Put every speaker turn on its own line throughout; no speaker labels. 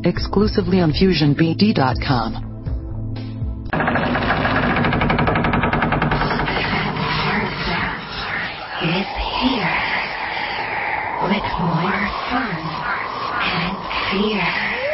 exclusively on FusionBD.com.
Is here with more fun and fear.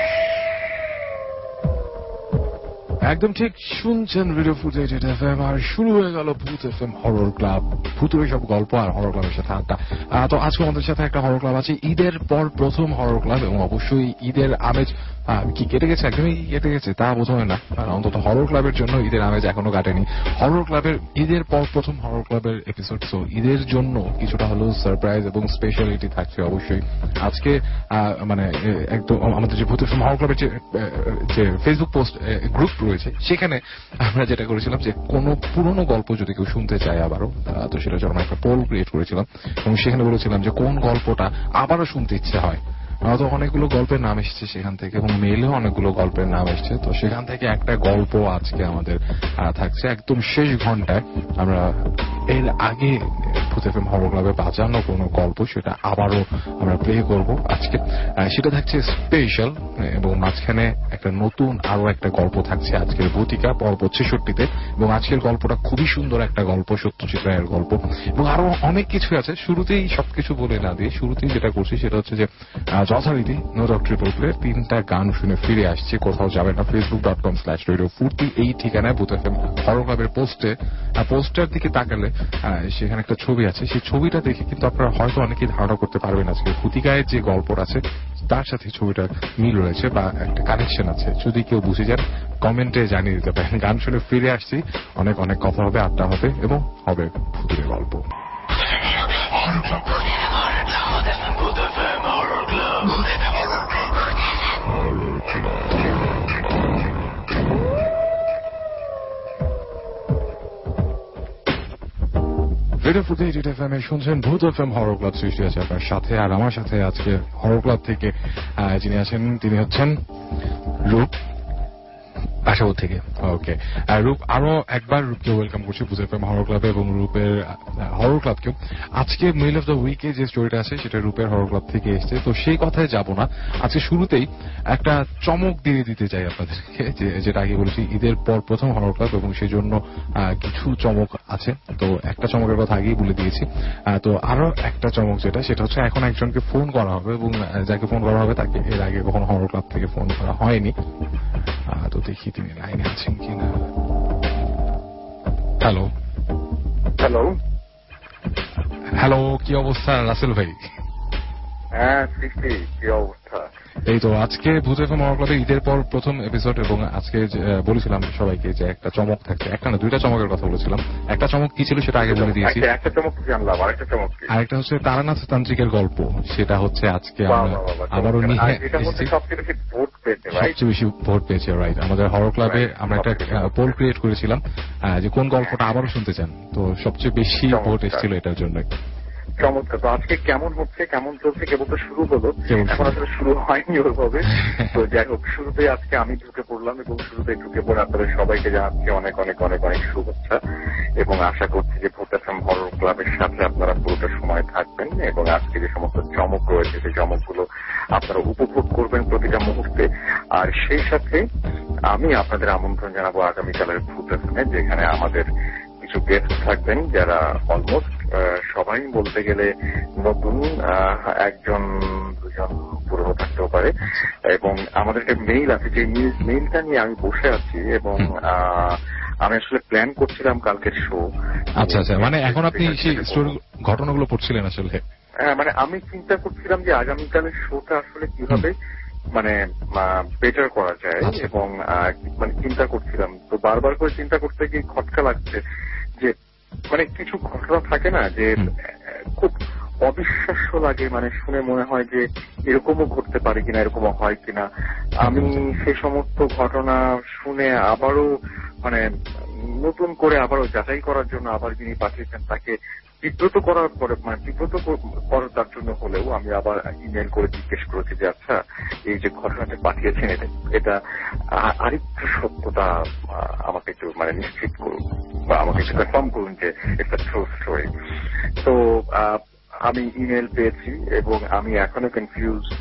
একদম ঠিক শুনছেন radio ফুটেজ এফএম আর শুরু হয়ে গেল ভূত এফএম হরর ক্লাব ভূতের সব গল্প আর হরর ক্লাবের সাথে আড্ডা তো আজকে আমাদের সাথে একটা হরর ক্লাব আছে ঈদের পর প্রথম হরর ক্লাব এবং অবশ্যই ঈদের আমেজ কি কেটে গেছে একদমই কেটে গেছে তা বোঝা হয় না অন্তত হরর ক্লাবের জন্য ঈদের আমেজ এখনো কাটেনি হরর ক্লাবের ঈদের পর প্রথম হরর ক্লাবের এপিসোড সো ঈদের জন্য কিছুটা হলেও সারপ্রাইজ এবং স্পেশালিটি থাকছে অবশ্যই আজকে মানে একদম আমাদের যে ভূত এফএম হরর ক্লাবের যে ফেসবুক পোস্ট গ্রুপ রয়েছে সেখানে আমরা যেটা করেছিলাম যে কোনো পুরনো গল্প যদি কেউ শুনতে চায় আবারও তো সেটা জন্য আমরা একটা পোল ক্রিয়েট করেছিলাম এবং সেখানে বলেছিলাম যে কোন গল্পটা আবারও শুনতে ইচ্ছে হয় তো অনেকগুলো গল্পের নাম এসেছে সেখান থেকে এবং মেইলেও অনেকগুলো গল্পের নাম এসেছে তো সেখান থেকে একটা গল্প আজকে আমাদের থাকছে একদম শেষ ঘন্টায় আমরা এর আগে ভূত এফএম হরর ক্লাবে বাজানো কোনো গল্প সেটা আবারও আমরা প্লে করব আজকে সেটা থাকছে স্পেশাল এবং মাঝখানে একটা নতুন আরো একটা গল্প থাকছে আজকের ভূতিকা পর্ব 66তে এবং আজকের গল্পটা খুবই সুন্দর একটা গল্প সত্যজিৎ রায়ের গল্প এবং আরো অনেক কিছু আছে শুরুতেই সবকিছু বলে না দিয়ে শুরুতেই যেটা করছি সেটা হচ্ছে যে যথারীতি নো ডট ট্রিপল প্লে 3টা গান শুনে ফিরে আসছে কোথাও যাবে না facebook.com/radio40 এই ঠিকানায় ভূত এফএম হরর ক্লাবের পোস্টার দিকে তাকালে সেখানে একটা ছবি আছে সেই ছবিটা দেখে কিন্তু আপনারা হয়তো অনেকেই ধারণা করতে পারবেন আজকে ভূতিকায় যে গল্পটা আছে তার সাথে ছবিটা মিল রয়েছে বা একটা কানেকশন আছে যদি কেউ বুঝে যান কমেন্টে জানিয়ে দিতে পারেন গান শুনে ফিরে আসছি অনেক অনেক কথা হবে আড্ডা হবে এবং হবে ভূতের গল্প রেডিও ফুটেজ এফএম এ শুনছেন ভূত এফএম হরর ক্লাব সৃষ্টি আছে আপনার সাথে আর আমার সাথে আজকে হরর ক্লাব থেকে যিনি আছেন তিনি হচ্ছেন রূপ আশাবুদ থেকে ওকে রূপ আরো একবার রূপকে ওয়েলকাম করছি ভূত এফএম হরর ক্লাবে এবং রূপের হরর ক্লাবকেও আজকে মেইল অফ দ্য উইকে যে স্টোরিটা আছে সেটা রূপের হরর ক্লাব থেকে এসছে তো সেই কথায় যাব না আজকে শুরুতেই একটা চমক দিয়ে দিতে চাই আপনাদেরকে যেটা আগে বলেছি ঈদের পর প্রথম হরর ক্লাব এবং সেই জন্য কিছু চমক আছে তো একটা চমকের কথা আগেই বলে দিয়েছি তো আরো একটা চমক যেটা সেটা হচ্ছে এখন একজনকে ফোন করা হবে এবং যাকে ফোন করা হবে তাকে এর আগে কখনো হরর ক্লাব থেকে ফোন করা হয়নি তো দেখি তিনি লাইনে আছেন কিনা হ্যালো
হ্যালো
হ্যালো কি অবস্থা রাসেল ভাই
হ্যাঁ সৃষ্টি কি অবস্থা
এই তো আজকে ভূত এফএম হরর ক্লাবে ঈদের পর প্রথম এপিসোড এবং আজকে বলেছিলাম সবাইকে যে একটা চমক থাকছে একটা না দুইটা চমকের কথা বলেছিলাম একটা চমক কি ছিল সেটা আগে বলে দিয়েছি
একটা চমক জানলাম আরেকটা চমক
আরেকটা হচ্ছে তারানাথ তান্ত্রিকের গল্প সেটা হচ্ছে আজকে আমরা আবারও নিয়ে
সবচেয়ে বেশি ভোট
পেয়েছে রাইট আমাদের হরর ক্লাবে আমরা একটা পোল ক্রিয়েট করেছিলাম যে কোন গল্পটা আবারও শুনতে চান তো সবচেয়ে বেশি ভোট এসেছিল এটার জন্য
চমৎকার তো আজকে কেমন হচ্ছে কেমন চলছে কেবল তো শুরু হলো এখন আসলে শুরু হয়নি ওইভাবে তো যাই হোক শুরুতে আজকে আমি ঢুকে পড়লাম এবং শুরুতে ঢুকে পড়ে আপনাদের সবাইকে জানাচ্ছি অনেক অনেক অনেক অনেক শুভেচ্ছা এবং আশা করছি যে ভূত এফএম হরর ক্লাবের সাথে আপনারা পুরোটা সময় থাকবেন এবং আজকে যে সমস্ত চমক রয়েছে সেই চমকগুলো আপনারা উপভোগ করবেন প্রতিটা মুহূর্তে আর সেই সাথে আমি আপনাদের আমন্ত্রণ জানাবো আগামীকালের ভূত এফএমে যেখানে আমাদের কিছু গেস্ট থাকবেন যারা অলমোস্ট সবাই বলতে গেলে নতুন একজন দুজন পুরনো থাকতেও পারে এবং আমাদের একটা মেইল আছে যে মেইলটা নিয়ে আমি বসে আছি এবং আমি আসলে প্ল্যান করছিলাম কালকের শো
আচ্ছা আচ্ছা মানে এখন আপনি সেই ঘটনাগুলো পড়ছিলেন আসলে
হ্যাঁ মানে আমি চিন্তা করছিলাম যে আগামীকালের শোটা আসলে কিভাবে মানে বেটার করা যায় এবং মানে চিন্তা করছিলাম তো বারবার করে চিন্তা করতে গিয়ে খটকা লাগছে যে মানে কিছু ঘটনা থাকে না যে খুব অবিশ্বাস্য লাগে মানে শুনে মনে হয় যে এরকমও ঘটতে পারে কিনা এরকমও হয় কিনা আমি সেই সমস্ত ঘটনা শুনে আবারও মানে নতুন করে আবারও যাচাই করার জন্য আবার যিনি পাঠিয়েছেন তাকে বিব্রত করার পরে মানে বিব্রত করার তার জন্য হলেও আমি আবার ইমেল করে জিজ্ঞেস করেছি যে আচ্ছা এই যে ঘটনাটা পাঠিয়েছেন এটা আরেকটু সত্যতা আমাকে একটু মানে নিশ্চিত করুন বা আমাকে একটু কনফার্ম করুন যে এটা ট্রু স্টোরি তো আমি ইমেল পেয়েছি এবং আমি এখনো কনফিউজ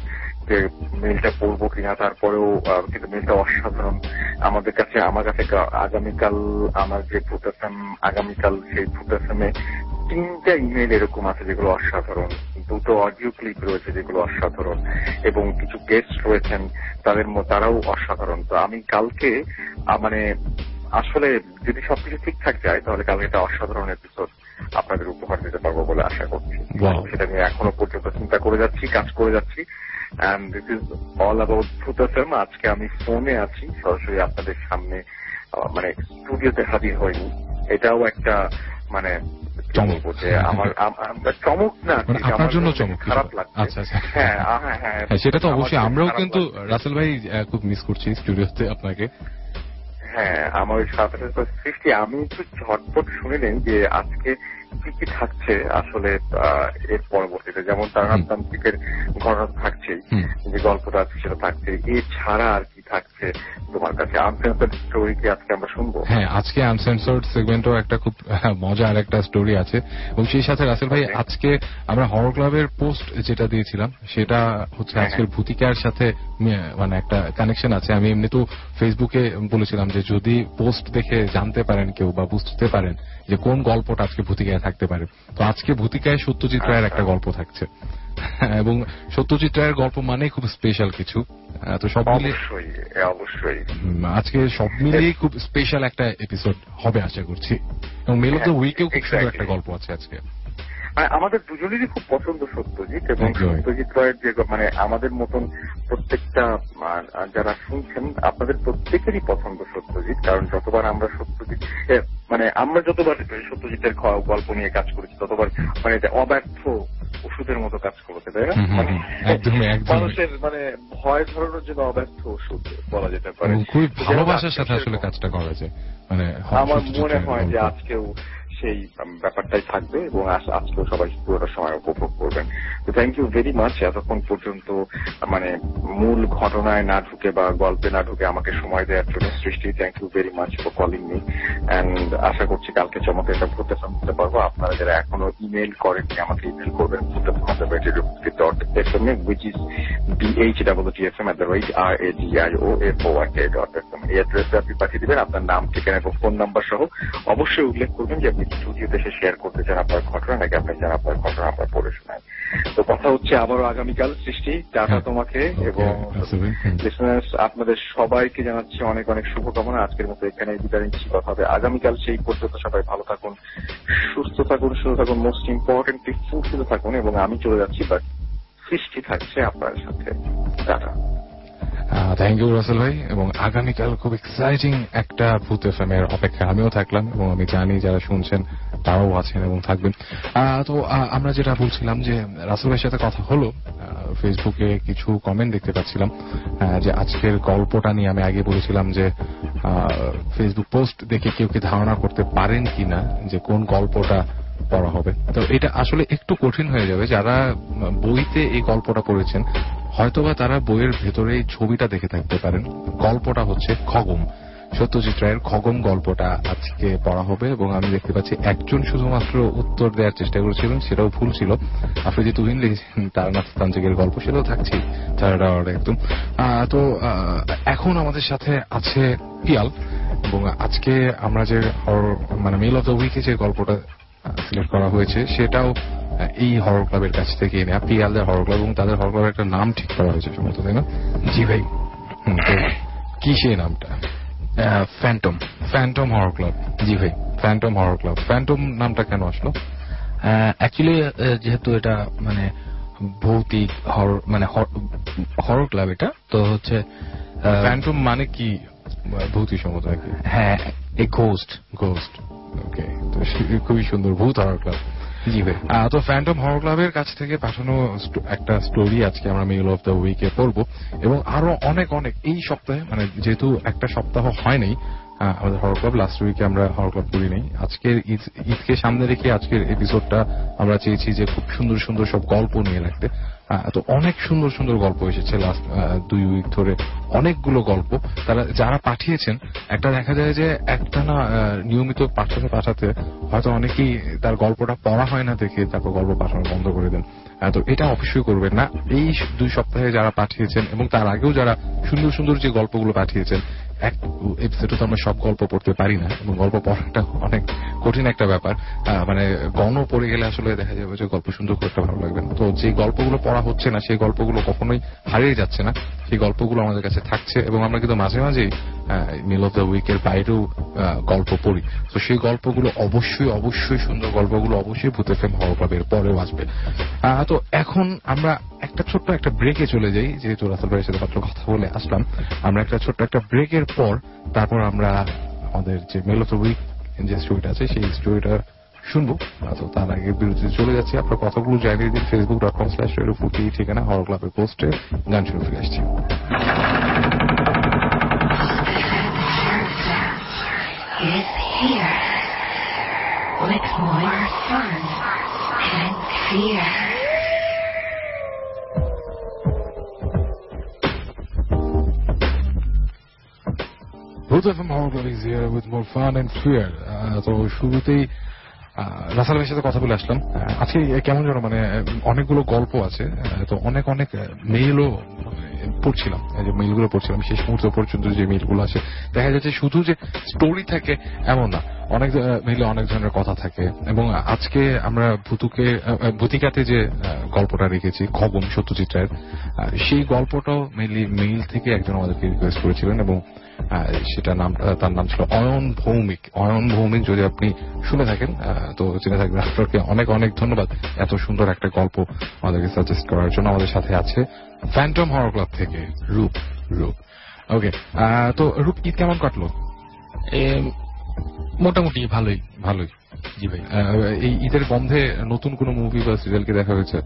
যে মেলটা পড়বো কিনা, তারপরেও কিন্তু মেলটা অসাধারণ আমার কাছে। আগামীকাল আমার যে ভূত এফএম, আগামীকাল সেই ভূত এফএমে 3টা ইমেল এরকম আছে যেগুলো অসাধারণ, 2টো অডিও ক্লিপ রয়েছে যেগুলো অসাধারণ, এবং কিছু গেস্ট রয়েছেন তারাও অসাধারণ। তো আমি কালকে মানে আসলে যদি সবকিছু ঠিকঠাক যায় তাহলে কালকে একটা অসাধারণ এপিসোড আপনাদের উপহার দিতে পারবো বলে আশা করছি। সেটা নিয়ে এখনো পর্যন্ত চিন্তা করে যাচ্ছি, কাজ করে যাচ্ছি। And this is all about Bhoot FM. আজকে আমি ফোনে আছি, সরাসরি আপনাদের সামনে, মানে স্টুডিওতে হাজির হয়নি। এটাও একটা মানে চমক, যে আমার চমক না,
আপনার জন্য চমক,
খারাপ লাগছে।
আচ্ছা আচ্ছা,
হ্যাঁ,
সেটা তো অবশ্যই। আমরাও কিন্তু রাসেল ভাই খুব মিস করছি স্টুডিওতে আপনাকে।
হ্যাঁ, আমার ওই সাথে সৃষ্টি আমি একটু ঝটপট শুনে নেই যে আজকে কি কি থাকছে আসলে এর পরবর্তীতে। যেমন তান্ত্রিকের ঘটনা থাকছে, যে গল্পটা আছে সেটা থাকছে, এছাড়া আর কি থাকছে তোমার কাছে? আনসেন্সর্ড স্টোরি কি আজকে আমরা শুনবো?
হ্যাঁ, আজকে আনসেন্সর্ড সেগমেন্টও একটা খুব মজার একটা স্টোরি আছে, এবং সেই সাথে রাসেল ভাই আজকে আমরা হরর ক্লাবের পোস্ট যেটা দিয়েছিলাম সেটা হচ্ছে আজকের ভূতিকার সাথে মানে একটা কানেকশন আছে। আমি এমনি তো ফেসবুকে বলেছিলাম যে যদি পোস্ট দেখে জানতে পারেন কেউ বা বুঝতে পারেন যে কোন গল্পটা আজকে ভূতিকায় থাকতে পারে, তো আজকে ভূতিকায় সত্যজিৎ রায়ের একটা গল্প থাকছে, এবং সত্যজিৎ রায়ের গল্প মানে খুব স্পেশাল কিছু। তো সব মিলিয়ে
অবশ্যই
আজকে সব মিলিয়ে খুব স্পেশাল একটা এপিসোড হবে আশা করছি, এবং মেল অফ দ্য উইকেও খুব সুন্দর একটা গল্প আছে আজকে।
আমাদের দুজনেরই খুব পছন্দ সত্যজিৎ, এবং সত্যজিৎ রায়ের যে মানে আমাদের মতন প্রত্যেকটা যারা শুনছেন আপনাদের প্রত্যেকেরই পছন্দ সত্যজিৎ। কারণ যতবার আমরা সত্যজিৎ মানে আমরা যতবার সত্যজিতের গল্প নিয়ে কাজ করেছি ততবার মানে অব্যর্থ ওষুধের মতো কাজ করেছে, তাই না? মানুষের মানে ভয় ধরানোর জন্য অব্যর্থ ওষুধ বলা যেতে পারে।
খুবই ভালোবাসার সাথে আসলে কাজটা করা যায়। মানে
আমার মনে হয় যে আজকেও সেই ব্যাপারটাই থাকবে, এবং আজকেও সবাই পুরোটা সময় উপভোগ করবেন। তো থ্যাংক ইউ ভেরি মাচ এতক্ষণ পর্যন্ত মানে মূল ঘটনায় না ঢুকে বা গল্পে না ঢুকে আমাকে সময় দেওয়ার জন্য সৃষ্টি। Thank you very much for calling me, and আশা করছি কালকে চমৎকার একটা ভূত এফএম দিতে পারবো। আপনারা যারা এখনো ইমেল করেননি আমাকে ইমেল করবেন ভূতএফএম, which is bhtfm@radiofork.fm। এই অ্যাড্রেসে আপনি পাঠিয়ে দিবেন আপনার নাম, ঠিকানা এবং ফোন নাম্বার সহ। অবশ্যই উল্লেখ করবেন যে আপনি স্টুডিওতে এসে শেয়ার করতে চান আপনার ঘটনা, নাকি আপনি চান আপনার ঘটনা আপনার পড়ে শোনায়। তো কথা হচ্ছে আবারও আগামীকাল। সৃষ্টি, টাটা তোমাকে এবং লিসনার্স আপনাদের সবাইকে জানাচ্ছি অনেক অনেক শুভকামনা। আজকের মতো এখানে বিদায় নিচ্ছি, কথা হবে আগামীকাল। সেই পর্যন্ত সবাই ভালো থাকুন, সুস্থ থাকুন, মোস্ট ইম্পর্টেন্টলি সুস্থ থাকুন, এবং আমি চলে যাচ্ছি, বাট সৃষ্টি থাকছে আপনার সাথে। টাটা।
থ্যাংক ইউ রাসেল ভাই, এবং আগামীকাল খুব এক্সাইটিং একটা ভূত এফএম এর অপেক্ষা আমিও থাকলাম, এবং আমি জানি যারা শুনছেন তারাও আছেন এবং থাকবেন। তো আমরা যেটা বলছিলাম যে রাসেল ভাইয়ের সাথে কথা হলো, ফেসবুকে কিছু কমেন্ট দেখতে পাচ্ছিলাম যে আজকের গল্পটা নিয়ে আমি আগে বলেছিলাম যে ফেসবুক পোস্ট দেখে কেউ কি ধারণা করতে পারেন কিনা যে কোন গল্পটা পড়া হবে। তো এটা আসলে একটু কঠিন হয়ে যাবে। যারা বইতে এই গল্পটা পড়েছেন হয়তোবা তারা বইয়ের ভেতরে এই ছবিটা দেখে থাকতে পারেন। গল্পটা হচ্ছে খগম, সত্যজিৎ রায়ের খগম গল্পটা আজকে পড়া হবে, এবং আমি দেখতে পাচ্ছি একজন শুধুমাত্র উত্তর দেওয়ার চেষ্টা করেছিলেন, সেটাও ভুল ছিল। আফ্রিদি তুহিন লিখেছেন তারানাথ তান্ত্রিকের গল্প, সেটাও থাকছে একদম। তো এখন আমাদের সাথে আছে পিয়াল, এবং আজকে আমরা যে মানে মেল অফ দ্য উইকে যে গল্পটা সিলেক্ট করা হয়েছে সেটাও এই হরর ক্লাবের কাছ থেকে নেওয়া, পিয়ালদের হরর ক্লাব, এবং তাদের হরর ক্লাবের একটা নাম ঠিক করা হয়েছে সম্ভবত, তাই না?
জি ভাই।
কি সেই নামটা? Phantom horror club. জি ভাই, ফ্যান্টম হরর ক্লাব। ফ্যান্টম নামটা কেন আসলো?
অ্যাকচুয়ালি যেহেতু এটা মানে ভৌতিক হরর, মানে হরর ক্লাব, এটা তো হচ্ছে
ফ্যান্টম মানে কি ভৌতিক সম্মত নাকি?
হ্যাঁ, এই ঘোস্ট।
ওকে, তো খুবই সুন্দর, ভূত হরর ক্লাব। জি ভাই। তো ফ্যান্টম হরর ক্লাবের কাছ থেকে পাঠানো একটা স্টোরি আজকে আমরা মেল অফ দ্য উইকে পড়বো, এবং আরো অনেক অনেক এই সপ্তাহে, মানে যেহেতু একটা সপ্তাহ হয়নি, আমাদের হরর ক্লাব লাস্ট উইকে আমরা হরর ক্লাব করি নাই। আজকের ঈদকে সামনে রেখে আজকের এপিসোডটা আমরা চেয়েছি যে খুব সুন্দর সুন্দর সব গল্প নিয়ে রাখতে। তো অনেক সুন্দর সুন্দর গল্প এসেছে লাস্ট 2 উইক ধরে, অনেকগুলো গল্প যারা পাঠিয়েছেন। একটা দেখা যায় যে একটা না নিয়মিত পাঠাতে হয়তো অনেকেই তার গল্পটা পড়া হয় না দেখে তারপর গল্প পাঠানো বন্ধ করে দেন। তো এটা অবশ্যই করবেন না। এই 2 সপ্তাহে যারা পাঠিয়েছেন এবং তার আগেও যারা সুন্দর সুন্দর যে গল্পগুলো পাঠিয়েছেন, এক এপিসোডে তো আমরা সব গল্প পড়তে পারি না এবং গল্প পড়াটা অনেক কঠিন একটা ব্যাপার। মানে গণ পড়ে গেলে আসলে দেখা যাবে যে গল্প সুন্দর করতে ভালো লাগবে না। তো যে গল্পগুলো পড়া হচ্ছে না সেই গল্পগুলো কখনোই হারিয়ে যাচ্ছে না, সেই গল্পগুলো আমাদের কাছে থাকছে এবং আমরা কিন্তু মাঝে মাঝেই মিল অফ দ্য উইকের বাইরেও গল্প পড়ি। তো সেই গল্পগুলো অবশ্যই অবশ্যই সুন্দর গল্পগুলো অবশ্যই ভূত এফএম হরর ক্লাবের পরেও আসবে। তো এখন আমরা একটা ছোট্ট একটা ব্রেকে চলে যাই, যেহেতু রাসেল ভাইয়ের সাথে মাত্র কথা বলে আসলাম। আমরা একটা ছোট্ট একটা ব্রেকের পর তারপর আমরা আমাদের যে মিল অফ দ্য উইক যে স্টোরিটা আছে সেই স্টোরিটা শুনবো। তো তার আগে বিরতিতে চলে যাচ্ছি। আপনার কথাগুলো জানিয়ে দিন facebook.com/radiofuti ঠিকানা হরর ক্লাবের পোস্টে। গান শুনে ফিরে আসছি।
Is here with more fun and fear.
Bhoot FM horror club is here with more fun and fear. তো শুরুতেই রাসেল ভাইয়ের সাথে কথা বলে আসলাম। আজকে কেমন যেন মানে অনেকগুলো গল্প আছে, তো অনেক অনেক মেইলও পড়ছিলাম, যে মেইলগুলো পড়ছিলাম শেষ মুহূর্ত পর্যন্ত যে মেইলগুলো আসে দেখা যাচ্ছে শুধু যে স্টোরি থাকে এমন না, অনেক মেইলে অনেক ধরনের কথা থাকে। এবং আজকে আমরা ভূতিকাতে যে গল্পটা রেখেছি খগন সত্যজিৎ রায়ের, সেই গল্পটাও মেইনলি মেইল থেকে একজন আমাদেরকে রিকোয়েস্ট করেছিলেন এবং সেটা তার নাম ছিল অয়ন ভৌমিক। অয়ন ভৌমিক যদি আপনি শুনে থাকেন তো জেনে থাকবেন। আপনাকে অনেক অনেক ধন্যবাদ এত সুন্দর একটা গল্প আমাদেরকে সাজেস্ট করার জন্য। আমাদের সাথে আছে ফ্যান্টম হরর ক্লাব থেকে রূপ। ওকে, তো রূপ ঈদ কেমন কাটলো?
মোটামুটি ভালোই।
জি ভাই, এই ঈদের বন্ধে নতুন কোন মুভি বা সিরিয়ালকে দেখা হয়েছে?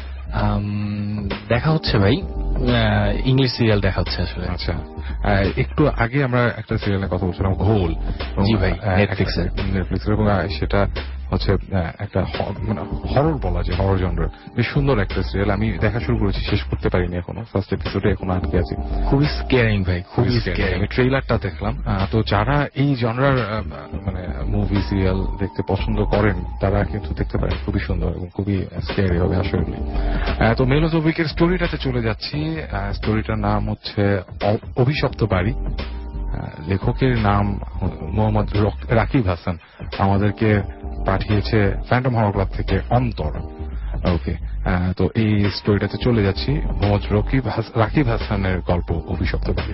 দেখা হচ্ছে ভাই, ইংলিশ সিরিয়াল দেখা হচ্ছে আসলে।
আচ্ছা, একটু আগে আমরা একটা সিরিয়ালের কথা বলছিলাম ঘোল।
জি ভাই, নেটফ্লিক্সের
এবং সেটা হচ্ছে একটা হরর বলা যায়, হরর জনরার বেশ সুন্দর একটা সিরিয়াল। আমি দেখা শুরু করেছি, শেষ করতে পারিনি এখনো, ফার্স্ট এপিসোডে এখনো আটকে আছি।
খুবই স্কেয়ারিং ভাই, খুবই স্কেয়ারিং।
আমি ট্রেইলারটা দেখলাম। তো যারা এই জনরার মানে মুভি সিরিয়াল দেখতে পছন্দ করেন তারা কিন্তু দেখতে পারেন, খুবই সুন্দর এবং খুবই স্কেয়ারি হবে আসলে। তো মেল অফ দ্য উইকের স্টোরিটাতে চলে যাচ্ছি। স্টোরিটার নাম হচ্ছে অভিশপ্ত বাড়ি। লেখকের নাম মোহাম্মদ রাকিব হাসান, আমাদেরকে পাঠিয়েছে ফ্যান্টম হরর ক্লাব থেকে অন্তর। ওকে, তো এই স্টোরিটাতে চলে যাচ্ছি। মোহাম্মদ রাকিব হাসানের গল্প অভিশপ্ত বাড়ি।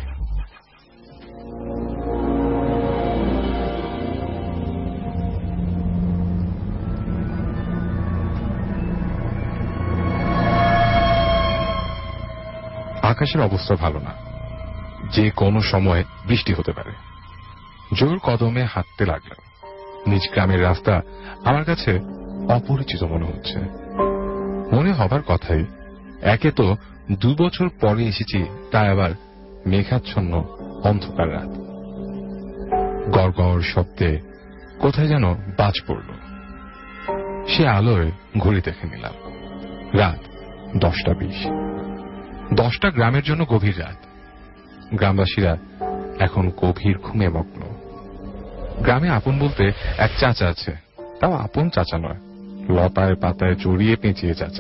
আকাশের অবস্থা ভালো না, যে কোনো সময় বৃষ্টি হতে পারে। জোর কদমে হাঁটতে লাগলাম। নিজ গ্রামের রাস্তা আমার কাছে অপরিচিত মনে হচ্ছে। মনে হবার কথাই, একে তো 2 বছর পরে এসেছি, তাই আবার মেঘাচ্ছন্ন অন্ধকার রাত। গড়গড় শব্দে কোথায় যেন বাজ পড়ল। সে আলোয় ঘড়ি দেখে নিলাম, রাত 10:20। 10টা গ্রামের জন্য গভীর রাত। গ্রামবাসীরা এখন গভীর ঘুমে মগ্ন। গ্রামে আপন বলতে এক চাচা আছে, তাও আপন চাচা নয়, লতায় পাতায় জড়িয়ে পেঁচিয়ে চাচা।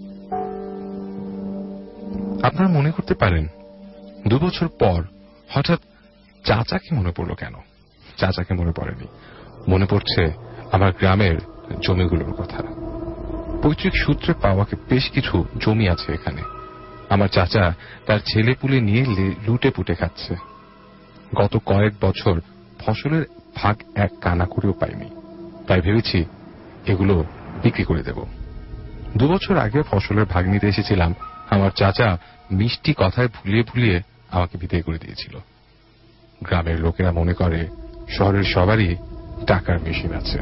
আপনারা মনে করতে পারেন 2 বছর পর হঠাৎ চাচাকে মনে পড়লো কেন? চাচাকে মনে পড়েনি, মনে পড়ছে আমার গ্রামের জমিগুলোর কথা। পৈতৃক সূত্রে পাওয়া বেশ কিছু জমি আছে এখানে। আমার চাচা তার ছেলে পুলে নিয়ে লুটে পুটে খাচ্ছে। গত কয়েক বছর ফসলের ভাগ এক কানা করেও পাইনি, তাই ভেবেছি এগুলো বিক্রি করে দেব। 2 বছর আগে ফসলের ভাগ নিতে এসেছিলাম, আমার চাচা মিষ্টি কথায় ভুলিয়ে ভুলিয়ে আমাকে বিদায় করে দিয়েছিল। গ্রামের লোকেরা মনে করে শহরের সবারই টাকার মেশিন আছে।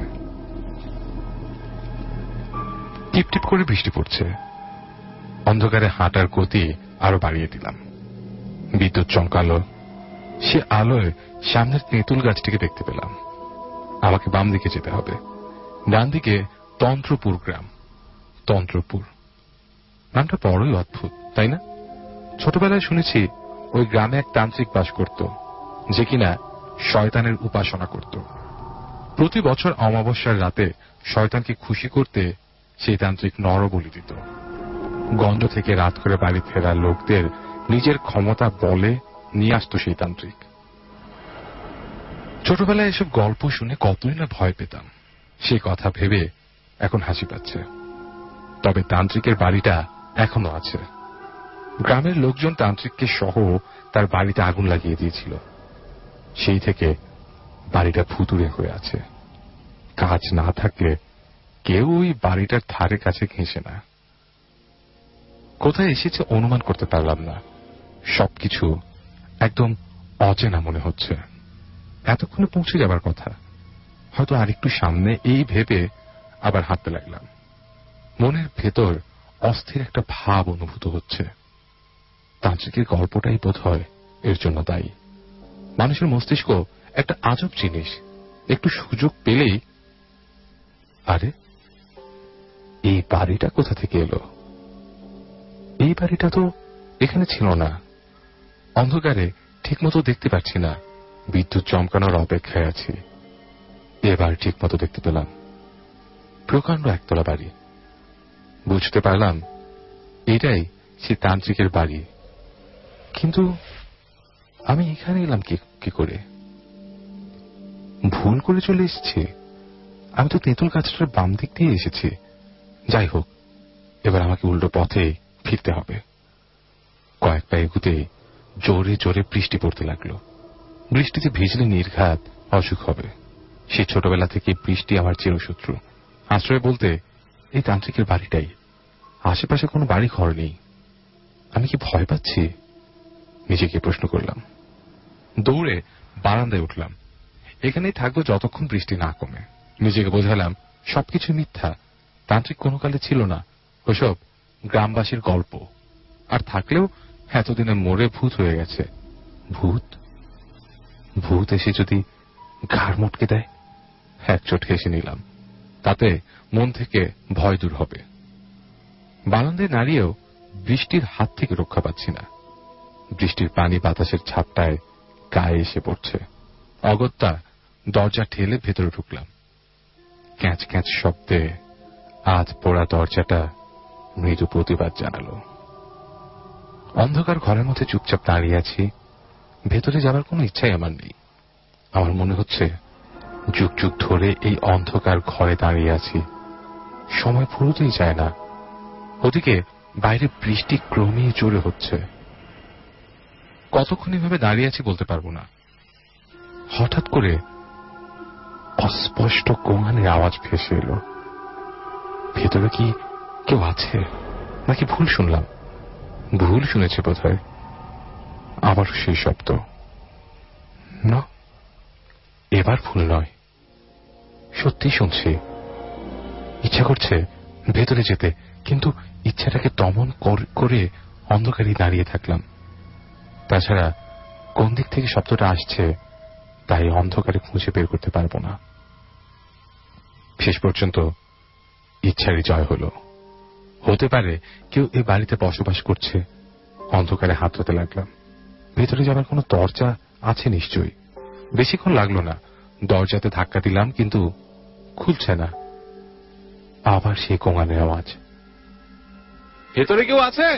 টিপটিপ করে বৃষ্টি পড়ছে। অন্ধকারে হাঁটার গতি আরো বাড়িয়ে দিলাম। বিদ্যুৎ চমকালো, সে আলোয় সামনের তেঁতুল গাছটিকে দেখতে পেলাম। আমাকে বাম দিকে যেতে হবে। ডান দিকে তন্ত্রপুর গ্রাম। তন্ত্রপুর নামটা বড়ই অদ্ভুত, তাই না? ছোটবেলায় শুনেছি ওই গ্রামে এক তান্ত্রিক বাস করত, যে কিনা শয়তানের উপাসনা করত। প্রতি বছর অমাবস্যার রাতে শয়তানকে খুশি করতে সেই তান্ত্রিক নরবলি দিত। গঞ্জ থেকে রাত করে বাড়ি ফেরা লোকদের নিজের ক্ষমতা বলে নিয়ে আসত সেই তান্ত্রিক। ছোটবেলায় এসব গল্প শুনে কতই না ভয় পেতাম। সেই কথা ভেবে এখন হাসি পাচ্ছে। তবে তান্ত্রিকের বাড়িটা এখনো আছে। গ্রামের লোকজন তান্ত্রিককে সহ তার বাড়িতে আগুন লাগিয়ে দিয়েছিল। সেই থেকে বাড়িটা ভুতুড়ে হয়ে আছে। কাজ না থাকলে কেউ ওই বাড়িটার ধারে কাছে ঘেঁষে না। কোথায় এসেছে অনুমান করতে পারলাম না। সবকিছু একদম অচেনা মনে হচ্ছে। এতক্ষণে পৌঁছে যাবার কথা, হয়তো আরেকটু সামনে, এই ভেবে আবার হাঁটতে লাগলাম। মনের ভেতর অস্থির একটা ভাব অনুভূত হচ্ছে। তান্ত্রিকের গল্পটাই বোধ হয় এর জন্য দায়ী। মানুষের মস্তিষ্ক একটা আজব জিনিস, একটু সুযোগ পেলেই। আরে, এই বাড়িটা কোথা থেকে এলো? এই বাড়িটা তো এখানে ছিল না। অন্ধকারে ঠিকমতো দেখতে পাচ্ছি না, বিদ্যুৎ চমকানোর অপেক্ষায় আছি। এবার ঠিকমতো দেখতে পেলাম। প্রকাণ্ড একতলা বাড়ি। বুঝতে পারলাম এটাই সে তান্ত্রিকের বাড়ি। কিন্তু আমি এখানে এলাম কি করে? ভুল করে চলে এসেছি। আমি তো তেঁতুল গাছটার বাম দিক দিয়ে এসেছি। যাই হোক, এবার আমাকে উল্টো পথে ফিরতে হবে। কয়েক পা এগুতে জোরে জোরে বৃষ্টি পড়তে লাগলো। বৃষ্টিতে ভিজলে নির্ঘাত অসুখ হবে। সে ছোটবেলা থেকে বৃষ্টি আমার চিরশত্রু। আশ্রয় বলতে এই তান্ত্রিকের বাড়িটাই। আশেপাশে কোনো বাড়ি ঘর নেই। আমি কি ভয় পাচ্ছি? নিজেকে প্রশ্ন করলাম। দৌড়ে বারান্দায় উঠলাম। এখানেই থাকবো যতক্ষণ বৃষ্টি না কমে। নিজেকে বোঝালাম সবকিছু মিথ্যা। তান্ত্রিক কোনো কালে ছিল না। ওসব গ্রামবাসীর গল্প। আর থাকলেও এতদিনে মরে ভূত হয়ে গেছে। ভূত ভূত এসে যদি ঘাড় মটকে দেয়? এক চোট হেসে নিলাম। তাতে মন থেকে ভয় দূর হবে। বারান্দায় দাঁড়িয়েও বৃষ্টির হাত থেকে রক্ষা পাচ্ছি না। বৃষ্টির পানি বাতাসের ছাপটায় গায়ে এসে পড়ছে। অগত্যা দরজা ঠেলে ভেতরে ঢুকলাম। ক্যাঁচ ক্যাঁচ শব্দে আধ পোড়া দরজাটা মৃদু প্রতিবাদ জানালো। অন্ধকার ঘরের মধ্যে চুপচাপ দাঁড়িয়ে আছি। ভেতরে যাবার কোনো ইচ্ছাই আমার নেই। আমার মনে হচ্ছে যুগ যুগ ধরে এই অন্ধকার ঘরে দাঁড়িয়ে আছি। সময় ফুরোতেই যায় না। ওদিকে বাইরে বৃষ্টি ক্রমেই জোরে হচ্ছে। কতক্ষণ এভাবে দাঁড়িয়ে আছি বলতে পারবো না। হঠাৎ করে অস্পষ্ট গোঙানির আওয়াজ ভেসে এলো। ভেতরে কি কেউ আছে নাকি ভুল শুনলাম? ভুল শুনেছে বোধ হয়। আবার সেই শব্দ। না, এবার ভুল নয়, সত্যি শুনছি। ইচ্ছা করছে ভেতরে যেতে, কিন্তু ইচ্ছাটাকে দমন করে অন্ধকারে দাঁড়িয়ে থাকলাম। তাছাড়া কোন দিক থেকে শব্দটা আসছে তাই অন্ধকারে খুঁজে বের করতে পারবো না। শেষ পর্যন্ত ইচ্ছারই জয় হলো। হতে পারে কেউ এই বাড়িতে বসবাস করছে। অন্ধকারে হাতড়াতে লাগলাম। ভেতরে যাবার কোনো দরজা আছে নিশ্চয়ই। বেশিক্ষণ লাগলো না। দরজাতে ধাক্কা দিলাম, কিন্তু খুলছে না। আবার সেই কোঙানের আওয়াজ। ভেতরে কেউ আছেন?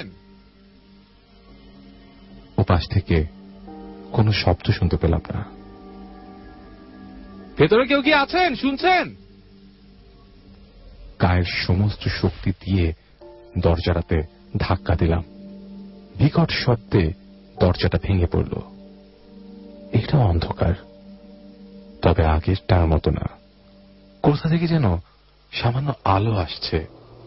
ওপাশ থেকে কোনো শব্দ শুনতে পেলাম না। ভেতরে কেউ কি আছেন? শুনছেন? গায়ের সমস্ত শক্তি দিয়ে দরজাটাতে ধাক্কা দিলাম। বিকট শব্দে দরজাটা ভেঙে পড়ল। এটা অন্ধকার, তবে আগেরটার মতো না। কোথা থেকে যেন সামান্য আলো আসছে।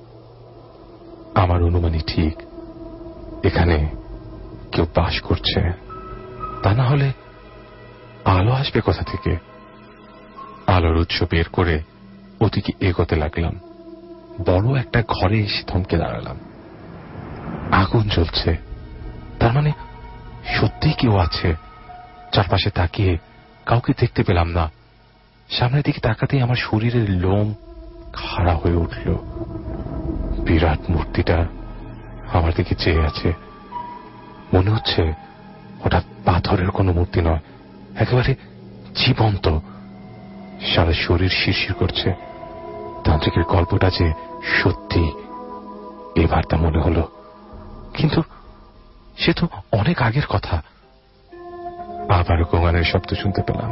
আমার অনুমানই ঠিক, এখানে কেউ বাস করছে। তা না হলে আলো আসবে কোথা থেকে? আলোর উৎস বের করে ওদিকে এগোতে লাগলাম। বড় একটা ঘরে এসে থমকে দাঁড়ালাম। আগুন জ্বলছে। তার মানে সত্যিই কেউ আছে, চারপাশে তাকিয়ে কাউকে দেখতে পেলাম না। সামনের দিকে তাকাতেই আমার শরীরের লোম খাড়া হয়ে উঠল। বিরাট মূর্তিটা আমার দিকে চেয়ে আছে। মনে হচ্ছে হঠাৎ পাথরের কোনো মূর্তি নয়, একেবারে জীবন্ত। সারা শরীর শিরশির করছে। তান্ত্রিকের গল্পটা যে সত্যি এবার তা মনে হলো, কিন্তু সে তো অনেক আগের কথা। আবার গোঙানের শব্দ শুনতে পেলাম।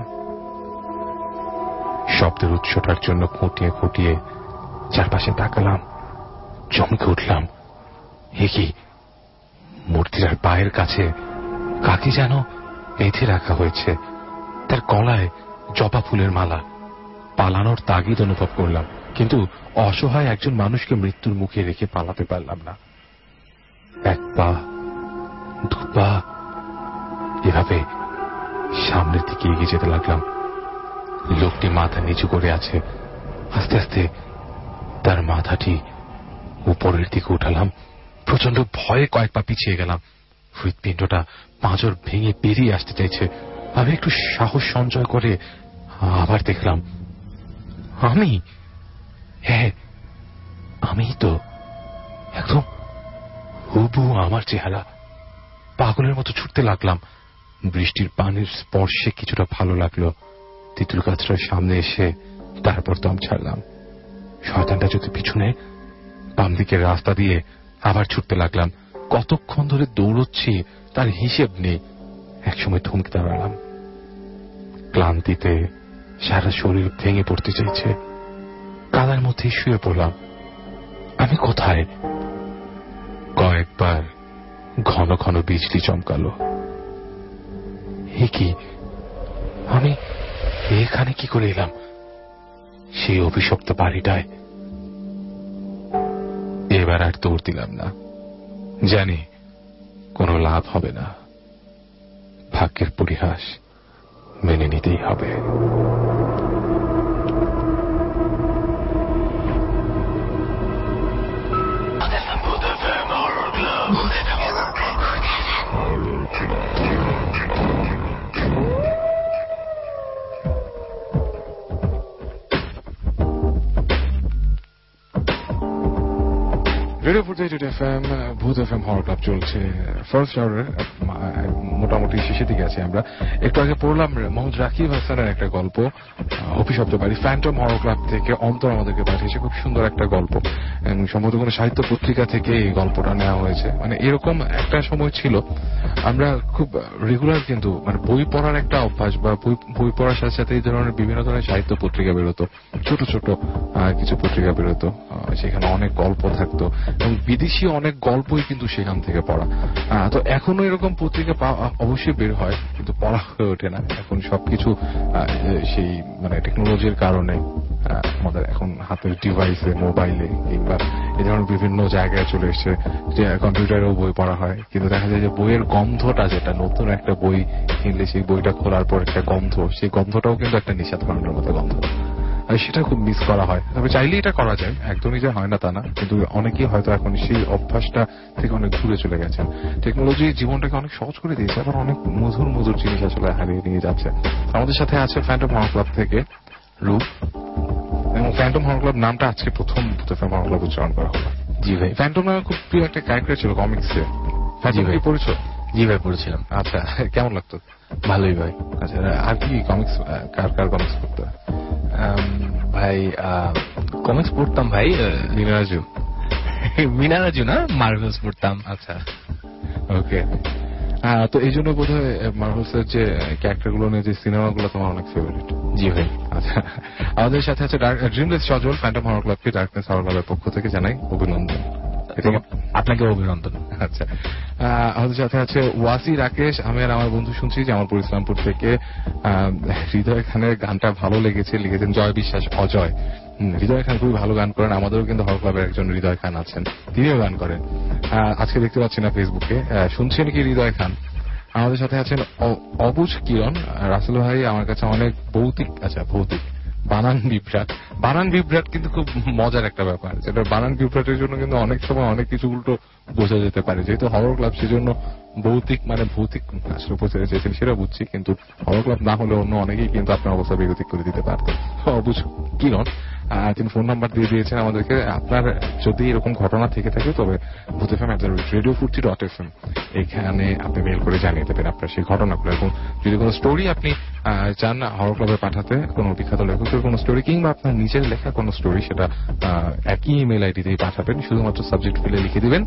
শব্দের উৎসটার জন্য খুঁটিয়ে খুঁটিয়ে চারপাশে তাকালাম, চমকে উঠলাম। এ কি, মূর্তিটার পায়ের কাছে কাকে যেন বেঁধে রাখা হয়েছে। তার গলায় জবা ফুলের মালা। পালানোর তাগিদ অনুভব করলাম, কিন্তু অসহায় একজন মানুষকে মৃত্যুর মুখে রেখে পালাতে পারলাম না। এক পা, দু পা, এভাবে সামনের দিকে এগিয়ে যেতে লাগলাম। লোকটি মাথা নিচু করে আছে। আস্তে আস্তে তার মাথাটি উপরের দিকে উঠালাম। প্রচন্ড ভয়ে কয়েক পা পিছিয়ে গেলাম। হৃৎপিণ্ডটা পাঁজর ভেঙে বেরিয়ে আসতে চাইছে। আমি একটু সাহস সঞ্চয় করে আবার দেখলাম, আমি, হ্যাঁ আমি তো, একদম হুবহু আমার চেহারা। পাগলের মতো ছুটতে লাগলাম। বৃষ্টির পানির স্পর্শে কিছুটা ভালো লাগলো। তেঁতুল গাছটার সামনে এসে তারপর দম ছাড়লাম। শয়তানটা যদি পিছনে, বাম দিকের রাস্তা দিয়ে আবার ছুটতে লাগলাম। কতক্ষণ ধরে দৌড়চ্ছি তার হিসেব নেই। একসময় থমকে দাঁড়ালাম। ক্লান্তিতে সারা শরীর ভেঙে পড়তে চাইছে। কাদার মধ্যে শুয়ে পড়লাম। আমি কোথায়? কয়েকবার ঘন ঘন বিজলি চমকালো। এ কি, আমি এখানে কি করে এলাম? সেই অভিশপ্ত বাড়িটায়। এবার আর দৌড় দিলাম না। জানি কোনো লাভ হবে না। ভাগ্যের পরিহাস মেনে নিতেই হবে। রেডিও ফুটেজ FM, Bhoot FM horror club চলছে। ফার্স্ট আওয়ারের মোটামুটি শেষের দিকে আছি আমরা। একটু আগে পড়লাম মোহাম্মদ রাকিব হাসানের একটা গল্প, অভিশপ্ত বাড়ি। ফ্যান্টম হরর ক্লাব থেকে অন্তর আমাদেরকে পাঠিয়েছে। খুব সুন্দর একটা গল্প। সম্ভবত কোনো সাহিত্য পত্রিকা থেকে এই গল্পটা নেওয়া হয়েছে। মানে এরকম একটা সময় ছিল আমরা খুব রেগুলার কিন্তু মানে বই পড়ার একটা অভ্যাস, বা বই পড়ার সাথে সাথে এই ধরনের বিভিন্ন ধরনের সাহিত্য পত্রিকা বেরোতো। ছোট ছোট কিছু পত্রিকা বেরোতো, সেখানে অনেক গল্প থাকতো এবং বিদেশি অনেক গল্পই কিন্তু সেখান থেকে পড়া। তো এখনো এরকম পত্রিকা অবশ্যই বের হয়, কিন্তু পড়া হয়ে ওঠে না। এখন সবকিছু সেই মানে টেকনোলজির কারণে আমাদের এখন হাতের ডিভাইসে, মোবাইলে কিংবা এই ধরনের বিভিন্ন জায়গায় চলে এসছে, যে কম্পিউটারেও বই পড়া হয়। কিন্তু দেখা যায় যে বইয়ের গন্ধটা, যেটা নতুন একটা বই কিনলে সেই বইটা খোলার পর একটা গন্ধ, সেই গন্ধটাও কিন্তু একটা নিঃশ্বাস ফেরানোর মতো গন্ধ। সেটা খুব মিস করা হয়। তবে চাইলেই এটা করা যায়, একদমই যে হয় না তা না, কিন্তু অনেকেই হয়তো এখন সেই অভ্যাসটা থেকে অনেক দূরে চলে গেছেন। টেকনোলজি জীবনটাকে অনেক সহজ করে দিয়েছে, আবার অনেক মধুর মধুর জিনিস আসলে হারিয়ে নিয়ে যাচ্ছে। আমাদের সাথে আছে ফ্যান্টম হরর ক্লাব থেকে রূপ, এবং ফ্যান্টম হরর ক্লাব নামটা আজকে প্রথম হরর ক্লাব উচ্চারণ করা হলো। জি ভাই, ফ্যান্টম নামে খুব প্রিয় একটা ক্যারেক্টার ছিল কমিক্সে। জি ভাই, পড়েছো? জি ভাই, পড়েছিলাম। আচ্ছা, কেমন লাগতো? ভালোই ভাই। আচ্ছা, আর কি কমিক্স, কার কমিক্স পড়তো? ভাই কমিক্স পড়তাম ভাই, মিনারাজু না, মার্ভেলস পড়তাম। আচ্ছা, ওকে। তো এই জন্য বোধ হয় মার্ভেলসের যে ক্যারেক্টার গুলো নিয়ে যে সিনেমাগুলো তোমার অনেক ফেভারিট। জি ভাই। আচ্ছা, আমাদের সাথে আছে ড্রিমলেস সজল। ফ্যান্টম হরর ক্লাবকে ডার্কনেস হরর ক্লাবের পক্ষ থেকে জানাই অভিনন্দন। আপনাকে অভিনন্দন। আচ্ছা, আমাদের সাথে আছে ওয়াসি রাকেশ। আমি আর আমার বন্ধু শুনছি যে আমার ইসলামপুর থেকে হৃদয় খানের গানটা ভালো লেগেছে, লিখেছেন জয় বিশ্বাস অজয়। হৃদয় খান খুবই ভালো গান করেন। আমাদেরও কিন্তু হরর ক্লাবের একজন হৃদয় খান আছেন, তিনিও গান করেন। আজকে দেখতে পাচ্ছি না ফেসবুকে। শুনছেন কি হৃদয় খান? আমাদের সাথে আছেন অবুজ কিরণ। রাসেল ভাই আমার কাছে অনেক ভৌতিক, আচ্ছা ভৌতিক বানান বিভ্রাট। বানান বিভ্রাট কিন্তু খুব মজার একটা ব্যাপার, যেটা বানান বিভ্রাটের জন্য কিন্তু অনেক সময় অনেক কিছু উল্টো বোঝা যেতে পারে। যেহেতু হরর ক্লাব, সেজন্য ভৌতিক মানে ভৌতিক আসলে বোঝাতে চেয়েছেন সেটা বুঝছি, কিন্তু হরর ক্লাব না হলে অন্য অনেকেই কিন্তু আপনার অবস্থা বেগতিক করে দিতে পারতেন। অবুঝ কিরণ তিনি ফোন নাম্বার দিয়ে দিয়েছেন আমাদেরকে। আপনার যদি এরকম ঘটনা থেকে থাকে তবে ভূতfm@radio40.fm এখানে আপনি মেল করে জানিয়ে দেবেন আপনার সেই ঘটনাগুলো, এবং যদি কোনো স্টোরি আপনি চান হরর ক্লাবে পাঠাতে, কোনো বিখ্যাত লেখকের কোনো স্টোরি কিংবা আপনার নিজের লেখা কোনো স্টোরি, সেটা একই ইমেল আইডিতেই পাঠাবেন। শুধুমাত্র সাবজেক্ট ফিলে লিখে দিবেন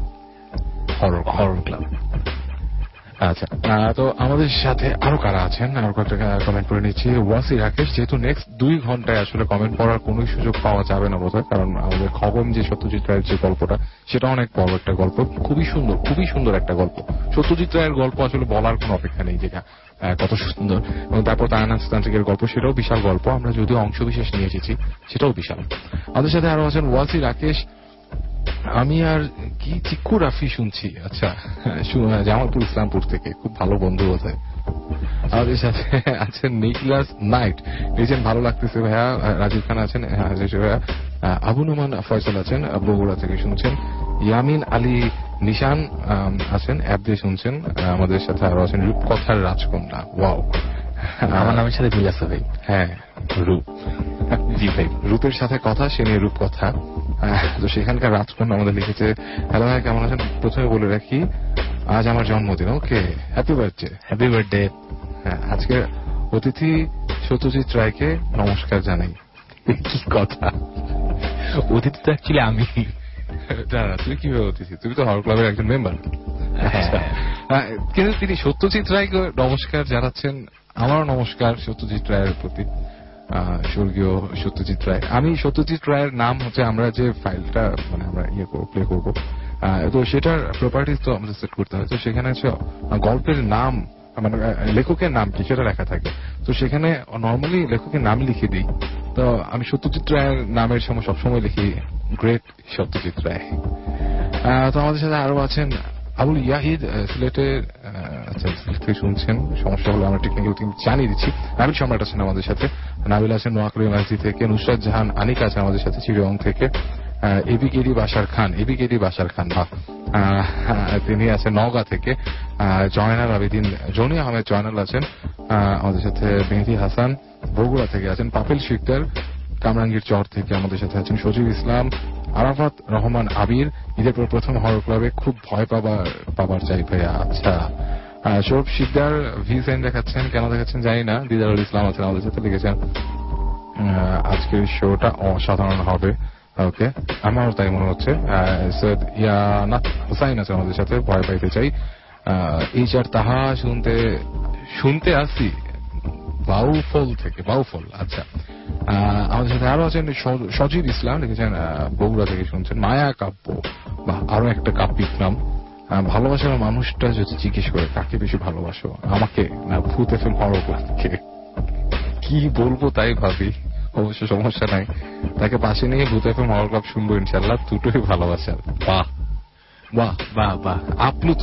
হরর ক্লাব। আচ্ছা, তো আমাদের সাথে আরো কারা আছেন আরো কয়েকটা কমেন্ট করে নিচ্ছি। ওয়াসি রাকেশ, যেহেতু নেক্সট 2 ঘন্টায় আসলে কমেন্ট পড়ার কোনো সুযোগ পাওয়া যাবে না বোধহয়, কারণ আমাদের খগম যে সত্যজিৎ রায়ের যে গল্পটা সেটা অনেক বড় একটা গল্প, খুবই সুন্দর একটা গল্প। সত্যজিৎ রায়ের গল্প আসলে বলার কোনো অপেক্ষা নেই যেটা কত সুন্দর, এবং তারপর তান্ত্রিকের গল্প সেটাও বিশাল গল্প, আমরা যদিও অংশ বিশেষ নিয়ে এসেছি সেটাও বিশাল। আমাদের সাথে আরো আছেন ওয়াসি রাকেশ, আমি আর কি চিক্কু রাফি শুনছি। আচ্ছা, জামালপুর ইসলামপুর থেকে, খুব ভালো বন্ধু বোধহয়। আমাদের সাথে আছেন নিকলাস নাইট, লিখেছেন ভালো লাগতেছে ভাইয়া। রাজীব খান আছেন, ভাইয়া। আবু নোমান ফয়সাল আছেন, বগুড়া থেকে শুনছেন। ইয়ামিন আলী নিশান আছেন, অ্যাপ দিয়ে শুনছেন। আমাদের সাথে আরো আছেন রূপকথার রাজকন্যা। ওয়াও,
আমার নামের সাথে মিল আছে ভাই।
হ্যাঁ, রূপ, জি ভাই, রূপের সাথে কথা, সে নিয়ে রূপকথা। তো সেখানকার রাজকন্যা আমাদের লিখেছে, হ্যালো ভাই কেমন আছেন, প্রথমে বলে রাখি আজ আমার জন্মদিন। Okay, happy birthday. হ্যাঁ, আজকে অতিথি সত্যজিৎ রায়কে নমস্কার জানাই।
কি কথা, অতিথি তো অ্যাকচুয়ালি আমি।
তুই কিভাবে অতিথি? তুই তো হরর ক্লাবের একজন মেম্বার। কিন্তু তিনি সত্যজিৎ রায়কে নমস্কার জানাচ্ছেন। আমারও নমস্কার সত্যজিৎ রায়ের প্রতি, স্বর্গীয় সত্যজিৎ রায়। আমি সত্যজিৎ রায়ের নাম হচ্ছে, আমরা যে ফাইলটা মানে আমরা প্লে করবো, তো সেটার প্রপার্টিজ তো আমাদের সেট করতে হয়। তো সেখানে হচ্ছে গল্পের নাম মানে লেখকের নাম কি সেটা লেখা থাকে, তো সেখানে নর্মালি লেখকের নাম লিখে দিই। তো আমি সত্যজিৎ রায়ের নামের সময় সবসময় লিখি গ্রেট সত্যজিৎ রায়। তো আমাদের সাথে আরো আছেন আবুল ইয়াহিদ, সিলেটের। আচ্ছা, সিলেট থেকে শুনছেন, সমস্যা হলো আমরা টেকনিক্যাল টিম জানিয়ে দিচ্ছি। নাবিল সম্রাট আছেন আমাদের সাথে, নাবিল আছেন নোয়াখালী মাঝি থেকে, নুসরাত জাহান আনিকা আছেন আমাদের সাথে চিরং থেকে, এবিকেডি বাশার খান বা তিনি আছেন নওগাঁ থেকে, জয়নাল আবেদিন জনি আহমেদ জয়নাল আছেন আমাদের সাথে, মেহেদি হাসান বগুড়া থেকে আছেন, পাপেল শিকদার কামরাঙ্গীর চর থেকে আমাদের সাথে আছেন, সজিব ইসলাম, আরাফাত রহমান আবির। ঈদের পর প্রথম হরর ক্লাবে, খুব ভয় পাবার চাই ভাইয়া। আচ্ছা, সৌরভ শিকদার ভি সাইন দেখাচ্ছেন, কেন দেখাচ্ছেন জানি না। দিদারুল ইসলাম আছেন আমাদের সাথে, লিখেছেন আজকের শোটা অসাধারণ হবে। ওকে, আমারও তাই মনে হচ্ছে। সৈয়দ ইয়ানাত হুসাইন আছে আমাদের সাথে, ভয় পাইতে চাই। এইচার তাহা শুনতে আসি বাউফল। আচ্ছা, আমাদের সাথে আরো আছেন সজিব ইসলাম, লিখেছেন বগুড়া থেকে শুনছেন। মায়া কাব্য, বা আরো একটা কাব্যিক নাম। ভালোবাসার মানুষটা যদি জিজ্ঞেস করে কাকে বেশি ভালোবাসো, আমাকে না ভূত এফএম হরর ক্লাবকে, কি বলবো তাই ভাবি। অবশ্য সমস্যা নাই, তাকে পাশে নিয়ে ভূত এফএম হরর ক্লাব শুনবো ইনশাল্লাহ। দুটোই ভালোবাসার। বাহ বাহ বাহ বাহ, আপ্লুত।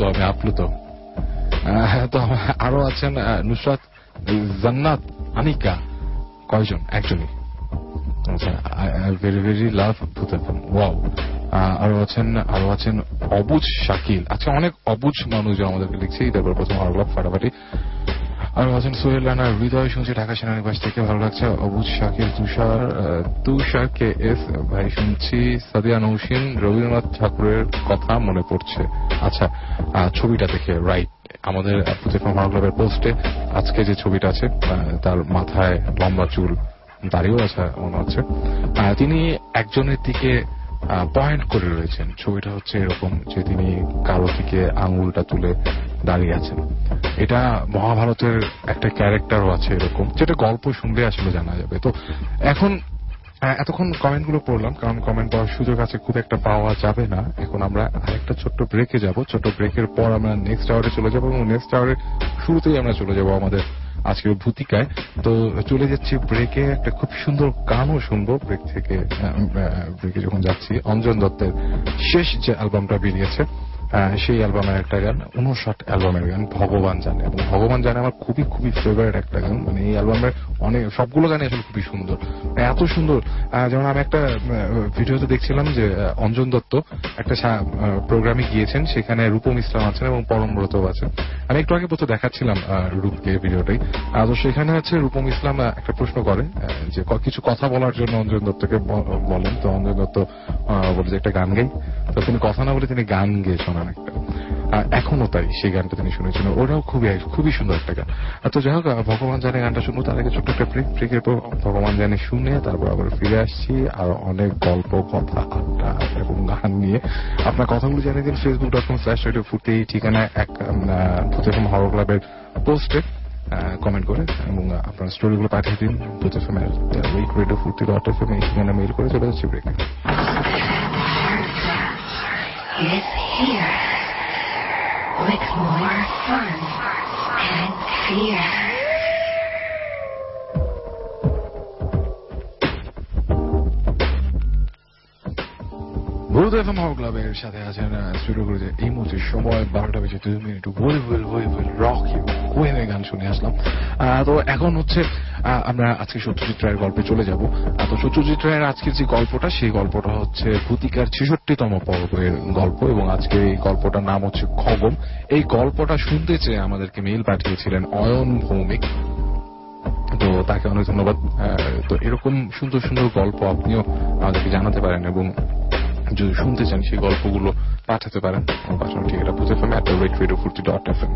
তো আরো আছেন নুসরাত জান্নাত আনিকা। কয়জন? একজনই। আচ্ছা, ভেরি ভেরি লাভ ভূত এফএম। ওয়াও। আরো আছেন অবুজ শাকিল। আচ্ছা, অনেক অবুজ মানুষ আমাদেরকে লিখছে। তারপর প্রথম হরর ক্লাব ফাটাফাটি। আরো আছেন সোহেল রানা হৃদয়, শুনছে ঢাকা সেনানিবাস থেকে, ভালো লাগছে। অবুজ শাকিল, তুষার কে এস ভাই শুনছি। সাদিয়া নৌসিন, রবীন্দ্রনাথ ঠাকুরের কথা মনে পড়ছে। আচ্ছা, ছবিটা দেখে রাইট, আমাদের হরর ক্লাবের পোস্টে আজকে যে ছবিটা আছে, তার মাথায় লম্বা চুল, দাড়িও আছে মনে হচ্ছে। তিনি একজনের দিকে পয়েন্ট করে রয়েছেন। ছবিটা হচ্ছে এরকম যে তিনি কারো দিকে আঙুলটা তুলে দাঁড়িয়ে আছেন। এটা মহাভারতের একটা ক্যারেক্টারও আছে এরকম, যেটা গল্প শুনলে আসলে জানা যাবে। তো এখন এতক্ষণ কমেন্ট গুলো পড়লাম, কারণ কমেন্ট পাওয়ার সুযোগ আছে খুব একটা পাওয়া যাবে না। এখন আমরা আরেকটা ছোট্ট ব্রেকে যাব। ছোট্ট ব্রেকের পর আমরা নেক্সট আওয়ারে চলে যাবো, এবং নেক্সট আওয়ারের শুরুতেই আমরা চলে যাবো আমাদের আজকের ভূতিকায়। তো চলে যাচ্ছি ব্রেকে, একটা খুব সুন্দর গানও শুনবো ব্রেকে যখন যাচ্ছি। অঞ্জন দত্তের শেষ যে অ্যালবামটা বেরিয়েছে, সেই অ্যালবামের একটা গান, 59 অ্যালবামের গান ভগবান জানে। এবং ভগবান জানে আমার খুবই খুবই ফেভারিট একটা গান। মানে এই অ্যালবামের অনেক সবগুলো গানই আসলে খুবই সুন্দর, এত সুন্দর। যেমন আমি একটা ভিডিওতে দেখছিলাম যে অঞ্জন দত্ত একটা প্রোগ্রামে গিয়েছেন, সেখানে রূপম ইসলাম আছেন এবং পরমব্রতও আছেন। আমি একটু আগে প্রথম দেখাচ্ছিলাম রূপকে ভিডিওটাই। তো সেখানে হচ্ছে রূপম ইসলাম একটা প্রশ্ন করে যে কিছু কথা বলার জন্য অঞ্জন দত্তকে বলেন। তো অঞ্জন দত্ত বলে যে একটা গান গাই। তো তিনি কথা না বলে তিনি গান গেয়ে শোনান একটা, এখনো তাই সেই গানটা তিনি শুনেছেন, ওটাও খুবই সুন্দর একটা গান। তো যাই হোক, ভগবান জানে গানটা শুনবো, তার আগে ছোট্ট একটা ব্রেকের পর ভগবান জানে শুনে তারপর আবার ফিরে আসছি আর অনেক গল্প, কথা, আড্ডা এবং গান নিয়ে। আপনার কথাগুলো জানিয়ে দিন facebook.com/radiofuti এই ঠিকানায় এক ভূত এফএম হরর ক্লাবের পোস্টে কমেন্ট করে, এবং আপনার স্টোরিগুলো পাঠিয়ে দিন ভূত এফএম @radiofuti.fm এই ঠিকানা মেইল করে। চলে যাচ্ছি ব্রেকে।
Is here with more fun and fear.
Bhoot FM horror ক্লাবের সাথে আছেন শুরু করেছে এই মুহূর্তে সময় 12:02 উইল রক ইউ কোয়েনের গান শুনে আসলাম। তো এখন হচ্ছে আমরা আজকে সত্যজিৎ রায়ের গল্পে চলে যাব। তো সত্যজিৎ রায়ের আজকের যে গল্পটা, সেই গল্পটা হচ্ছে ভূতিকার 66তম পর্বের গল্প, এবং আজকে এই গল্পটার নাম হচ্ছে খগম। এই গল্পটা শুনতে চেয়ে আমাদেরকে মেইল পাঠিয়েছিলেন অয়ন ভৌমিক, তো তাকে অনেক ধন্যবাদ। তো এরকম সুন্দর সুন্দর গল্প আপনিও আমাদেরকে জানাতে পারেন, এবং যদি শুনতে চান সেই গল্পগুলো পাঠাতে পারেন। পাঠানোর ঠিকানা ভূতএফএম@radiofuti.fm।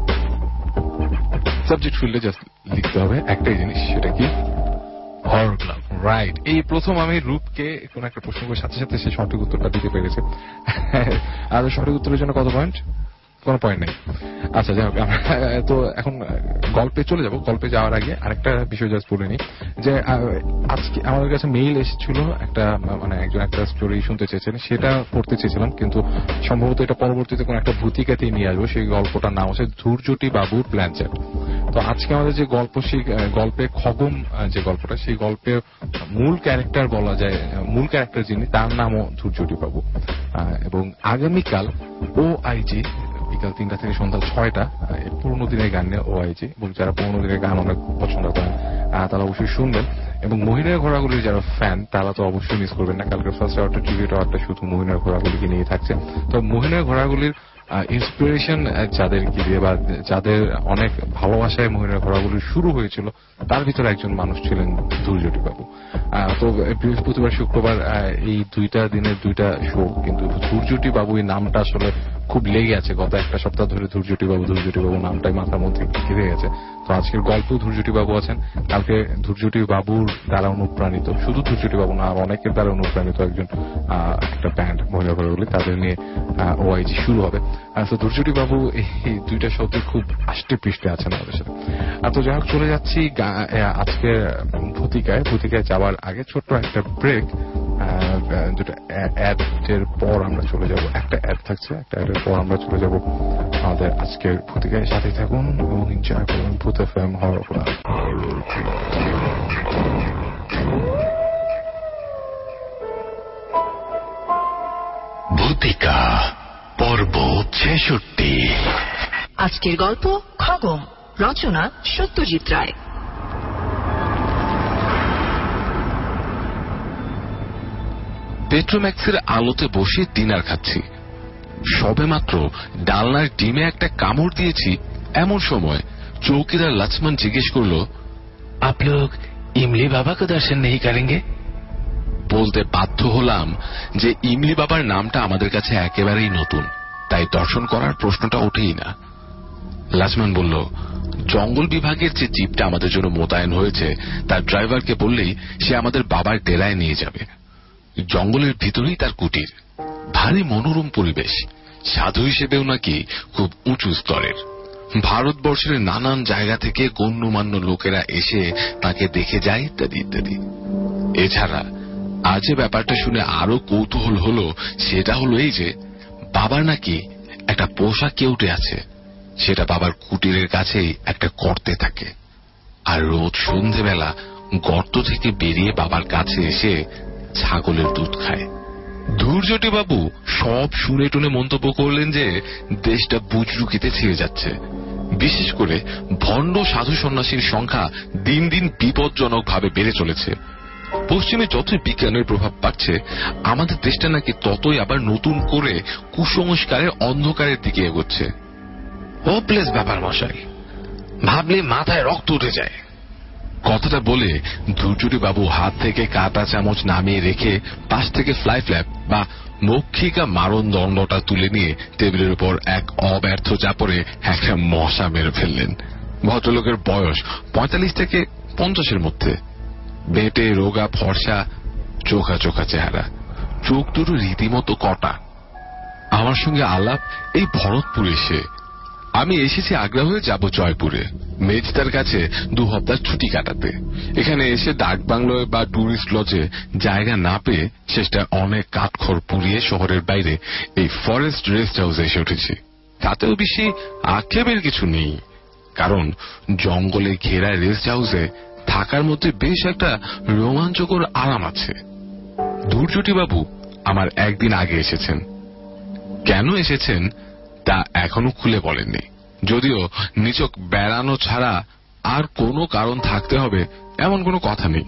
সাবজেক্ট ফিল্ডে জাস্ট লিখতে হবে একটাই জিনিস, সেটা কি হরর ক্লাব। রাইট। এই প্রথম আমি রূপকে কোন একটা প্রশ্ন করার সাথে সাথে সে সঠিক উত্তরটা দিতে পেরেছে। আর সঠিক উত্তরের জন্য কত পয়েন্ট? কোন পয়েন্ট নেই। আচ্ছা, যাই হোক, তো এখন গল্পে চলে যাব। গল্পে যাওয়ার আগে আরেকটা বিষয় জাস্ট বলে নিই যে আজকে আমাদের কাছে মেইল এসেছিল একটা, মানে একজন একটা স্টোরি শুনতে চেয়েছেন, সেটা পড়তে চেয়েছিলাম, কিন্তু সম্ভবত এটা পরবর্তীতে কোন একটা ভূতিকাতেই নিয়ে আসবো। সেই গল্পটার নাম হচ্ছে ধূর্যটি বাবুর প্ল্যানচেট। তো আজকে আমাদের যে গল্প, সেই গল্পে খগম যে গল্পটা, সেই গল্পে মূল ক্যারেক্টার বলা যায়, মূল ক্যারেক্টার যিনি, তার নামও ধূর্যটি বাবু। এবং আগামীকাল OIG বিকাল 3টা থেকে সন্ধ্যা 6টা পুরোনো দিনের গান নিয়ে OIG, এবং যারা পুরোনো দিনের গান অনেক পছন্দ করেন তারা অবশ্যই শুনবেন। এবং মহিলার ঘোড়াগুলির যারা ফ্যান তারা তো অবশ্যই মিস করবেন না। কালকে ফার্স্ট আওয়ারটা ট্রিবিউট আওয়ারটা শুধু মহিলার ঘোড়াগুলিকে নিয়ে থাকছে। তো মহিলার ঘোড়াগুলির ইন্সপিরেশন যাদেরকে দিয়ে বা যাদের অনেক ভালোবাসায় মহিলার ঘোড়াগুলি শুরু হয়েছিল, তার ভিতরে একজন মানুষ ছিলেন ধূর্যটি বাবু। তো বৃহস্পতিবার শুক্রবার এই 2টা দিনের 2টা শো, কিন্তু ধূর্যটি বাবু এই নামটা আসলে খুব লেগে আছে। গত একটা সপ্তাহ ধরে ধূর্যটি বাবু নামটাই মাথার মধ্যে ঘিরে গেছে। তো আজকের গল্প ধূর্যটি বাবু আছেন। কালকে ধূর্যটি বাবুর দ্বারা অনুপ্রাণিত, শুধু ধূর্যটি বাবু না, আর অনেকের দ্বারা অনুপ্রাণিত একজন একটা ব্যান্ড মহিলা ঘোড়াগুলি, তাদের নিয়ে OIG শুরু হবে। তো ধূর্যটি বাবু এই 2টা শব্দ খুব আষ্টে পৃষ্ঠে আছেন আমাদের সাথে। তো যাই হোক, চলে যাচ্ছি আজকে ভূতিকায় যাওয়ার আগে ছোট্ট একটা ব্রেক। দুটো অ্যাডের পর আমরা চলে যাব, একটা অ্যাড থাকছে, একটা অ্যাডের পর আমরা চলে যাব আমাদের আজকের ভূতিকায়। সাথে থাকুন এবং এনজয় করুন ভূত এফএম হরর ক্লাব।
ভূতিকা পর্ব 66।
আজকের গল্প খগম, রচনা সত্যজিৎ রায়।
পেট্রোম্যাক্সের আলোতে বসে ডিনার খাচ্ছি। সবেমাত্র ডালনার ডিমে একটা কামড় দিয়েছি, এমন সময় চৌকিদার লক্ষ্মণ জিজ্ঞেস করল, আপ লোক ইমলি বাবা কো দর্শন নেই করেঙ্গে? বলতে বাধ্য হলাম যে ইমলি বাবার নামটা আমাদের কাছে একেবারেই নতুন, তাই দর্শন করার প্রশ্নটা ওঠেই না। লক্ষ্মণ বলল, জঙ্গল বিভাগের যে জিপটা আমাদের জন্য মোতায়েন হয়েছে তার ড্রাইভারকে বললেই সে আমাদের বাবার ডেরায় নিয়ে যাবে। জঙ্গলের ভিতরেই তার কুটির, ভারী মনোরম পরিবেশ, সাধু হিসেবেও নাকি খুব উঁচু স্তরের। ভারতবর্ষের নানান জায়গা থেকে গণ্যমান্য লোকেরা এসে তাকে দেখে যায় ইত্যাদি ইত্যাদি। এছাড়া আজ যে ব্যাপারটা শুনে আরো কৌতূহল হলো, সেটা হলো এই যে বাবার নাকি একটা পোষা কেউটে আছে, সেটা বাবার কুটিরের কাছেই একটা গর্তে থাকে, আর রোজ সন্ধেবেলা গর্ত থেকে বেরিয়ে বাবার কাছে এসে ছাগলের দুধ খায়। ধূর্যটি বাবু সব শুনে টুনে মন্তব্য করলেন যে দেশটা বুজরুকিতে ছেড়ে যাচ্ছে, বিশেষ করে ভণ্ড সাধু সন্ন্যাসীর সংখ্যা দিন দিন বিপজ্জনক ভাবে বেড়ে চলেছে। পশ্চিমে যতই বিজ্ঞানের প্রভাব পাচ্ছে, আমাদের দেশটা নাকি ততই আবার নতুন করে কুসংস্কারের অন্ধকারের দিকে এগোচ্ছে।
হোপলেস ব্যাপার মশাই, ভাবলে মাথায় রক্ত উঠে যায়।
কথাটা বলে ধূর্যটি বাবু হাত থেকে কাঁটা চামচ নামিয়ে রেখে পাশ থেকে ফ্লাই ফ্ল্যাপ বা মক্ষিকা মারণ দণ্ডটা তুলে নিয়ে টেবিলের উপর এক অব্যর্থ চাপড়ে একটা মশা মেরে ফেললেন। ভদ্রলোকের বয়স 45 থেকে 50-এর মধ্যে, বেটে রোগা ফর্সা, চোখা চোখা চেহারা, চোখ দুটো রীতিমতো কটা। আমার সঙ্গে আলাপ এই ভরতপুরে এসে। আমি এসেছি আগ্রা হয়ে যাব জয়পুরে মেজদার কাছে 2 সপ্তাহ ছুটি কাটাতে। এখানে এসে ডাক বাংলোয় বা টুরিস্ট লজে জায়গা না পেয়ে শেষটা অনেক কাঠখড় পুড়িয়ে শহরের বাইরে এই ফরেস্ট রেস্ট হাউসে এসে উঠেছি। তাতেও বেশি আক্ষেপের কিছু নেই, কারণ জঙ্গলে ঘেরা রেস্ট হাউসে থাকার মধ্যে বেশ একটা রোমাঞ্চকর আরাম আছে। ধূর্যটি বাবু আমার একদিন আগে এসেছেন। কেন এসেছেন তা এখনো খুলে বলেননি, যদিও নিছক বেড়ানো ছাড়া আর কোনো কারণ থাকতে হবে এমন কোনো কথা নেই।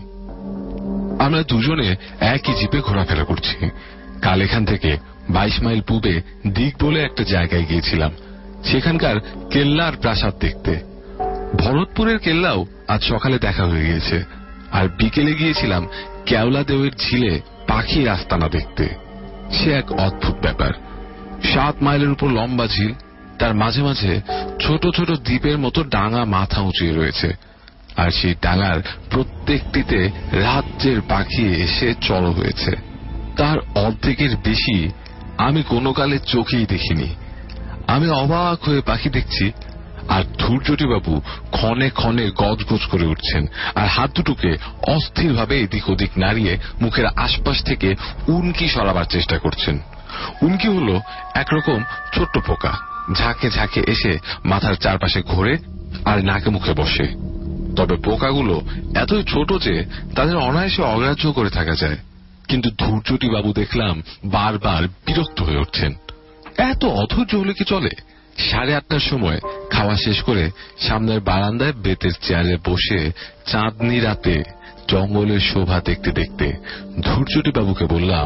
আমরা দুজনে একই জিপে ঘোরাফেরা করছি। কাল এখান থেকে 22 মাইল পূবে দিক বলে একটা জায়গায় গিয়েছিলাম, সেখানকার কেল্লার প্রাসাদ দেখতে। ভরতপুরের কেল্লাও আজ সকালে দেখা হয়ে গিয়েছে, আর বিকেলে গিয়েছিলাম কেওলা দেওয়ের ঝিলে পাখির আস্তানা দেখতে। সে এক অদ্ভুত ব্যাপার। 7 মাইলের উপর লম্বা ঝিল, তার মাঝে মাঝে ছোট ছোট দ্বীপের মতো ডাঙা মাথা উঁচিয়ে রয়েছে, আর সেই ডাঙার প্রত্যেকটিতে রাজ্যের পাখি এসে জড়ো হয়েছে। তার অর্ধেকের বেশি আমি কোনো কালে চোখেই দেখিনি। আমি অবাক হয়ে পাখি দেখছি, আর ধূর্যটি বাবু ক্ষণে ক্ষণে গজগজ করে উঠছেন আর হাত দুটোকে অস্থিরভাবে এদিক ওদিক নাড়িয়ে মুখের আশপাশ থেকে উনকি সরাবার চেষ্টা করছেন। উনকি হলো একরকম ছোট্ট পোকা, ঝাঁকে ঝাঁকে এসে মাথার চারপাশে ঘোরে আর নাকে মুখে বসে। তবে পোকাগুলো এতই ছোট যে তাদের অনায়াসে অগ্রাহ্য করে থাকা যায়। কিন্তু ধূর্যটি বাবু দেখলাম বারবার বিরক্ত হয়ে উঠছেন। এত অধৈর্য হলে কি চলে? 8:30টার সময় খাওয়া শেষ করে সামনের বারান্দায় বেতের চেয়ারে বসে চাঁদনি রাতে জঙ্গলের শোভা দেখতে দেখতে ধূর্যটি বাবুকে বললাম,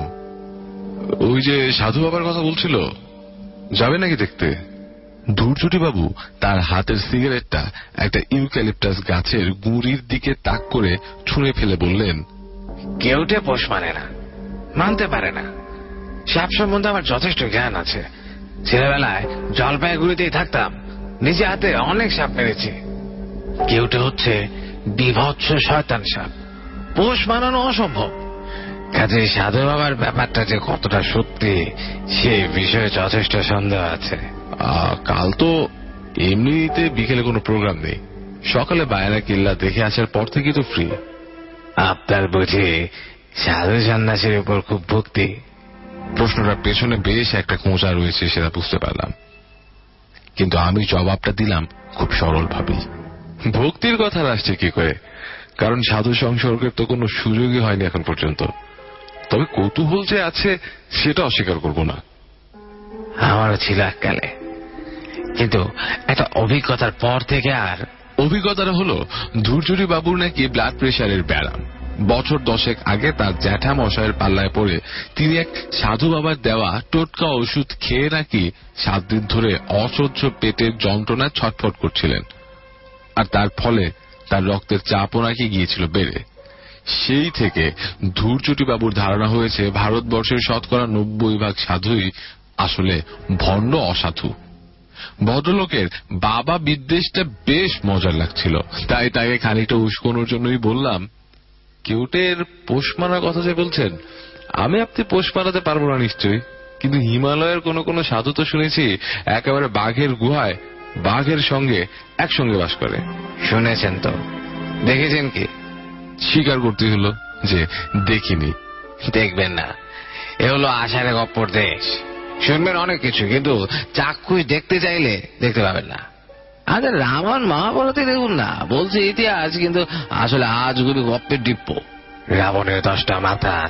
ওই যে সাধু বাবার কথা বলছিল, যাবে নাকি দেখতে? ধূর্যটি বাবু তার হাতের সিগারেটটা একটা ইউক্যালিপটাস গাছের গুঁড়ির দিকে তাক করে ছুঁড়ে ফেলে বললেন,
কেউটে পোষ মানে না, মানতে পারে না। সাপ সম্বন্ধে আমার যথেষ্ট জ্ঞান আছে। ছেলেবেলায় জলপাইগুড়িতেই থাকতাম, নিজে হাতে অনেক সাপ মেরেছি। কেউটে হচ্ছে বিভৎস শয়তান সাপ, পোষ মানানো অসম্ভব। কাজে সাধু বাবার ব্যাপারটা যে কতটা সত্যি সে বিষয়ে যথেষ্ট সন্দেহ আছে।
কাল তো এমনিতে বিকেলে কোনো প্রোগ্রাম নেই, সকালে বায়না কিল্লা দেখে আসার পর থেকে তো ফ্রি।
আপনার বুঝি সাধু সন্ন্যাসীর উপর খুব ভক্তি?
প্রশ্নটার পেছনে বেশ একটা খোঁচা রয়েছে সেটা বুঝতে পারলাম, কিন্তু আমি জবাবটা দিলাম খুব সরল ভাবেই। ভক্তির কথা আসছে কি করে, কারণ সাধু সংসর্গের তো কোনো সুযোগই হয়নি এখন পর্যন্ত। তবে কৌতূহল যে আছে সেটা অস্বীকার করব না।
আমারও ছিল এককালে, কিন্তু একটা অভিজ্ঞতার পর থেকে আর।
অভিজ্ঞতাটা হলো ধূর্যটি বাবুর নাকি ব্লাড প্রেশারের ব্যারাম। বছর 10 আগে তার জ্যাঠা মশাইয়ের পাল্লায় পড়ে তিনি এক সাধু বাবার দেওয়া টোটকা ওষুধ খেয়ে নাকি 7 দিন ধরে অসহ্য পেটের যন্ত্রণায় ছটফট করছিলেন, আর তার ফলে তার রক্তের চাপও নাকি গিয়েছিল বেড়ে। সেই থেকে ধূর্যটি বাবুর ধারণা হয়েছে ভারতবর্ষের 90% সাধুই আসলে ভণ্ড অসাধু। ভদ্রলোকের বাবা বিদ্বেষটা বেশ মজার লাগছিল, তাই তাকে খানিকটা উস্কানোর জন্যই বললাম, কেউটের পোষ মারার কথা যে বলছেন, আমি আপনি পোষ মারাতে পারবো না নিশ্চয়ই, কিন্তু হিমালয়ের কোন কোন সাধু তো শুনেছি একেবারে বাঘের গুহায় বাঘের সঙ্গে একসঙ্গে বাস করে।
শুনেছেন তো? দেখেছেন কি?
স্বীকার করতে হলো যে দেখিনি।
দেখবেন না, এ হলো আষাঢ়ে গপ্পর দেশ। শুনবেন অনেক কিছু, কিন্তু চাক্ষুষ দেখতে চাইলে দেখতে পাবেন না। আচ্ছা, রামায়ণ মহাভারতে দেখুন না, বলছে ইতিহাস, কিন্তু আসলে আজগুবি গপ্পের ডিপ্পো। রাবণের 10টা মাথা,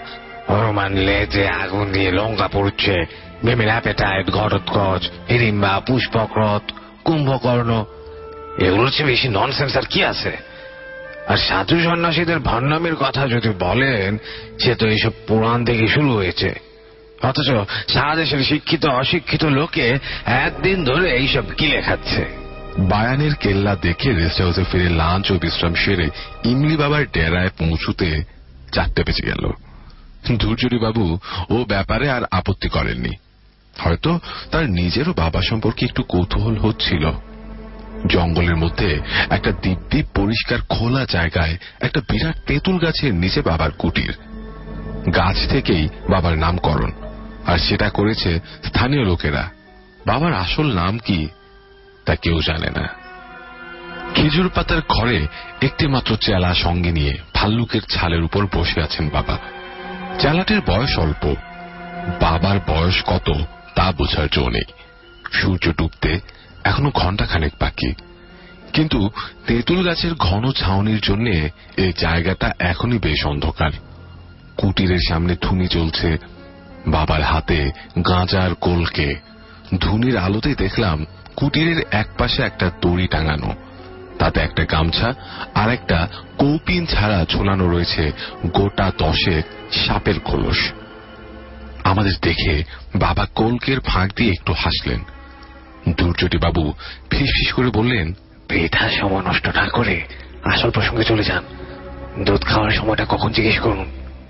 হনুমান লেজে আগুন দিয়ে লঙ্কা পড়ছে, ভীমের অ্যাপেটাইট, ঘটোৎকচ, হিড়িম্বা, পুষ্পক্রত, কুম্ভকর্ণ, এগুলোর চেয়ে বেশি ননসেন্স আর কি আছে? আর সাধু সন্ন্যাসীদের ভণ্ডামির কথা যদি বলেন, সে তো এইসব পুরাণ থেকে শুরু হয়েছে। অথচ সারা দেশের শিক্ষিত অশিক্ষিত লোকে একদিন ধরে এইসব গিলে খাচ্ছে।
বায়ানের কেল্লা দেখে রেস্ট হাউসে ফিরে লাঞ্চ ও বিশ্রাম সেরে ইমলি বাবার ডেরায় পৌঁছুতে 4টে বেজে গেল। ধূর্যটি বাবু ও ব্যাপারে আর আপত্তি করেননি। হয়তো তার নিজেরও বাবা সম্পর্কে একটু কৌতূহল হচ্ছিল। জঙ্গলের মধ্যে একটা দিব্যি পরিষ্কার খোলা জায়গায় একটা বিরাট তেঁতুল গাছের নিচে বাবার কুটির। গাছ থেকেই বাবার নামকরণ, আর সেটা করেছে স্থানীয় লোকেরা। বাবার আসল নাম কি তা কেউ জানে না। খেজুর পাতার ঘরে একটি মাত্র চেলা সঙ্গে নিয়ে ভাল্লুকের ছালের উপর বসে আছেন বাবা। চেলাটির বয়স অল্প, বাবার বয়স কত তা বোঝার জো নেই। সূর্য ডুবতে এখনো ঘণ্টাখানেক বাকি, কিন্তু তেঁতুল গাছের ঘন ছাউনির জন্য এই জায়গাটা এখনই বেশ অন্ধকার। কুটিরের সামনে ধুনি জ্বলছে, বাবার হাতে গাঁজার কলকে। ধুনির আলোতে দেখলাম কুটিরের এক পাশে একটা দড়ি টাঙানো, তাতে একটা গামছা আর একটা কৌপিন ছাড়া ঝোলানো রয়েছে গোটা 10 সাপের খোলস। আমাদের দেখে বাবা কলকের ফাঁক দিয়ে একটু হাসলেন। দুর্যোটি বাবু ফিসফিস করে বললেন,
বৃথা সময় নষ্ট না করে আসল প্রসঙ্গে চলে যান। দুধ খাওয়ার সময়টা কখন জিজ্ঞেস করুন।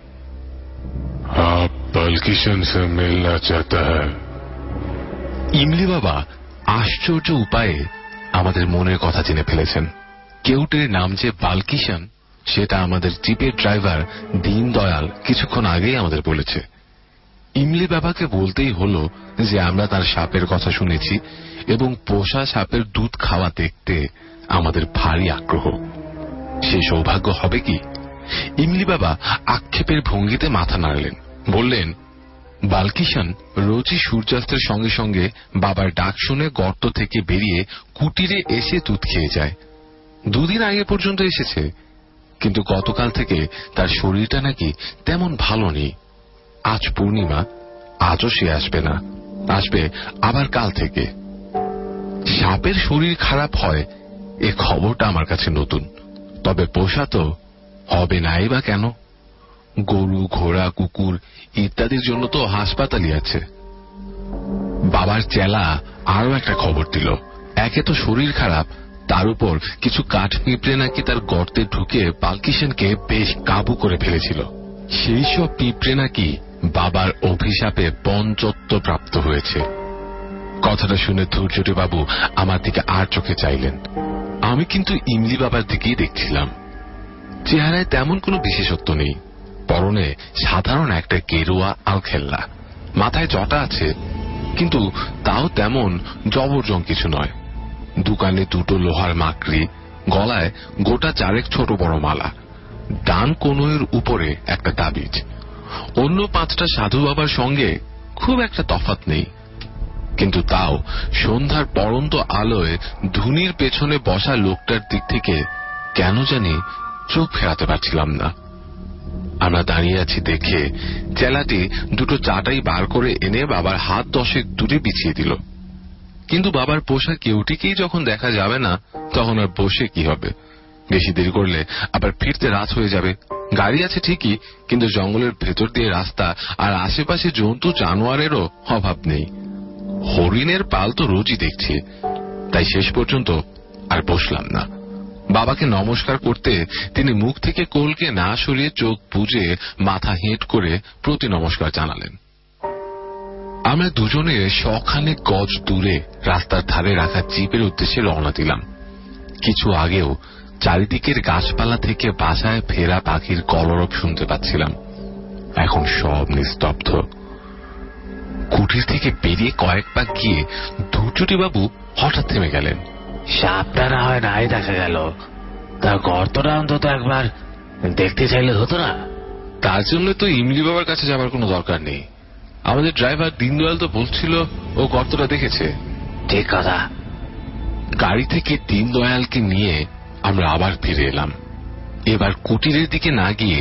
आप बालकिशन से मिलना चाहता है। ইমলি বাবা আশ্চর্য উপায়ে আমাদের মনের কথা জেনে ফেলেছেন। কেউটের নাম যে বালকিশন, সেটা আমাদের জিপের ড্রাইভার দীনদয়াল কিছুক্ষণ আগেই আমাদের বলেছে। ইমলি বাবাকে বলতেই হলো যে আমরা তার সাপের কথা শুনেছি এবং পোষা সাপের দুধ খাওয়া দেখতে আমাদের ভারী আগ্রহ। সে সৌভাগ্য হবে কি? ইমলি বাবা আক্ষেপের ভঙ্গিতে মাথা নাড়লেন, বললেন, বালকিশন রোজই সূর্যাস্তের সঙ্গে সঙ্গে বাবার ডাক শুনে গর্ত থেকে বেরিয়ে কুটিরে এসে দুধ খেয়ে যায়। 2 দিন আগে পর্যন্ত এসেছে, কিন্তু গতকাল থেকে তার শরীরটা নাকি তেমন ভালো নেই। আজ পূর্ণিমা, আজও সে আসবে না, আসবে আবার কাল থেকে। সাপের শরীর খারাপ হয় এ খবরটা আমার কাছে নতুন, তবে পোষা তো হবে নাই বা কেন? গরু, ঘোড়া, কুকুর ইত্যাদির জন্য তো হাসপাতালই আছে। বাবার চেলা আরো একটা খবর দিল, একে তো শরীর খারাপ, তার উপর কিছু কাঠ পিঁপড়ে নাকি তার গর্তে ঢুকে বালকিশনকে বেশ কাবু করে ফেলেছিল। সেই সব পিঁপড়ে নাকি বাবার অভিশাপে পঞ্চত্ব প্রাপ্ত হয়েছে। কথাটা শুনে ধৈর্যটি বাবু আমার দিকে আর চোখে চাইলেন। আমি কিন্তু ইমলি বাবার দিকেই দেখছিলাম। চেহারায় তেমন কোনো বিশেষত্ব নেই, পরনে সাধারণ একটা গেরুয়া আলখেল্লা, মাথায় জটা আছে, কিন্তু তাও তেমন জবরজং কিছু নয়। দোকানে 2টো লোহার মাকড়ি, গলায় গোটা 4 ছোট বড় মালা, ডান কনুইয়ের উপরে একটা তাবিজ। অন্য 5টা সাধু বাবার সঙ্গে খুব একটা তফাৎ নেই, কিন্তু তাও সন্ধ্যার পড়ন্ত আলোয় ধুনির পেছনে বসা লোকটার দিক থেকে কেন জানি চোখ ফেরাতে পারছিলাম না। আমরা দাঁড়িয়ে আছি দেখে চেলাটি 2টো চাটাই বার করে এনে বাবার হাত 10 দূরে বিছিয়ে দিল। কিন্তু বাবার পোষা কেউটিকেই যখন দেখা যাবে না, তখন আর বসে কি হবে? বেশি দেরি করলে আবার ফিরতে রাত হয়ে যাবে। গাড়ি আছে ঠিকই, কিন্তু জঙ্গলের ভেতর দিয়ে রাস্তা, আর আশেপাশে জন্তু জানোয়ারেরও অভাব নেই। হরিণের পাল তো রোজই দেখছি, তাই শেষ পর্যন্ত আর বসলাম না। বাবাকে নমস্কার করতে তিনি মুখ থেকে কোলকে না সরিয়ে চোখ বুজে মাথা হেঁট করে প্রতি নমস্কার জানালেন। আমরা দুজনে 100 গজ দূরে রাস্তার ধারে রাখা জিপের উদ্দেশ্যে রওনা দিলাম। কিছু আগেও চারিদিকের গাছপালা থেকে বাসায় ফেরা পাখির কলরব শুনতে পাচ্ছিলাম। এখন সব নিস্তব্ধ। কুটির থেকে বেরিয়ে কয়েক পা গিয়ে ধূর্যটি বাবু হঠাৎ থেমে গেলেন।
সাপটা না হয় নাই দেখা গেল, তা গর্তটা অন্তত একবার দেখতে চাইলে হতো না?
তার জন্য তো ইমলি বাবার কাছে যাবার কোনো দরকার নেই। আমাদের ড্রাইভার দীনদয়াল তো বলছিল ও গর্তটা দেখেছে।
ঠিক কথা।
গাড়ি থেকে দীনদয়ালকে নিয়ে আমরা আবার ফিরে এলাম। এবার কুটিরের দিকে না গিয়ে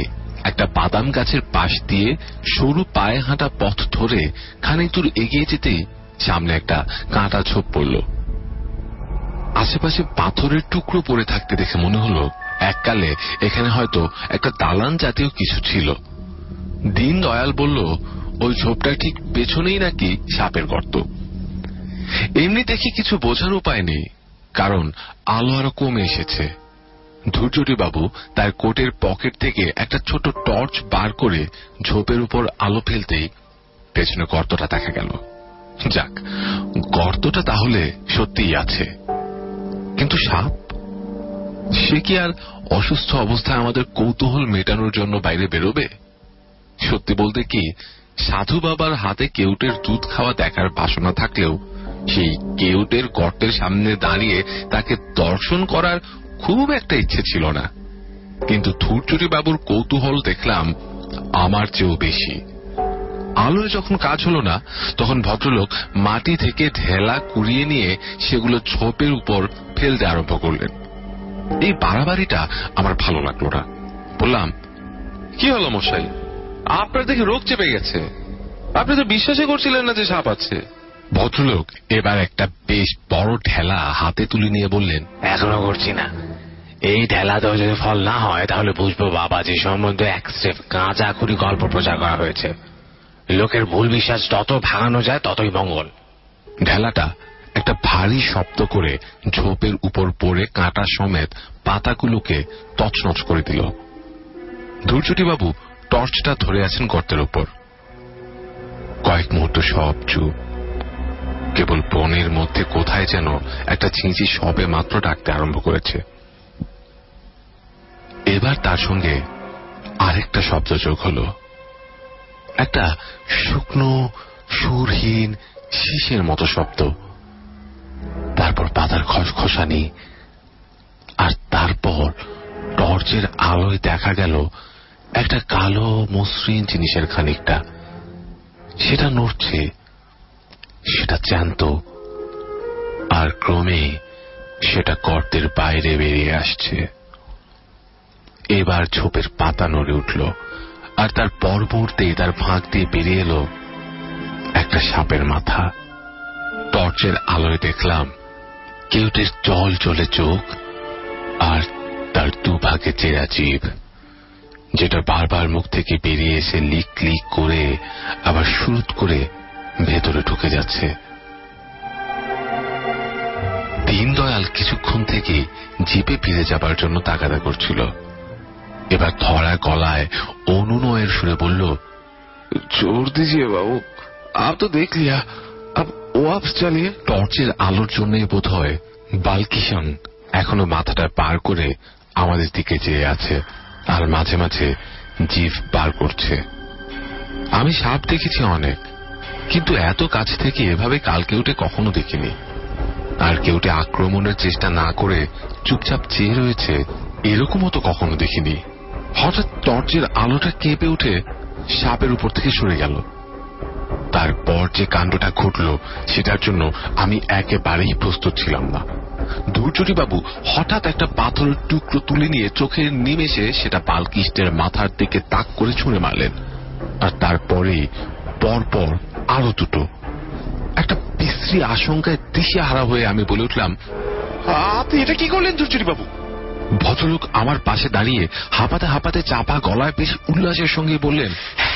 একটা বাদাম গাছের পাশ দিয়ে সরু পায়ে হাঁটা পথ ধরে খানিক দূর এগিয়ে যেতেই সামনে একটা কাঁটা ছোপ পড়ল। আশেপাশে পাথরের টুকরো পড়ে থাকতে দেখে মনে হলো এককালে এখানে হয়তো একটা দালান জাতীয় কিছু ছিল। দীন দয়াল বলল ওই ঝোপটা ঠিক পেছনেই নাকি সাপের গর্ত। এমনি দেখি কিছু বোঝার উপায় নেই, কারণ আলো আরো কমে এসেছে। ধৈর্যটি বাবু তার কোটের পকেট থেকে একটা ছোট টর্চ বার করে ঝোপের উপর আলো ফেলতেই পেছনে গর্তটা দেখা গেল। যাক, গর্তটা তাহলে সত্যিই আছে, কিন্তু সাপ সে কি আর অসুস্থ অবস্থায় আমাদের কৌতূহল মেটানোর জন্য বাইরে বেরোবে? সত্যি বলতে কি, সাধু বাবার হাতে কেউটের দুধ খাওয়া দেখার বাসনা থাকলেও সেই কেউটের গর্তের সামনে দাঁড়িয়ে তাকে দর্শন করার খুব একটা ইচ্ছে ছিল না। কিন্তু ধূর্চুরি বাবুর কৌতূহল দেখলাম আমার চেয়েও বেশি। আলোয় যখন কাজ হলো না, তখন ভদ্রলোক মাটি থেকে ঢেলা কুড়িয়ে নিয়ে সেগুলো ঝোপের উপর ফেলতে আরম্ভ করলেন। এই বাড়াবাড়িটা আমার ভালো লাগলো না। বললাম, কি হলো মশাই, আপনার দেখে রোগ চেপে গেছে? আপনি তো বিশ্বাসই করছিলেন না যে সাপ আছে। ভদ্রলোক এবার একটা বেশ বড় ঢেলা হাতে তুলে নিয়ে বললেন,
এখনো করছি না। এই ঢেলাতেও যদি ফল না হয় তাহলে বুঝবো বাবাজি সম্বন্ধে এক স্রেফ কাঁচা খুঁড়ি গল্প প্রচার করা হয়েছে। লোকের ভুল বিশ্বাস যত ভাঙানো যায় ততই মঙ্গল।
ঢেলাটা একটা ভারী শব্দ করে ঝোপের উপর পড়ে কাঁটা সমেত পাতাগুলোকে তছনছ করে দিল। ধূর্চটি বাবু টর্চটা ধরে আছেন গর্তের উপর। কয়েক মুহূর্ত সব চুপ। কেবল বনের মধ্যে কোথায় যেন একটা ছিঁচি সবে মাত্র ডাকতে আরম্ভ করেছে। এবার তার সঙ্গে আরেকটা শব্দ যোগ হলো, একটা শুকনো সুরহীন শীষের মতো শব্দ। তারপর পাতার খসখসানি, আর তারপর টর্চের আলোয় দেখা গেল একটা কালো মসৃণ জিনিসের খানিকটা। সেটা নড়ছে, সেটা জ্যান্ত, আর ক্রমে সেটা গর্তের বাইরে বেরিয়ে আসছে। এবার ঝোপের পাতা নড়ে উঠল, আর তার পর মুহূর্তে তার ফাঁক দিয়ে বেরিয়ে এলো একটা সাপের মাথা। টর্চের আলোয় দেখলাম কেউটের জল জ্বলে চোখ, আর তার দুভাগে চেরা জিভ, যেটা বারবার মুখ থেকে বেরিয়ে এসে লিক লিক করে আবার সুরুত করে ভেতরে ঢুকে যাচ্ছে। দীন দয়াল কিছুক্ষণ থেকে জিপে ফিরে যাবার জন্য তাগাদা করছিল। এবার ধরা গলায় অনুনয়ের সুরে বলল,
छोड़ दीजिए बाबू, आप तो देख लिया, अब वापस चलिए।
টর্চের আলোর জন্য বোধ হয় বালকিষণ এখনো মাথাটা পার করে আমাদের দিকে চেয়ে আছে, আর মাঝে মাঝে জিভ বার করছে। আমি সাপ দেখেছি অনেক, কিন্তু এত কাছ থেকে এভাবে কাল কেউটে কখনো দেখিনি। আর কেউটে আক্রমণের চেষ্টা না করে চুপচাপ চেয়ে রয়েছে, এরকমও তো কখনো দেখিনি। হঠাৎ টর্চের আলোটা কেঁপে উঠে সাপের উপর থেকে সরে গেল। তারপর যে কাণ্ডটা ঘটল সেটার জন্য আমি একেবারেই প্রস্তুত ছিলাম না। ধূর্চটি বাবু হঠাৎ একটা পাথরের টুকরো তুলে নিয়ে চোখের নিমেষে সেটা বালকিষ্টের মাথার দিকে তাক করে ছুঁড়ে মারলেন, আর তারপরেই পরপর আরো দুটো। একটা বিশ্রী আশঙ্কায় দিশেহারা হয়ে আমি বলে উঠলাম,
আপনি এটা কি করলেন ধূর্চটি বাবু?
ভদ্রলোক আমার পাশে দাঁড়িয়ে হাঁপাতে হাঁপাতে চাপা গলায় বেশ উল্লাসের সঙ্গে বললেন,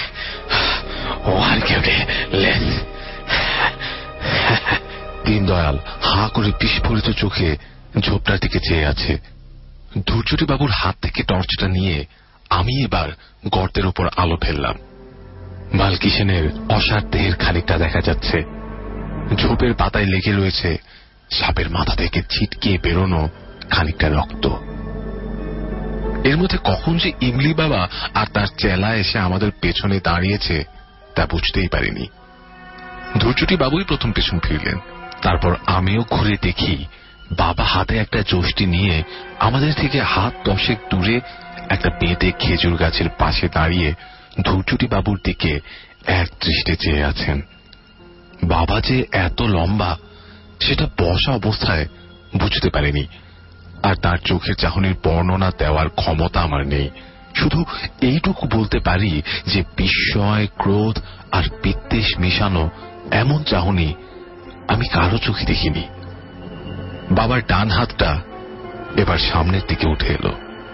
দীন দয়াল হাঁ করে বিস্ফোরিত চোখে ঝোপটার দিকে চেয়ে আছে। ধূর্চটি বাবুর হাত থেকে টর্চটা নিয়ে আমি এবার গর্তের উপর আলো ফেললাম। বালকিষণের অসার দেহের খানিকটা দেখা যাচ্ছে। ঝোপের পাতায় লেগে রয়েছে সাপের মাথা থেকে ছিটকে বেরোনো খানিকটা রক্ত। এর মধ্যে কখন যে ইমলি বাবা আর তার চেলা এসে আমাদের পেছনে দাঁড়িয়েছে তা বুঝতেই পারিনি। ধূর্চটি বাবুই প্রথম পেছন ফিরলেন। তারপর আমিও ঘুরে দেখি বাবা হাতে একটা যষ্টি নিয়ে আমাদের থেকে হাত 10 দূরে একটা বেঁধে খেজুর গাছের পাশে দাঁড়িয়ে ধূর্চটি বাবুর দিকে এক দৃষ্টে চেয়ে আছেন। বাবা যে এত লম্বা সেটা বসা অবস্থায় বুঝতে পারিনি, আর তার চোখের চাহনির বর্ণনা দেওয়ার ক্ষমতা আমার নেই। শুধু এইটুকু বলতে পারি যে বিস্ময়, ক্রোধ আর বিদ্বেষ মেশানো এমন চাহনি আমি কারো চোখে দেখিনি। বাবার ডান হাতটা এবার সামনের দিকে উঠে এলো।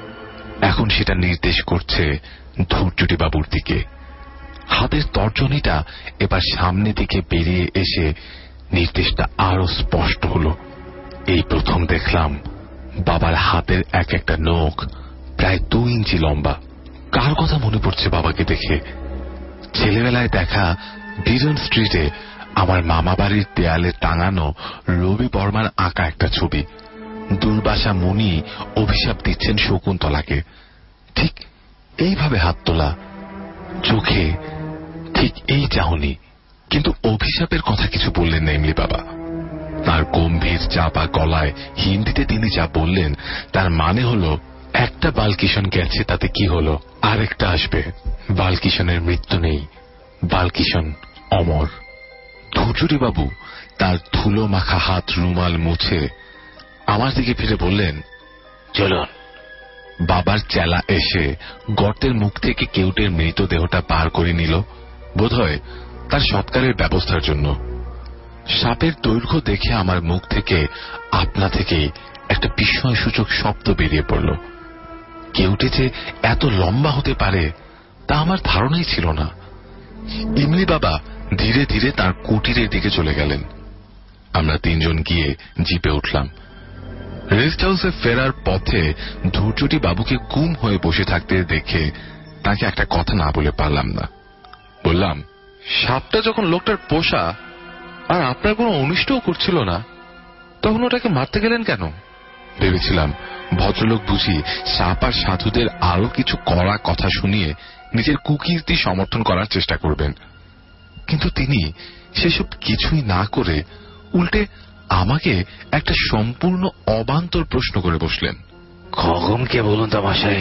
এখন সেটা নির্দেশ করছে ধূর্যটি বাবুর দিকে। হাতের তর্জনীটা এবার সামনের দিকে বেরিয়ে এসে নির্দেশটা আরো স্পষ্ট হলো। এই প্রথম দেখলাম বাবার হাতের এক একটা নখ প্রায় 2 ইঞ্চি লম্বা। কার কথা মনে পড়ছে বাবাকে দেখে? ছেলেবেলায় দেখা বিজন স্ট্রিটে আমার মামা বাড়ির দেয়ালে টাঙানো রবি বর্মার আঁকা একটা ছবি। দুর্বাসা মুনি অভিশাপ দিচ্ছেন শকুন্তলাকে, ঠিক এইভাবে হাত তোলা, চোখে ঠিক এই চাহনি। কিন্তু অভিশাপের কথা কিছু বললেন না ইমলি বাবা। তার গম্ভীর চাপা গলায় হিন্দিতে তিনি যা বললেন তার মানে হলো, একটা বালকিশন গেছে তাতে কি হলো, আরেকটা আসবে। বালকিশনের মৃত্যু নেই, বালকিশন অমর। ধূর্যটি বাবু তার ধুলো মাখা হাত রুমাল মুছে আমার দিকে ফিরে বললেন, চলুন। বাবার চেলা এসে গর্তের মুখ থেকে কেউটের মৃতদেহটা পার করে নিল, বোধহয় তার সৎকারের ব্যবস্থার জন্য। সাপের দৈর্ঘ্য দেখে আমার মুখ থেকে আপনা থেকেই একটা বিস্ময়সূচক শব্দ বেরিয়ে পড়ল। কেউটে যে এত লম্বা হতে পারে তা আমার ধারণাই ছিল না। ইমলি বাবা ধীরে ধীরে তার কুটিরের দিকে চলে গেলেন। আমরা 3 জন গিয়ে জিপে উঠলাম। রেস্ট হাউসে ফেরার পথে ধূর্যটি বাবুকে গুম হয়ে বসে থাকতে দেখে তাকে একটা কথা না বলে পারলাম না। বললাম, সাপটা যখন লোকটার পোষা আর আপনার কোনো অনিষ্টও করছিল না, তখন ওটাকে মারতে গেলেন কেন? ভেবেছিলাম ভদ্রলোক বুঝি সাপ আর সাধুদের আরো কিছু কড়া কথা শুনিয়ে নিজের কুকীর্তি সমর্থন করার চেষ্টা করবেন, কিন্তু তিনি সেসব কিছুই না করে উল্টে আমাকে একটা সম্পূর্ণ অবান্তর প্রশ্ন করে বসলেন।
খগম কে বলুন তো মশাই?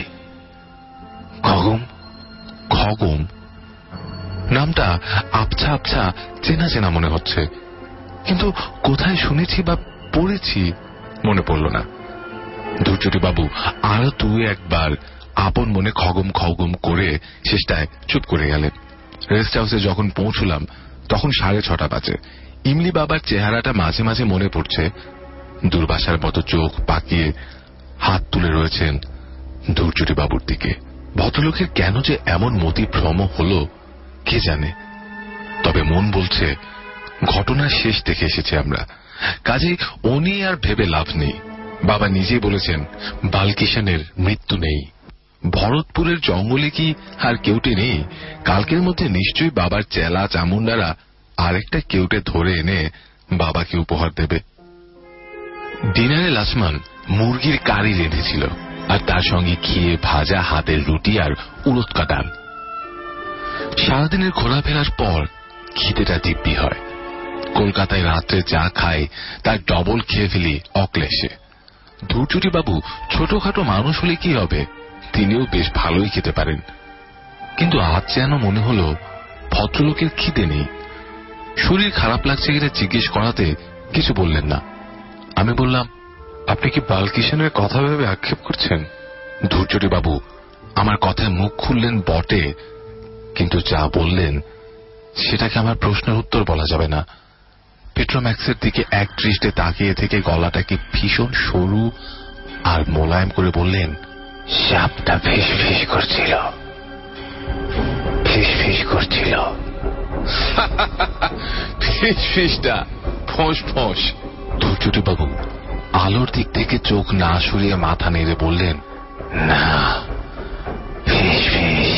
খগম?
খগম নামটা আবছা আবছা চেনা চেনা মনে হচ্ছে, কিন্তু কোথায় শুনেছি বা পড়েছি মনে পড়ল না। ধূর্যটি বাবু আরো 2-1 বার আপন মনে খগম খগম করে শেষটায় চুপ করে গেলেন। রেস্ট হাউসে যখন পৌঁছলাম তখন 6:30 বাজে। ইমলি বাবার চেহারাটা মাঝে মাঝে মনে পড়ছে। দুর্বাসার মতো চোখ পাকিয়ে হাত তুলে রয়েছেন ধূর্যটি বাবুর দিকে। ভদ্রলোকের কেন যে এমন মতিভ্রম হলো কে জানে, তবে মন বলছে ঘটনার শেষ দেখে এসেছি আমরা, কাজেই ও নিয়ে আর ভেবে লাভ নেই। বাবা নিজেই বলেছেন বালকিশনের মৃত্যু নেই। ভরতপুরের জঙ্গলে কি আর কেউটে নেই? কালকের মধ্যে নিশ্চয়ই বাবার চেলা চামুন্ডারা আরেকটা কেউটে ধরে এনে বাবাকে উপহার দেবে। ডিনারে লাছমান মুরগির কারি রেঁধেছিল, আর তার সঙ্গে খেয়ে ভাজা হাতের রুটি আর উড়দকা ডাল। সারাদিনের ঘোরাফেরার পর খিদেটা দিব্যি হয়। কলকাতায় রাত্রে যা খায় তার ডবল খেয়ে ফেলি অক্লেশে। ধূর্যটি বাবু ছোটখাটো মানুষ হলে কি হবে, তিনিও বেশ ভালোই খেতে পারেন, কিন্তু আজ যেন মনে হলো ভদ্রলোকের খিদে নেই। শরীর খারাপ লাগছে কিনা জিজ্ঞেস করাতে কিছু বললেন না। আমি বললাম, আপনি কি বালকিশনের কথা ভেবে আক্ষেপ করছেন? ধূর্যটি বাবু আমার কথায় মুখ খুললেন বটে, কিন্তু যা বললেন সেটাকে আমার প্রশ্নের উত্তর বলা যাবে না। পেট্রোম্যাক্সের দিকে এক দৃষ্টে তাকিয়ে থেকে গলাটাকে ভীষণ সরু আর মোলায়েম করে বললেন,
সাপটা ফিস ফিস করছিল, ফিস ফিস করছিল।
ফিস ফিসটা ফোঁস ফোঁস। ধূর্যটি বাবু আলোর দিক থেকে চোখ না সরিয়ে মাথা নেড়ে বললেন,
না, ফিস ফিস,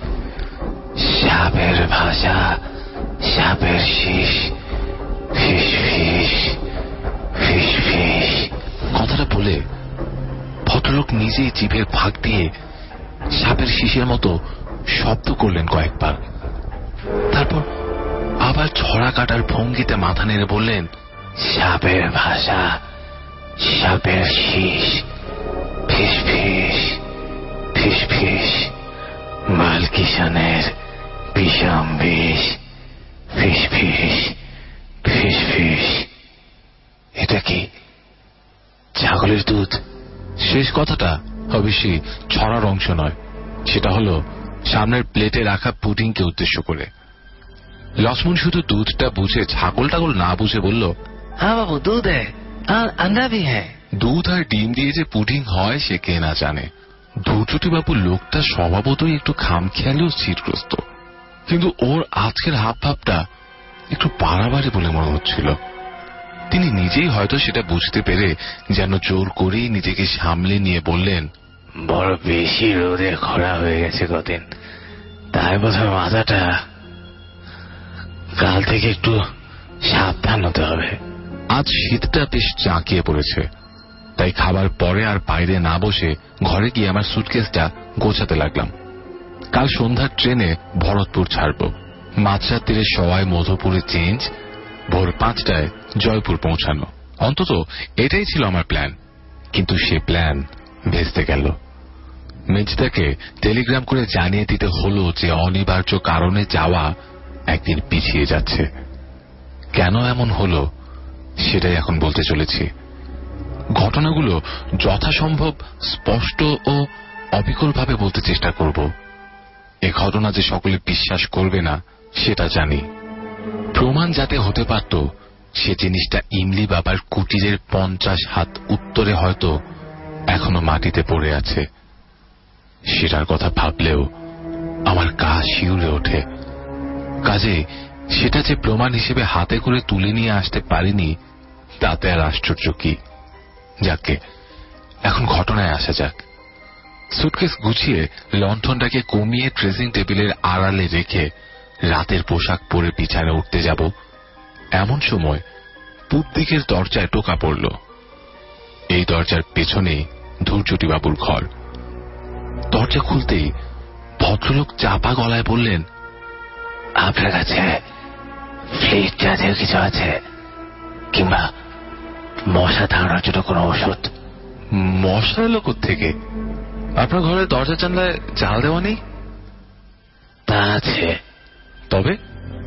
সাপের ভাষা, সাপের শীষ, ফিস ফিস, ফিস ফিস।
কথাটা বলে ভদ্রলোক নিজেই জিভের ফাঁক দিয়ে সাপের শীষের মতো শব্দ করলেন কয়েকবার। তারপর আবার ছড়া কাটার ভঙ্গিতে মাথা নেড়ে বললেন,
সাপের ভাষা, সাপের শীষ, ফিস ফিস, ফিস ফিস, বালকিশনের বিষম বিষ, ফিস ফিস, ফিস ফিস। এটা কি ছাগলের দুধ?
শেষ কথাটা অবশ্যই ছড়ার অংশ নয়, সেটা হলো সামনের প্লেটে রাখা পুডিংকে উদ্দেশ্য করে। লক্ষ্মণ শুধু দুধটা বুঝে ছাগল টাগল না বুঝে বলল,
হ্যাঁ বাবু দুধ আন্ডা ভি হ্যাঁ।
দুধ আর ডিম দিয়ে যে পুডিং হয় সে কে না জানে। দুর্যোটিবাবু লোকটা স্বভাবতই একটু খামখেয়ালি ও স্থিরগ্রস্ত, কিন্তু ওর আজকের হাব ভাবটা একটু বাড়াবাড়ি বলে মনে হচ্ছিল। তিনি নিজেই হয়তো সেটা বুঝতে পেরে যেন জোর করেই নিজেকে সামলে নিয়ে বললেন,
বড় বেশি রোদে খরা হয়ে গেছে কদিন, তাই বোধহয় মাথাটা, কাল থেকে একটু সাবধান হতে হবে।
আজ শীতটা বেশ চাঁকিয়ে পড়েছে, তাই খাবার পরে আর বাইরে না বসে ঘরে গিয়ে আমার সুটকেসটা গোছাতে লাগলাম। কাল সন্ধ্যার ট্রেনে ভরতপুর ছাড়ব। মাঝরাত্রিরে সবাই মধুপুরে চেঞ্জ, ভোর 5টায় জয়পুর পৌঁছানো। অন্তত এটাই ছিল আমার প্ল্যান, কিন্তু সে প্ল্যান ভেস্তে গেল। মেজদাকে টেলিগ্রাম করে জানিয়ে দিতে হলো যে অনিবার্য কারণে যাওয়া একদিন পিছিয়ে যাচ্ছে। কেন এমন হলো সেটাই এখন বলতে চলেছি। ঘটনাগুলো যথাসম্ভব স্পষ্ট ও অবিকলভাবে বলতে চেষ্টা করব। এ ঘটনা যে সকলে বিশ্বাস করবে না সেটা জানি। প্রমাণ যাতে হতে পারত সে জিনিসটা ইমলি বাবার কুটিরের 50 হাত উত্তরে হয়তো এখনো মাটিতে পড়ে আছে। সেটার কথা ভাবলেও আমার গা শিউরে ওঠে। কাজে সেটা যে প্রমাণ হিসেবে হাতে করে তুলে নিয়ে আসতে পারিনি তাতে আর আশ্চর্য কি। যাকে এখন ঘটনায় আসা যাক। সুটকেস গুছিয়ে লণ্ঠনটাকে কমিয়ে ড্রেসিং টেবিলের আড়ালে রেখে রাতের পোশাক পরে বিছানায় উঠতে যাব, এমন সময় পূব দিকের দরজায় টোকা পড়ল। এই দরজার পেছনেই ধূর্যটিবাবুর ঘর। দরজা খুলতেই ভদ্রলোক চাপা গলায় বললেন,
আপনার কাছে ফ্লিট জাতীয় কিছু আছে, কিংবা মশা তাড়ানোর জন্য কোনো ওষুধ?
মশা এলো কোত্থেকে? আপনার ঘরের দরজা জানলায় জাল দেওয়া নেই?
তা আছে,
তবে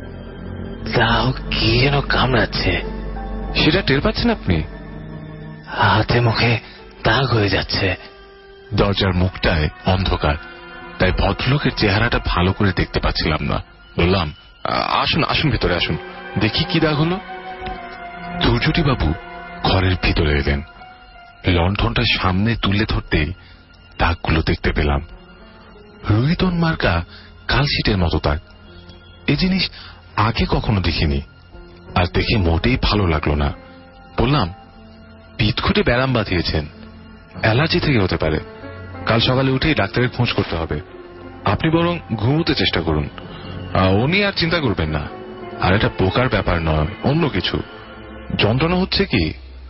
তাও কি যেন কামড়াচ্ছে।
সেটা টের পাচ্ছেন আপনি?
হাতে মুখে দাগ হয়ে যাচ্ছে।
দরজার মুখটায় অন্ধকার, তাই ভদ্রলোকের চেহারাটা ভালো করে দেখতে পাচ্ছিলাম না। বললাম, আসুন আসুন ভেতরে আসুন, দেখি কি দাগ হলো। ধূর্যটিবাবু ঘরের ভিতরে এলেন। লণ্ঠনটা সামনে তুলে ধরতেই দাগগুলো দেখতে পেলাম। রুহিতন মার্কা কালশিটের মতো দাগ। এ জিনিস আগে কখনো দেখিনি, আর দেখে মোটেই ভালো লাগলো না। বললাম, পিঠখুটে ব্যারাম বাঁধিয়েছেন, অ্যালার্জি থেকে হতে পারে। কাল সকালে উঠেই ডাক্তারের খোঁজ করতে হবে। আপনি বরং ঘুমোতে চেষ্টা করুন, উনি আর চিন্তা করবেন না। আর এটা পোকার ব্যাপার নয়, অন্য কিছু। যন্ত্রণা হচ্ছে কি?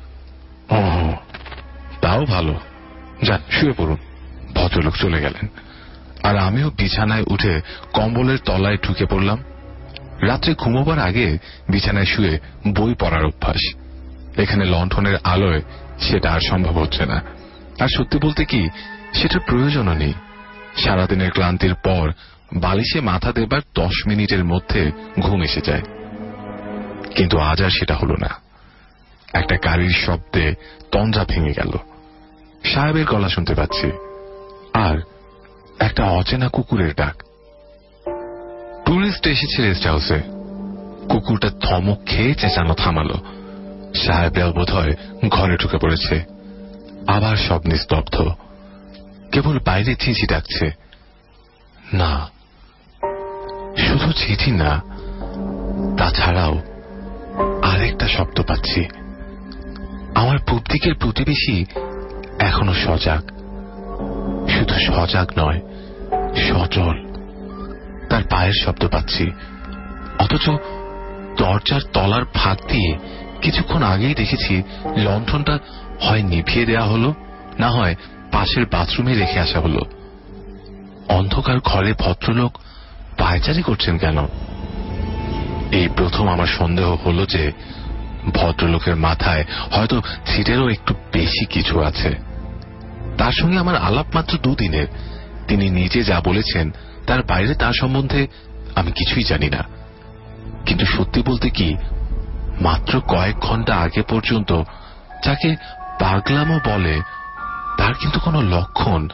তাও ভালো, যান শুয়ে পড়ুন। ভদ্রলোক চলে গেলেন, আর আমিও বিছানায় উঠে কম্বলের তলায় ঢুকে পড়লাম। রাত্রে ঘুমোবার আগে বিছানায় শুয়ে বই পড়ার অভ্যাস। এখানে লণ্ঠনের আলোয় সেটা আর সম্ভব হচ্ছে না। আর সত্যি বলতে কি, সেটার প্রয়োজনও নেই। সারাদিনের ক্লান্তির পর বালিশে মাথা দেবার 10 মিনিটের মধ্যে ঘুম এসে যায়। কিন্তু আজ আর সেটা হলো না। একটা গাড়ির শব্দে তঞ্জা ভেঙে গেল। সাহেবের গলা শুনতে পাচ্ছি, আর একটা অচেনা কুকুরের ডাক। টুরিস্ট এসেছে রেস্ট হাউসে। কুকুরটা ধমক খেয়ে চেঁচানো থামালো। সাহেবরাও বোধহয় ঘরে ঢুকে পড়েছে। আবার সব নিস্তব্ধ, কেবল বাইরে চিঠি ডাকছে। না, শুধু চিঠি না, তাছাড়াও আরেকটা শব্দ পাচ্ছি। আমার পূব দিকের প্রতিবেশী এখনো সজাগ। শুধু সজাগ নয়, সচল। তার পায়ের শব্দ পাচ্ছি, অথচ দরজার তলার ফাঁক দিয়ে কিছুক্ষণ আগেই দেখেছি লণ্ঠনটা হয় নিভিয়ে দেওয়া হলো, না হয় পাশের বাথরুমে রেখে আসা হলো। অন্ধকার ঘরে ভদ্রলোক পায়চারি করছেন কেন? এই প্রথম আমার সন্দেহ হলো যে ভদ্রলোকের মাথায় হয়তো ছিটেরও একটু বেশি কিছু আছে। তার সঙ্গে আমার আলাপ মাত্র 2 দিনের। তিনি নিজে যা বলেছেন তার বাইরে তার সম্বন্ধে আমি কিছুই জানি না। কিন্তু সত্যি বলতে কি, মাত্র কয়েক ঘন্টা আগে পর্যন্ত যাকে পাগলামো বলে তার কিন্তু কোনো লক্ষণ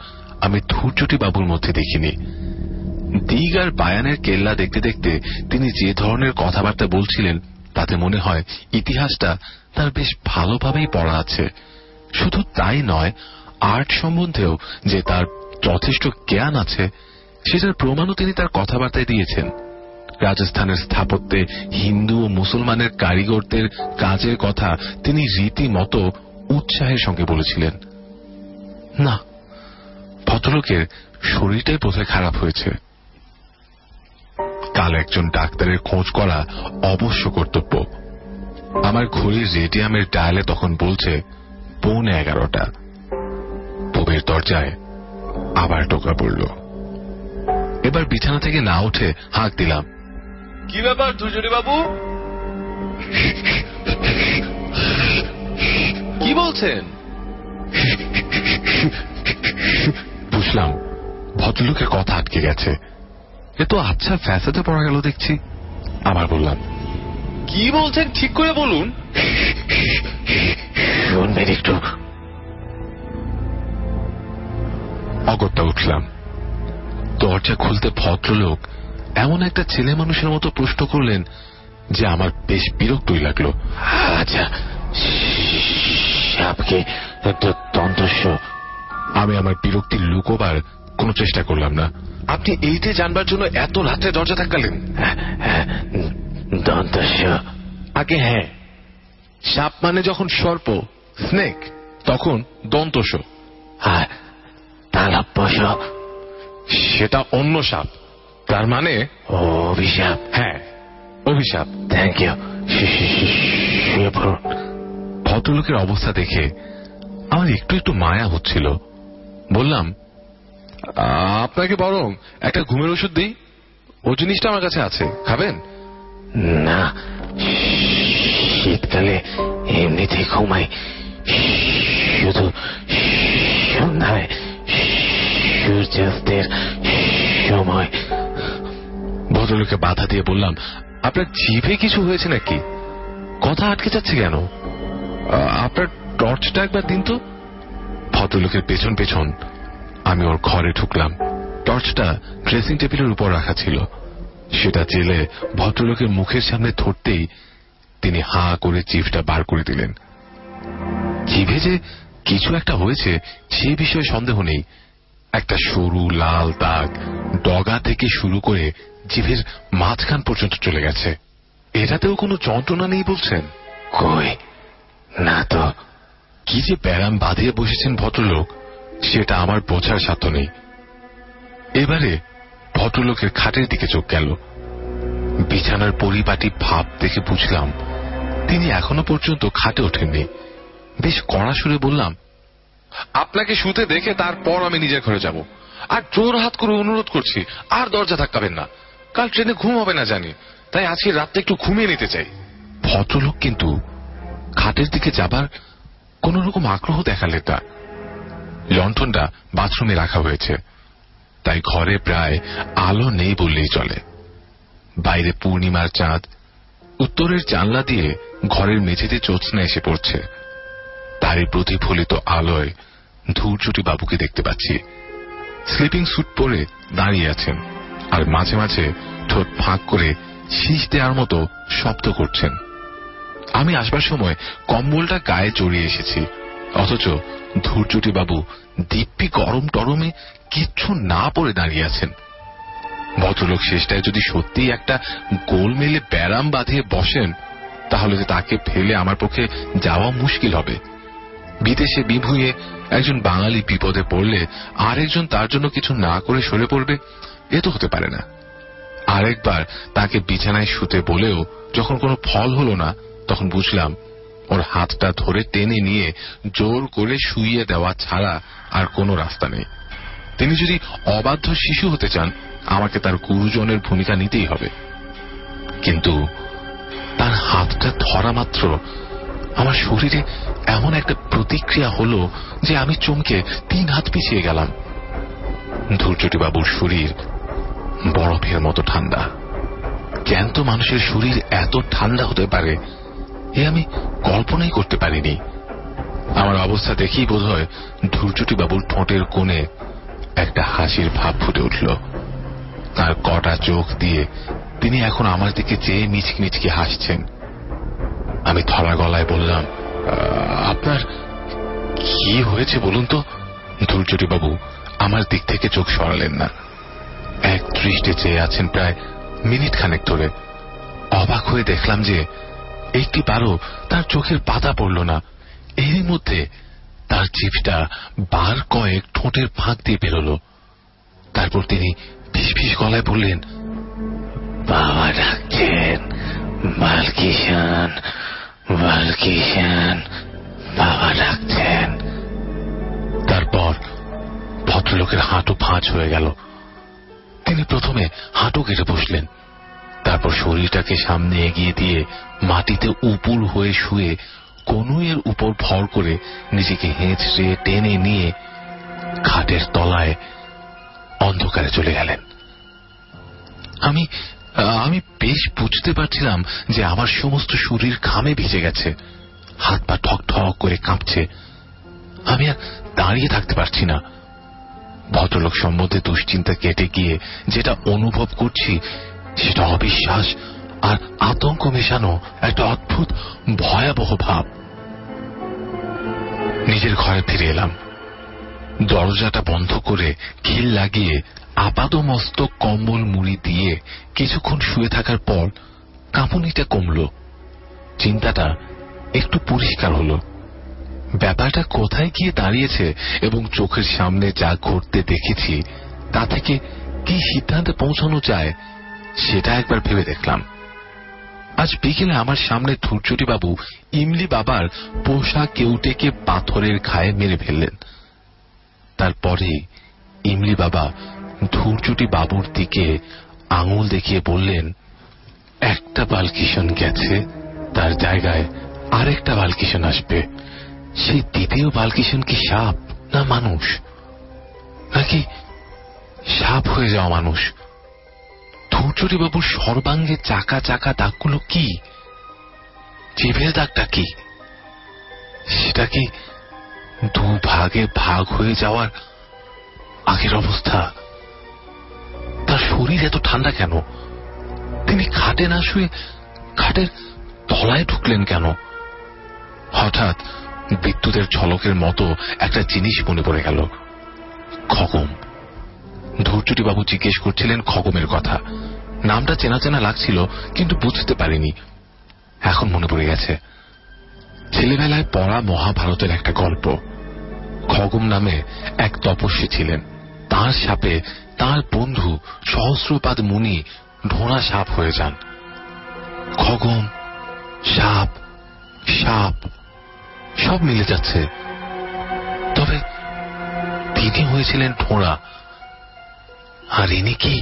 আমি ধূর্যটি বাবুর মধ্যে দেখিনি। দিগ আর বায়ানের কেল্লা দেখতে দেখতে তিনি যে ধরনের কথাবার্তা বলছিলেন তাতে মনে হয় ইতিহাসটা তার বেশ ভালোভাবেই পড়া আছে। শুধু তাই নয়, আর্ট সম্বন্ধেও যে তার যথেষ্ট জ্ঞান আছে সেটার প্রমাণও তিনি তার কথাবার্তায় দিয়েছেন। রাজস্থানের স্থাপত্যে হিন্দু ও মুসলমানের কারিগরদের কাজের কথা তিনি রীতিমতো উৎসাহের সঙ্গে বলেছিলেন। না, ভদ্রলোকের শরীরটাই বোধহয় খারাপ হয়েছে। কাল একজন ডাক্তারের খোঁজ করা অবশ্য কর্তব্য। আমার ঘড়ির রেডিয়ামের ডায়ালে তখন বলছে 11:15। পুবের দরজায় আবার টোকা পড়ল। এবার বিছানা থেকে না উঠে হাঁক দিলাম, কি ব্যাপার ধূর্যটি বাবু? কি বলছেন? বুঝলাম ভদ্রলোকের কথা আটকে গেছে। এ তো আচ্ছা ফ্যাসাদে পড়া গেল দেখছি। আবার বললাম, কি বলছেন ঠিক করে বলুন। শুনবেন একটু। অগত্যা উঠলাম। দরজা খুলতে ভদ্রলোক এমন একটা ছেলে মানুষের মতো প্রশ্ন করলেন যে আমার বেশ বিরক্তই লাগলো। আচ্ছা, সাপকে তন্ত্রস্য। আমি আমার বিরক্তি লুকোবার কোন চেষ্টা করলাম না। আপনি এইতে জানবার জন্য এত রাত্রে দরজা ধাক্কালেন? দন্তস্য। আগে হ্যাঁ, সাপ মানে যখন সর্প, স্নেক, তখন দন্তস্য। আর তালব্যস্য সেটা অন্য সাপ। তার মানে অভিশাপ। হ্যাঁ, অভিশাপ। Thank you. ভদ্রলোকের অবস্থা দেখে আমার একটু একটু মায়া হচ্ছিল। বললাম, আপনাকে বরং একটা ঘুমের ওষুধ দিই। ও জিনিসটা আমার কাছে আছে, খাবেন? না, শীতকালে এমনিতেই ঘুমাই, শুধু সন্ধ্যায় সূর্যাস্তের সময়। ভদ্রলোকে বাধা দিয়ে বললাম, আপনার জিভে কিছু হয়েছে নাকি? কথা আটকে যাচ্ছে কেন? আপনার টর্চটা একবার দিন তো। ভদ্রলোকের পেছন পেছন আমি ওর ঘরে ঢুকলাম। টর্চটা ড্রেসিং টেবিলের উপর রাখা ছিল। সেটা জেলে ভদ্রলোকের মুখের সামনে ধরতেই তিনি হাঁ করে জিভটা বার করে দিলেন। জিভে যে কিছু একটা হয়েছে সে বিষয়ে সন্দেহ নেই। একটা সরু লাল দাগ ডগা থেকে শুরু করে জিভের মাঝখান পর্যন্ত চলে গেছে। এটাতেও কোনো যন্ত্রণা নেই বলছেন? কই না তো। কি যে ব্যারাম বাঁধিয়ে বসেছেন ভদ্রলোক, সেটা আমার বোঝার সাধ্য নেই। এবারে ভদ্রলোকের খাটের দিকে চোখ গেল। বিছানার পরিপাটি ভাব দেখে বুঝলাম তিনি এখনো পর্যন্ত খাটে ওঠেননি। বেশ কড়া সুরে বললাম, আপনাকে শুতে দেখে তারপর আমি নিজের ঘরে যাব। আর জোর হাত করে অনুরোধ করছি, আর দরজা ধাক্কাবেন না। কাল ট্রেনে ঘুম হবে না জানি, তাই আজকে রাতটা একটু ঘুমিয়ে নিতে চাই। ভদ্রলোক কিন্তু খাটের দিকে যাবার কোন রকম আগ্রহ দেখালেন না। লণ্ঠনটা বাথরুমে রাখা হয়েছে, তাই ঘরে প্রায় আলো নেই বললেই চলে। বাইরে পূর্ণিমার চাঁদ উত্তরের জানলা দিয়ে ঘরের মেঝেতে জ্যোৎস্না এসে পড়ছে। তারই প্রতিফলিত আলোয় ধূর্যটি বাবুকে দেখতে পাচ্ছি। স্লিপিং স্যুট পরে দাঁড়িয়ে আছেন আর মাঝে মাঝে ঠোঁট ফাঁক করে শীষ দেওয়ার মতো শব্দ করছেন। আমি আসবার সময় কম্বলটা গায়ে জড়িয়ে এসেছি, অথচ ধূর্যটি বাবু দিব্যি গরম টরমে কিচ্ছু না পরে দাঁড়িয়ে আছেন। ভদ্রলোক শেষটায় যদি সত্যিই একটা গোল মেলে ব্যারাম বাঁধিয়ে বসেন, তাহলে তাকে ফেলে আমার পক্ষে যাওয়া মুশকিল হবে। বিদেশে বিভুঁয়ে একজন বাঙালি বিপদে পড়লে আরেকজন তার জন্য কিছু না করে সরে পড়বে, এ তো হতে পারে না। আরেকবার তাকে বিছানায় শুতে বলেও যখন কোনো ফল হলো না, তখন বুঝলাম ওর হাতটা ধরে টেনে নিয়ে জোর করে শুইয়ে দেওয়া ছাড়া আর কোনো রাস্তা নেই। তিনি যদি অবাধ্য শিশু হতে চান, আমাকে তার গুরুজনের ভূমিকা নিতেই হবে। কিন্তু তার হাতটা ধরা মাত্র আমার শরীরে এমন একটা প্রতিক্রিয়া হলো যে আমি চমকে 3 হাত পিছিয়ে গেলাম। ধূর্যটি বাবুর শরীর বরফের মতো ঠান্ডা। জ্যান্ত মানুষের শরীর এত ঠান্ডা হতে পারে এ আমি কল্পনাই করতে পারিনি। আমার অবস্থা দেখেই বোধহয় ধূর্যটি বাবুর ঠোঁটের কোণে একটা হাসির ভাব ফুটে উঠল। তার কটা চোখ দিয়ে তিনি এখন আমার দিকে চেয়ে মিচকি মিচকি হাসছেন। আমি থরা গলায় বললাম, আপনার কি হয়েছে বলুন তো? ধূর্যটি বাবু আমার দিক থেকে চোখ সরালেন না, এক দৃষ্টে চেয়ে আছেন প্রায় মিনিট খানেক ধরে। অবাক হয়ে দেখলাম যে একটি বারও তার চোখের পাতা পড়ল না। এরই মধ্যে তার জিভটা বার কয়েক ঠোঁটের ফাঁক দিয়ে বেরোল। তারপর তিনি ফিসফিস গলায় বললেন, বাবা ডাকছেন, বালকিষান, বালকিষান, বাবা ডাকছেন। তারপর ভদ্রলোকের হাঁটু ভাঁজ হয়ে গেল। তিনি প্রথমে হাঁটু কেটে বসলেন, তারপর শরীরটাকে সামনে এগিয়ে দিয়ে মাটিতে উপুর হয়ে শুয়ে কনুইয়ের উপর ভর করে নিজেকে হেঁচড়ে টেনে নিয়ে খাটের তলায় অন্ধকারে চলে গেলেন। আমি বেশ বুঝতে পারছিলাম যে আমার সমস্ত শরীর ঘামে ভিজে গেছে, হাত পা ঠক ঠক করে কাঁপছে। আমি আর দাঁড়িয়ে থাকতে পারছি না। ভদ্রলোক সম্বন্ধে দুশ্চিন্তা কেটে গিয়ে যেটা অনুভব করছি সেটা অবিশ্বাস আর আতঙ্ক মেশানো একটা অদ্ভুত ভয়াবহ ভাব। নিজের ঘরে ফিরে এলাম। দরজাটা বন্ধ করে খিল লাগিয়ে আপাদমস্তক কম্বল মুড়ি দিয়ে কিছুক্ষণ শুয়ে থাকার পর কাঁপুনিটা কমল, চিন্তাটা একটু পরিষ্কার হলো। ব্যাপারটা কোথায় গিয়ে দাঁড়িয়েছে এবং চোখের সামনে যা ঘটতে দেখেছি তা থেকে কি সিদ্ধান্তে পৌঁছানো যায় সেটা একবার ভেবে দেখলাম। আজ বিকেলে আমার সামনে ধূর্যটি বাবু ইমলি বাবার পোষা কেউটেকে পাথরের ঘায়ে মেরে ফেললেন। তারপরে ইমলি বাবা ধূর্যটি বাবুর দিকে আঙুল দেখিয়ে বললেন, একটা বালকিষণ গেছে, তার জায়গায় আরেকটা বালকিষণ আসবে। সেই দ্বিতীয় বালকিষণ কি সাপ না মানুষ, নাকি সাপ হয়ে যাওয়া মানুষ? ধূর্যটি বাবুর সর্বাঙ্গে চাকা চাকা দাগগুলো কি? জিভের দাগটা কি? সেটা কি দুভাগে ভাগ হয়ে যাওয়ার আগের অবস্থা? তার শরীর এত ঠান্ডা কেন? তিনি খাটে না শুয়ে খাটের তলায় ঢুকলেন কেন? হঠাৎ বিদ্যুতের ঝলকের মতো একটা জিনিস মনে পড়ে গেল, খগম। ধূর্যটি বাবু জিজ্ঞেস করছিলেন খগমের কথা। নামটা চেনা চেনা লাগছিল, কিন্তু বুঝতে পারিনি। এখন মনে পড়ে গেছে, ছেলেবেলায় পড়া মহাভারতের একটা গল্প। খগম নামে এক তপস্বী ছিলেন। তাঁর সাপে তাঁর বন্ধু সহস্রপাদ মুনি ঢোঁড়া সাপ হয়ে যান। খগম, সাপ, সাপ সব মিলে যাচ্ছে। তবে তিনি হয়েছিলেন ঢোঁড়া, আর ইনি কি?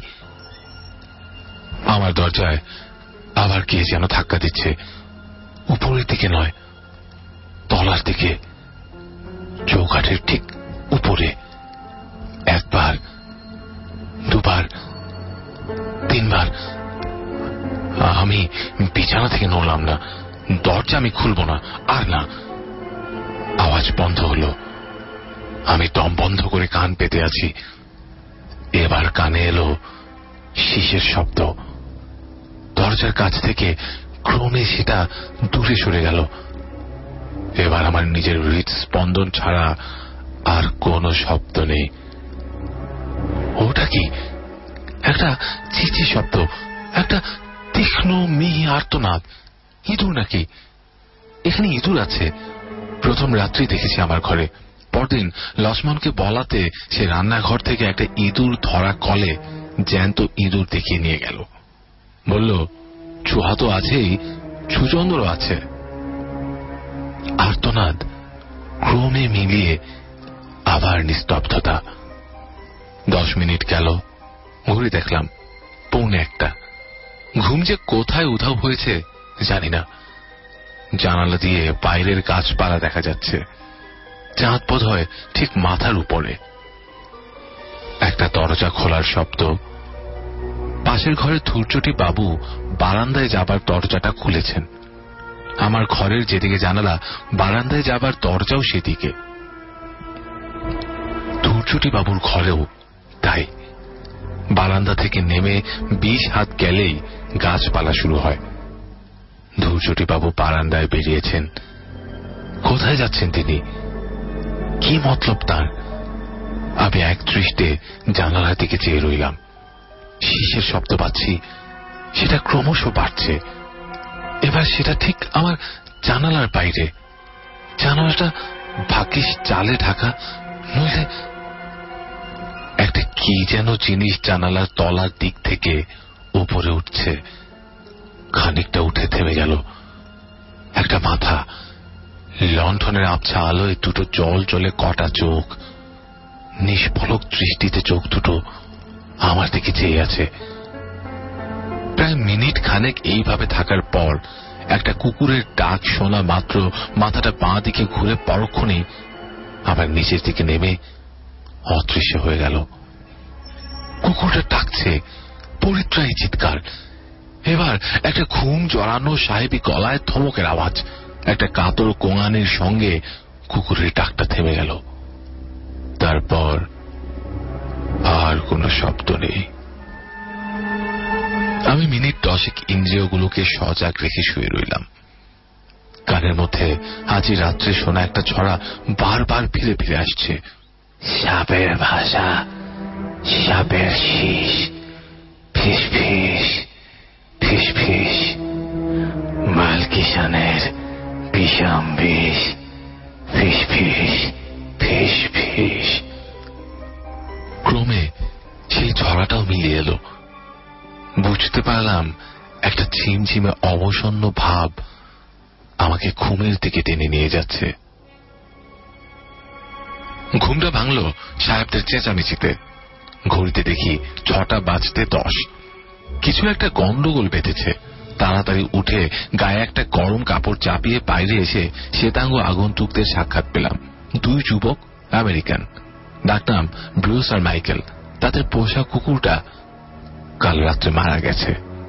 আমার দরজায় আবার কে যেন ধাক্কা দিচ্ছে, উপরের দিকে নয়, তলার দিকে, চৌকাঠের ঠিক উপরে। একবার, দুবার, তিনবার। আমি বিছানা থেকে নড়লাম না, দরজা আমি খুলব না, আর না। আওয়াজ বন্ধ হলো। আমি দম বন্ধ করে কান পেতে আছি। এবার কানে এলো শীষের শব্দ। দরজার কাছ থেকে ক্রমে সেটা দূরে সরে গেল। এবার আমার নিজের হৃদস্পন্দন ছাড়া আর কোনো শব্দ নেই। ওটা কি? একটা চিচি শব্দ, একটা তীক্ষ্ণ মিহি আর্তনাদ। ইঁদুর নাকি? এখানে ইঁদুর আছে। প্রথম রাত্রি দেখেছি আমার ঘরে। পরদিন লক্ষ্মণকে বলাতে সে রান্নাঘর থেকে একটা ইঁদুর ধরা কলে জ্যান্ত ইঁদুর দেখিয়ে নিয়ে গেল। বলল, চুহা তো আছেই, ছুচন্দরও আছে। আর্তনাদ ক্রমে মিলিয়ে আবার নিস্তব্ধতা। 10 মিনিট গেল, ঘুরে দেখলাম 1:45। ঘুম যে কোথায় উধাও হয়েছে জানি না। জানালা দিয়ে বাইরের গাছপালা দেখা যাচ্ছে। চাঁদ বোধ হয় ঠিক মাথার উপরে। একটা দরজা খোলার শব্দ। পাশের ঘরে ধূর্যটি বাবু বারান্দায় যাবার দরজাটা খুলেছেন। আমার ঘরের যেদিকে জানালা, বারান্দায় যাবার দরজাও সেদিকে। ধূর্য ধূরচটি বাবুর ঘরেও তাই। বারান্দা থেকে নেমে 20 হাত গেলেই গাছপালা শুরু হয়। ধূরচটি বাবু বারান্দায় বেরিয়েছেন। কোথায় যাচ্ছেন তিনি? কি মতলব তার? আমি একদৃষ্টে জানালার দিকে চেয়ে রইলাম। শীষের শব্দ পাচ্ছি, সেটা ক্রমশ বাড়ছে। এবার সেটা ঠিক আমার জানালার বাইরে। জানালাটা ভাগ্যিস চালে ঢাকা, নইলে একটা কি যেন জিনিস জানালার তলার দিক থেকে উপরে উঠছে। খানিকটা উঠে থেমে গেল। একটা মাথা, লণ্ঠনের আবছা আলোয় দুটো জল জলে কটা চোখ, নিষ্পলক দৃষ্টিতে চোখ দুটো আমার দিকে চেয়ে আছে। প্রায় মিনিট খানেক এইভাবে থাকার পর একটা কুকুরের ডাক শোনা মাত্র মাথাটা বাঁ দিকে ঘুরে পরক্ষণেই আবার নিচের দিকে নেমে অদৃশ্য হয়ে গেল। কুকুরটা ডাকছে, পরিত্রাহী চিৎকার। এবার একটা ঘুম জড়ানো সাহেবী গলায় ধমকের আওয়াজ। একটা কাতর কোঙানির সঙ্গে কুকুরের ডাকটা থেমে গেল। তারপর আর কোনো শব্দ নেই। আমি মিনিট 10 ইন্দ্রিয়গুলোকে সজাগ রেখে শুয়ে রইলাম। কানের মধ্যে আজই রাত্রে শোনা একটা ছড়া বারবার ফিরে ফিরে আসছে। সাপের ভাষা, সাপের শীষ, ফিস ফিস ফিস ফিস, মালকিষানের বিষম বিষ, ফিস ফিস ফিস ফিস। ক্রমে সেই ছড়াটাও মিলিয়ে এলো। বুঝতে পারলাম একটা ঝিমঝিমে অবসন্ন ভাব আমাকে ঘুমের দিকে টেনে নিয়ে যাচ্ছে। ঘুমটা ভাঙল সাহেবদের চেঁচামেচিতে। ঘড়িতে দেখি 6টা বাজতে 10। কিছু একটা গন্ডগোল বেঁধেছে। তাড়াতাড়ি উঠে গায়ে একটা গরম কাপড় চাপিয়ে বাইরে এসে শ্বেতাঙ্গ আগন্তুকদের সাক্ষাৎ পেলাম। 2 যুবক, আমেরিকান। ডাকনাম ব্রুস আর মাইকেল। তাদের পোষা কুকুরটা কাল রাত্রে মারা গেছে।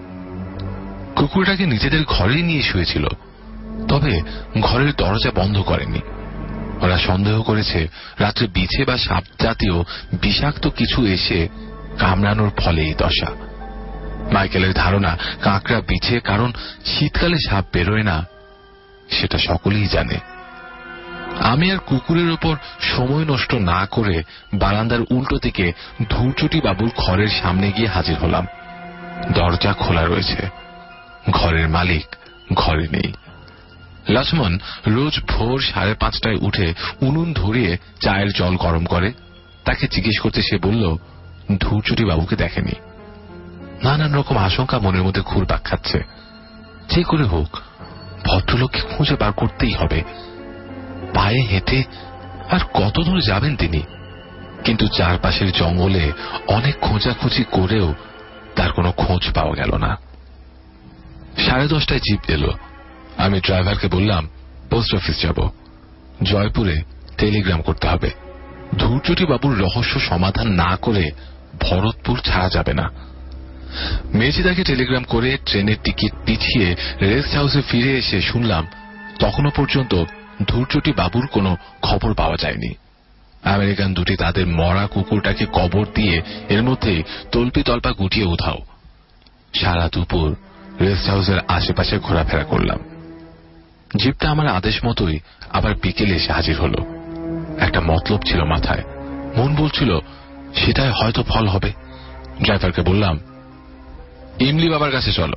কুকুরটাকে নিজেদের ঘরে নিয়ে শুয়েছিল, তবে ঘরের দরজা বন্ধ করেনি। ওরা সন্দেহ করেছে রাত্রে বিছে বা সাপ জাতীয় বিষাক্ত কিছু এসে কামড়ানোর ফলে এই দশা। মাইকেলের ধারণা কাঁকড়া বিছে, কারণ শীতকালে সাপ বেরোয় না, সেটা সকলেই জানে। আমি আর কুকুরের ওপর সময় নষ্ট না করে বারান্দার উল্টো দিকে ধূরচটি বাবুর ঘরের সামনে গিয়ে হাজির হলাম। দরজা খোলা রয়েছে। ঘরের মালিক ঘরে নেই। লক্ষ্মণ রোজ ভোর 5:30টায় উঠে উনুন ধরিয়ে চায়ের জল গরম করে। তাকে জিজ্ঞেস করতে সে বলল ধূরচটি বাবুকে দেখেনি। নানান রকম আশঙ্কা মনের মধ্যে ঘুরপাক খাচ্ছে। যে করে হোক ভদ্রলোককে খুঁজে বার করতেই হবে। পায়ে হেঁটে আর কত দূর যাবেন তিনি? কিন্তু চারপাশের জঙ্গলে অনেক খোঁজাখুঁজি করেও তার কোনো খোঁজ পাওয়া গেল না। 10:30টায় জিপ এলো। আমি ড্রাইভারকে বললাম পোস্ট অফিস যাব, জয়পুরে টেলিগ্রাম করতে হবে। ধূরচটি বাবুর রহস্য সমাধান না করে ভরতপুর ছাড়া যাবে না। মেজিদাকে টেলিগ্রাম করে ট্রেনের টিকিট পিছিয়ে রেস্ট হাউসে ফিরে এসে শুনলাম তখনও পর্যন্ত ধূরচটি বাবুর কোনো খবর পাওয়া যায়নি। আমেরিকান দুটি তাদের মরা কুকুরটাকে কবর দিয়ে এর মধ্যে তল্পি তল্পা গুটিয়ে উধাও। সারা দুপুর রেস্ট হাউসের আশেপাশে ঘোরাফেরা করলাম। জিপটা আমার আদেশ মতোই আবার বিকেলে এসে হাজির হলো। একটা মতলব ছিল মাথায়, মন বলছিল সেটাই হয়তো ফল হবে। ড্রাইভারকে বললাম ইমলি বাবার কাছে চলো।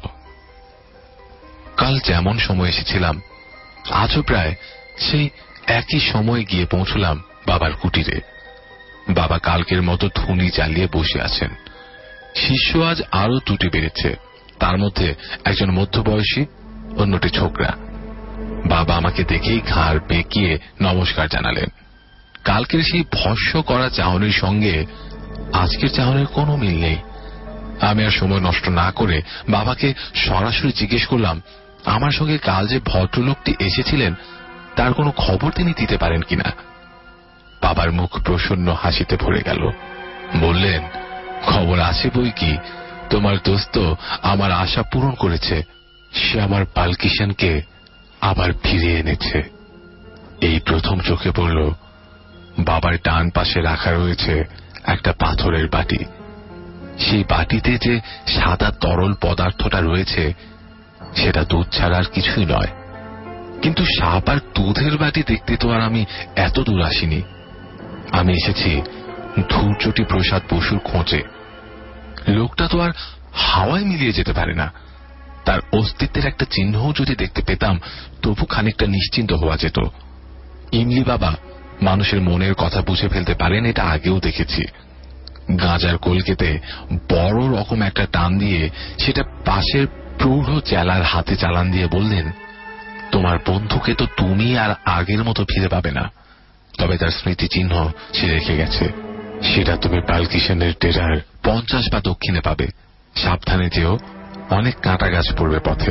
কাল যেমন সময় এসেছিলাম আজও প্রায় সেই একই সময়ে গিয়ে পৌঁছলাম বাবার কুটিরে। বাবা কালকের মতো ধুনি জ্বালিয়ে বসে আছেন। শিষ্য আজ আরো 2টি বেড়েছে, তার মধ্যে একজন মধ্যবয়সী, অন্যটি ছোকরা। বাবা আমাকে দেখেই ঘাড় বেঁকিয়ে নমস্কার জানালেন। কালকের সেই ভস্য করা চাহনির সঙ্গে আজকের চাহনির কোনো মিল নেই। আমি আর সময় নষ্ট না করে বাবাকে সরাসরি জিজ্ঞেস করলাম আমার সঙ্গে কাল যে ভদ্রলোকটি এসেছিলেন তার কোনো খবর তিনি দিতে পারেন কিনা। বাবার মুখ প্রসন্ন হাসিতে ভরে গেল। বললেন খবর আছে বই কি, তোমার দোস্ত আমার আশা পূরণ করেছে। সে আমার বালকিষানকে আবার ফিরে এনেছে। এই প্রথম চোখে পড়ল বাবার ডান পাশে রাখা রয়েছে একটা পাথরের বাটি। সেই বাটিতে যে সাদা তরল পদার্থটা রয়েছে সেটা দুধ ছাড়া আর কিছুই নয়। কিন্তু সাপ আর দুধের বাটি দেখতে তো আর আমি এত দূর আসিনি। আমি এসেছি ধূর্যটি প্রসাদ বসুর খোঁজে। লোকটা তো আর হাওয়ায় মিলিয়ে যেতে পারে না। তার অস্তিত্বের একটা চিহ্নও যদি দেখতে পেতাম তবু খানিকটা নিশ্চিন্ত হওয়া যেত। ইমলি বাবা মানুষের মনের কথা বুঝে ফেলতে পারেন, এটা আগেও দেখেছি। গাঁজার কলকেতে বড় রকম একটা টান দিয়ে সেটা পাশের প্রৌঢ় চেলার হাতে চালান দিয়ে বললেন, তোমার বন্ধুকে তো তুমি আর আগের মতো ফিরে পাবে না, তবে তার স্মৃতি চিহ্ন সে রেখে গেছে। সেটা তুমি বালকিশনের ডেরার 50 পা দক্ষিণে পাবে। সাবধানে যেও, অনেক কাঁটা গাছ পড়বে পথে।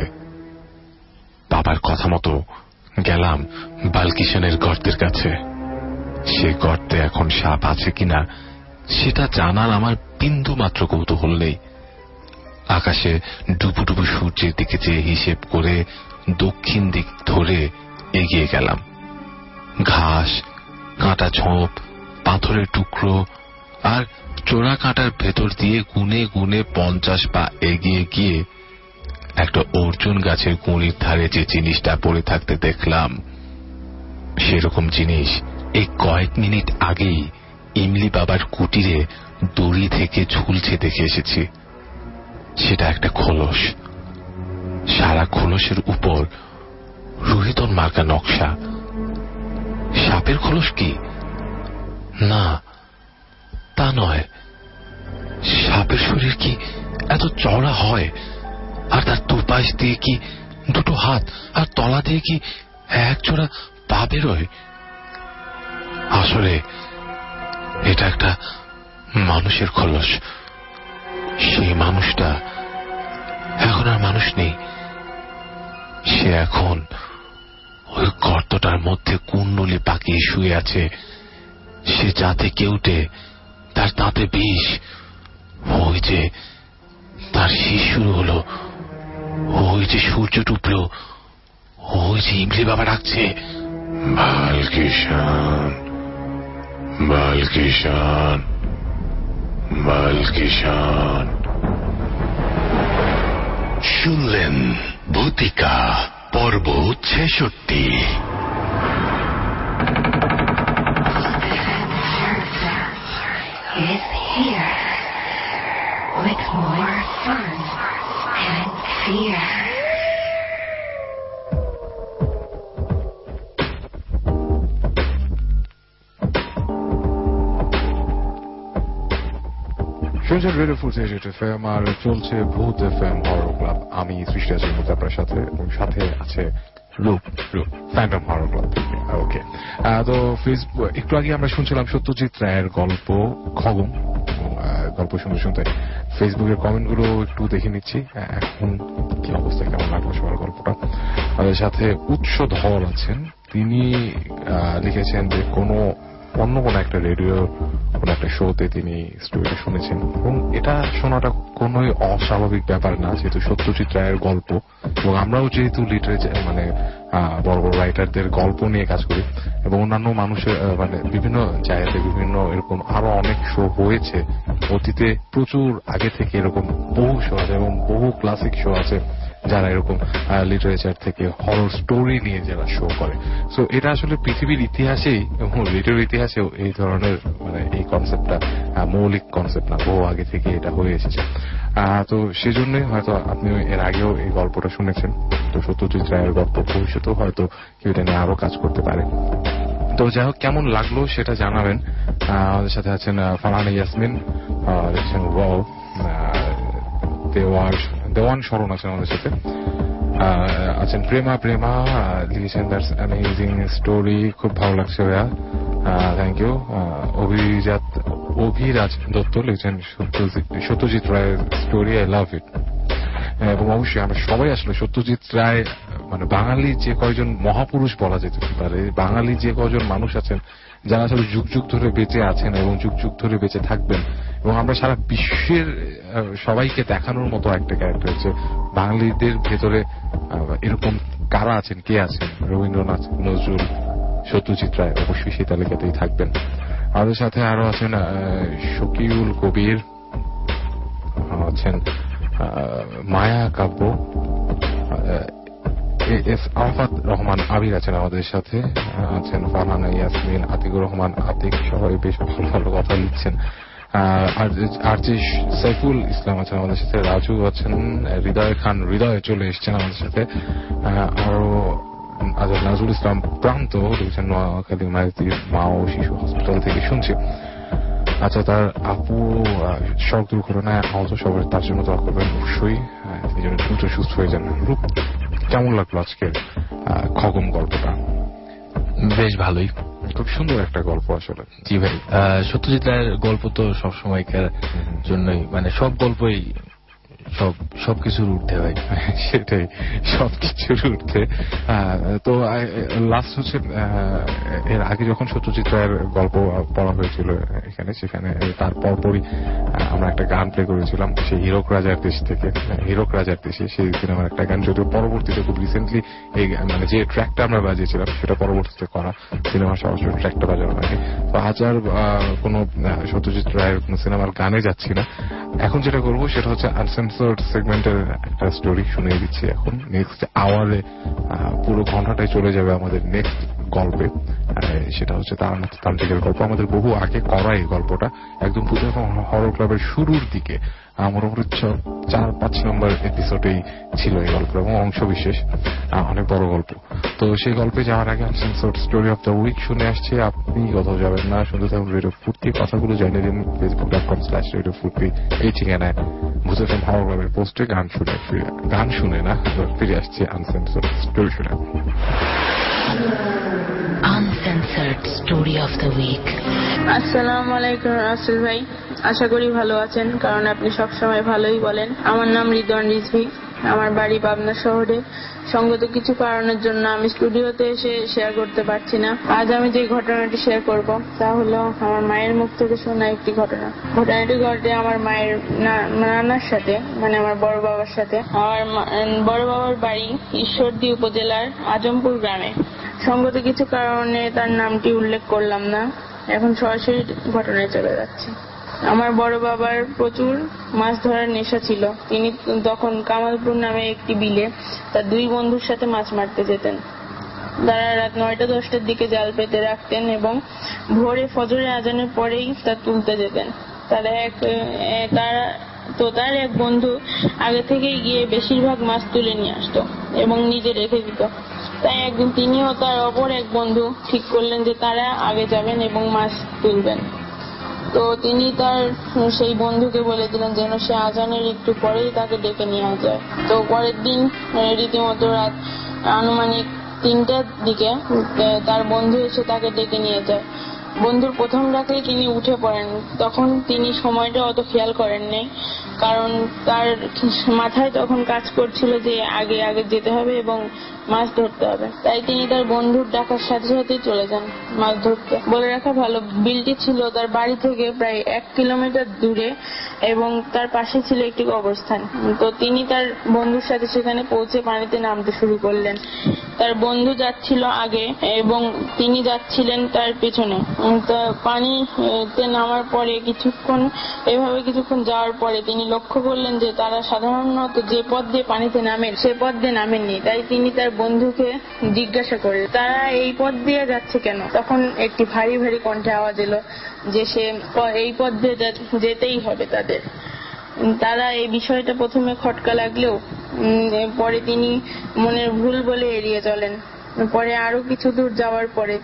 বাবার কথা মতো গেলাম বালকিশনের গর্তের কাছে। সে গর্তে এখন সাপ আছে কিনা সেটা জানার আমার বিন্দু মাত্র কৌতূহল নেই। আকাশে ডুবুডুবু সূর্যের দিকে চেয়ে হিসেব করে দক্ষিণ দিক ধরে এগিয়ে গেলাম। ঘাস, কাঁটা ঝোপ, পাথরের টুকরো আর চোরা কাঁটার ভেতর দিয়ে গুনে গুনে 50 পা এগিয়ে গিয়ে একটা অর্জুন গাছের গুঁড়ির ধারে যে জিনিসটা পড়ে থাকতে দেখলাম, সেরকম জিনিস এই কয়েক মিনিট আগেই ইমলি বাবার কুটিরে দড়ি থেকে ঝুলছে দেখে এসেছি। সেটা একটা খোলস। সারা খোলসের উপর রোহিতন মার্কা নকশা। সাপের খোলস কি? না, তা নয়। সাপের শরীর কি এত চওড়া হয়? আর তার দুপাশ দিয়ে কি দুটো হাত, আর তলা দিয়ে কি এক জোড়া পা বেরোয়? আসলে এটা একটা মানুষের খোলস। সেই মানুষটা এখন আর মানুষ নেই। সে এখন ওই গর্তটার মধ্যে কুণ্ডলি পাকিয়ে শুয়ে আছে। সে যাতে কেউটে, তার দাঁতে বিষ। ওই যে তার শীষ শুরু হলো, ওই যে সূর্য ডুবলো, ওই যে ইমলি বাবা ডাকছে, বালকিশন, বালকিশন, বালকিশন। শুনলেন ভূতিকা পর্ব 66।
Is here with more fun and fear.
শুনছেন রেডিও ফুটেজ এফএম আর চলছে ভূত এফএম হরর ক্লাব। আমি সৃষ্টি আছি ভূত আপনার সাথে, এবং সাথে আছে রূপ ফ্যান্টম হরর ক্লাব থেকে। ওকে, তো ফেসবুক একটু আগে আমরা শুনছিলাম সত্যজিৎ রায়ের গল্প খগম। গল্প শুনতে শুনতে ফেসবুকের কমেন্ট গুলো একটু দেখে নিচ্ছি এখন কি অবস্থা, কেমন লাগলো সবার গল্পটা। আমাদের সাথে উৎসধর আছেন, তিনি লিখেছেন যে অন্য কোনো একটা রেডিও কোন একটা শোতে তিনি স্টোরিটা শুনেছেন, এবং এটা শোনাটা কোনোই অস্বাভাবিক ব্যাপার না, যেহেতু সত্যজিৎ রায়ের গল্প, এবং আমরাও যেহেতু লিটারেচার মানে বড় বড় রাইটারদের গল্প নিয়ে কাজ করি, এবং অন্যান্য মানুষের মানে বিভিন্ন জায়গাতে বিভিন্ন এরকম আরো অনেক শো হয়েছে অতীতে, প্রচুর আগে থেকে এরকম বহু শো আছে এবং বহু ক্লাসিক শো আছে যারা এরকম লিটারেচার থেকে হরর স্টোরি নিয়ে যারা শো করে। সো এটা আসলে পৃথিবীর ইতিহাসেই এবং রেডিওর ইতিহাসেও এই ধরনের মানে এই কনসেপ্টটা মৌলিক কনসেপ্ট না, বহু আগে থেকে এটা হয়ে এসেছে। তো সেজন্যই হয়তো আপনি এর আগেও এই গল্পটা শুনেছেন। তো সত্যজিৎ রায়ের গল্প ভবিষ্যতেও হয়তো কেউ এটা নিয়ে আরো কাজ করতে পারে। তো যাই হোক, কেমন লাগলো সেটা জানাবেন। আমাদের সাথে আছেন ফারহানা ইয়াসমিন, দেখছেন দেওয়ান শরণ আছেন আমাদের সাথে, আছেন প্রেমা লিখেছেন দ্যাটস অ্যামেজিং স্টোরি, খুব ভালো লাগছে ভাইয়া, থ্যাংক ইউ। অভিরাজ দত্ত লিখছেন সত্যজিৎ রায়ের স্টোরি, আই লাভ ইট। এবং অবশ্যই আমরা সবাই আসলে সত্যজিৎ রায় মানে বাঙালি যে কয়জন মহাপুরুষ বলা যেতে পারে, বাঙালি যে কয়জন মানুষ আছেন যারা আসলে যুগ যুগ ধরে বেঁচে আছেন এবং যুগ যুগ ধরে বেঁচে থাকবেন, এবং আমরা সারা বিশ্বের সবাইকে দেখানোর মতো একটা ক্যারেক্টার হচ্ছে বাঙালিদের ভেতরে এরকম কারা আছেন, কে আছেন, রবীন্দ্রনাথ, নজরুল, সত্যজিৎ রায় অবশ্যই সেই তালিকাতেই থাকবেন। আমাদের সাথে আরো আছেন শকিউল কবির, আছেন মায়া কাব্য, এস আরাফাত রহমান আবির আছেন আমাদের সাথে, আছেন ফারহানা ইয়াসমিন, আতিকুর রহমান আতিক, সবাই বেশ ভালো ভালো কথা লিখছেন। আর যে সাইফুল ইসলাম আছেন আমাদের সাথে, রাজু আছেন, হৃদয় খান হৃদয় চলে এসছেন আমাদের সাথে, আরো নাজরুল ইসলাম প্রান্ত লিখছেন নোয়াখালী মাইতির মা ও শিশু হসপিটাল থেকে শুনছি। আচ্ছা, তার আপু সড়ক দুর্ঘটনায় আহত, সবাই তার জন্য দোয়া করবেন অবশ্যই, তিনি যেন দ্রুত সুস্থ হয়ে যান। রূপ, কেমন লাগলো আজকের খগম গল্পটা?
বেশ ভালোই,
খুব সুন্দর একটা গল্প আসলে।
জি ভাই, সত্যজিৎ রায়ের গল্প তো সবসময়কার জন্যই, মানে সব গল্পই সবকিছুর ঊর্ধ্বে হয়।
সেটাই, সবকিছুর ঊর্ধ্বে। তো লাস্ট হচ্ছে এর আগে যখন সত্যজিৎ রায়ের গল্প পড়া হয়েছিল এখানে, সেখানে তার পরপরই আমরা একটা গান প্লে করেছিলাম সেই হীরক রাজার দেশ থেকে, হীরক রাজার দেশে, সেই সিনেমার একটা গান, যদিও পরবর্তীতে খুব রিসেন্টলি এই মানে যে ট্র্যাকটা আমরা বাজিয়েছিলাম সেটা পরবর্তীতে করা, সিনেমার সরাসরি ট্র্যাকটা বাজানো হয়নি। তো আজ আর কোনো সত্যজিৎ রায়ের কোনো সিনেমার গানে যাচ্ছি না। এখন যেটা করবো সেটা হচ্ছে আনসেন্সর্ড সেগমেন্টের একটা স্টোরি শুনিয়ে দিচ্ছি। এখন নেক্সট আওয়ারে পুরো ঘন্টাটাই চলে যাবে আমাদের নেক্সট গল্পে, সেটা হচ্ছে তারানাথ তান্ত্রিকের গল্প। আমাদের বহু আগে করা এই গল্পটা, একদম ভূত হরর ক্লাবের শুরুর দিকে, মোটামুটি 4-5 নম্বর এপিসোডেই ছিল এই গল্প এবং অংশ বিশেষ, অনেক বড় গল্প। তো সেই গল্পে যাওয়ার আগে uncensored story of the week শুনে আসছে। আপনি কোথাও যাবেন না, শুনতে থাকুন রেডিও ফুর্তি। কথাগুলো জানিয়ে দিন facebook.com/রেডিও ফুর্তি এই ঠিকানায়। ভূত এফএম হরর ক্লাবের পোস্টে গান শুনে না ফিরে আসছে আনসেন্সর্ড স্টোরি শুনে।
Uncensored Story of the Week.
আসসালামু আলাইকুম রাসেল ভাই, আশা করি ভালো আছেন, কারণ আপনি সবসময় ভালোই বলেন। আমার নাম রিদওয়ান রিজভী, আমার বাড়ি পাবনা শহরে। সঙ্গত কিছু কারণের জন্য আমি স্টুডিওতে এসে শেয়ার করতে পারছি না। আজ আমি যে ঘটনাটি শেয়ার করব তা হলো আমার মায়ের মুখ থেকে শোনা একটি ঘটনা। ঘটনাটি ঘটে আমার মায়ের নানার সাথে, মানে আমার বড় বাবার সাথে। আমার বড় বাবার বাড়ি ঈশ্বরদী উপজেলার আজমপুর গ্রামে। সঙ্গত কিছু কারণে তার নামটি উল্লেখ করলাম না, এখন সরাসরি ঘটনায় চলে যাচ্ছে। আমার বড় বাবার প্রচুর মাছ ধরার নেশা ছিল। তিনি তখন কামালপুর নামে একটি বিলে তার 2 বন্ধুর সাথে মাছ মারতে যেতেন। তারা রাত 9টা-10টার দিকে জাল পেতে রাখতেন এবং ভোরে ফজরের আজানের পরেই তা তুলতে যেতেন। তার এক বন্ধু আগে থেকেই গিয়ে বেশিরভাগ মাছ তুলে নিয়ে আসতো এবং নিজে রেখে দিত। তাই একদিন তিনিও তার অপর এক বন্ধু ঠিক করলেন যে তারা আগে যাবেন এবং মাছ তুলবেন। তো তিনি তার সেই বন্ধুকে বলে দিলেন যেন সে আজানের একটু পরেই তাকে ডেকে নিয়ে যায়। তো পরের দিন রীতিমতো রাত আনুমানিক 3টার দিকে তার বন্ধু এসে তাকে ডেকে নিয়ে যায়। বন্ধুর প্রথম রাতেই তিনি উঠে পড়েন। তখন তিনি সময়টা অত খেয়াল করেননি, কারণ তার মাথায় তখন কাজ করছিল যে আগে যেতে হবে এবং মাছ ধরতে হবে। তাই তিনি তার বন্ধুর ডাকার সাথে সাথেই চলে যান মাছ ধরতে। বলে রাখা ভালো, বিলটি ছিল তার বাড়ি থেকে প্রায় 1 কিলোমিটার দূরে এবং তার পাশে ছিল একটি কবরস্থান। তো তিনি তার বন্ধুর সাথে সেখানে পৌঁছে পানিতে নামতে শুরু করলেন। তার বন্ধু যাচ্ছিল আগে এবং তিনি যাচ্ছিলেন তার পেছনে। তো পানিতে নামার পরে কিছুক্ষণ যাওয়ার পরে তিনি লক্ষ্য করলেন যে তারা সাধারণত যে পথ দিয়ে পানিতে নামেন সে পথ দিয়ে নামেননি। তাই তিনি তার বন্ধুকে জিজ্ঞাসা করলেন তারা এই পথ দিয়ে যাচ্ছে কেন। তখন একটি ভারী ভারী কণ্ঠে আওয়াজ এলো যে সে এই পথ দিয়ে যেতেই হবে তাদের। তারা এই বিষয়টা প্রথমে খটকা লাগলেও পরে তিনি মনের ভুল বলে এড়িয়ে চলেন। পরে আরো কিছু দূর যাওয়ার পরে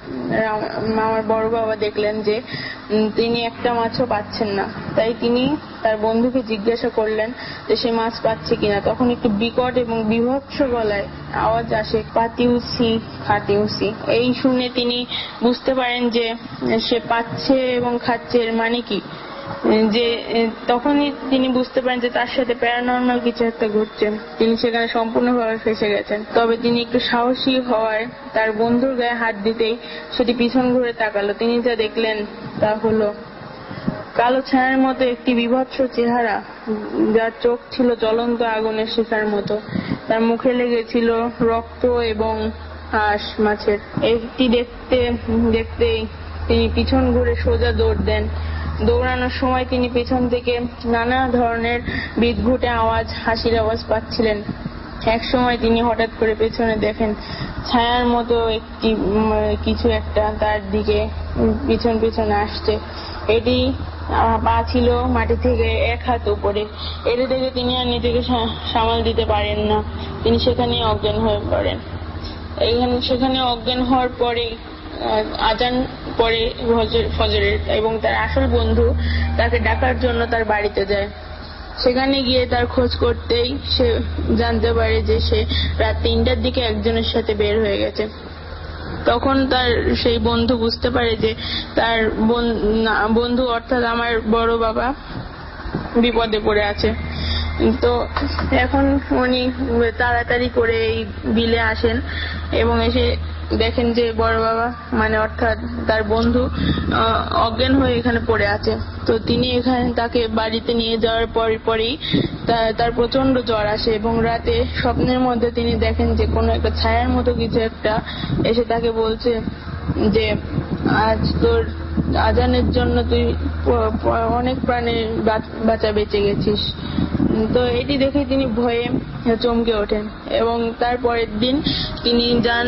আমার বড় বাবা দেখলেন যে তিনি একটা মাছও পাচ্ছেন না। তাই তিনি তার বন্ধুকে জিজ্ঞাসা করলেন যে সে মাছ পাচ্ছে কিনা। তখন একটু বিকট এবং বিভৎস গলায় আওয়াজ আসে, পাতিউসি খাতিউসি। এই শুনে তিনি বুঝতে পারেন যে সে পাচ্ছে এবং খাচ্ছে, এর মানে কি, যে তখনই তিনি বুঝতে পারেন যে তার সাথে প্যারানর্মাল কিছু একটা ঘটছে। তিনি সেখানে সম্পূর্ণভাবে ফেসে গেছেন। তবে তিনি একটু সাহসী হওয়ায় তার বন্ধুর গায়ে হাত দিতেই সেটি পিছন ঘুরে তাকালো। তিনি যা দেখলেন তা হলো কালো ছায়ার মতো একটি বিভৎস চেহারা, যার চোখ ছিল জ্বলন্ত আগুনের শিখার মতো। তার মুখে লেগেছিল রক্ত এবং হাঁস মাছের। এটি দেখতে দেখতে তিনি পিছন ঘুরে সোজা দৌড় দেন। দৌড়ানোর সময় তিনি পেছন থেকে নানা ধরনের বিদঘুটে আওয়াজ, হাসির আওয়াজ পাচ্ছিলেন। এক সময় তিনি হঠাৎ করে পেছনে দেখেন ছায়ার মতো কিছু একটা তার দিকে পিছন পিছনে আসছে। এটি পা ছিল মাটি থেকে 1 হাত উপরে। এটি দেখে তিনি আর নিজেকে সামাল দিতে পারেন না। তিনি সেখানে অজ্ঞান হয়ে পড়েন। সেখানে অজ্ঞান হওয়ার পরে আজান পড়ে ফজরের, এবং তার আসল বন্ধু তাকে ডাকার জন্য তার বাড়িতে যায়। সেখানে গিয়ে তার খোঁজ করতেই সে জানতে পারে যে সে রাত 3টার দিকে একজনের সাথে বের হয়ে গেছে। তখন তার সেই বন্ধু বুঝতে পারে যে তার বন্ধু অর্থাৎ আমার বড় বাবা বিপদে পড়ে আছে। তো এখন উনি তাড়াতাড়ি করে এই বিলে আসেন এবং এসে দেখেন যে বড় বাবা মানে অর্থাৎ তার বন্ধু অজ্ঞান হয়ে এখানে পড়ে আছে। তো তিনি এখানে তাকে বাড়িতে নিয়ে যাওয়ার পরই তার প্রচন্ড জ্বর আসে এবং রাতে স্বপ্নের মধ্যে তিনি দেখেন যে কোনো একটা ছায়ার মতো কিছু একটা এসে তাকে বলছে যে আজ তোর আজানের জন্য তুই অনেক প্রাণের বাঁচা বেঁচে গেছিস। তো এটি দেখে তিনি ভয়ে চমকে ওঠেন এবং তারপরের দিন তিনি যান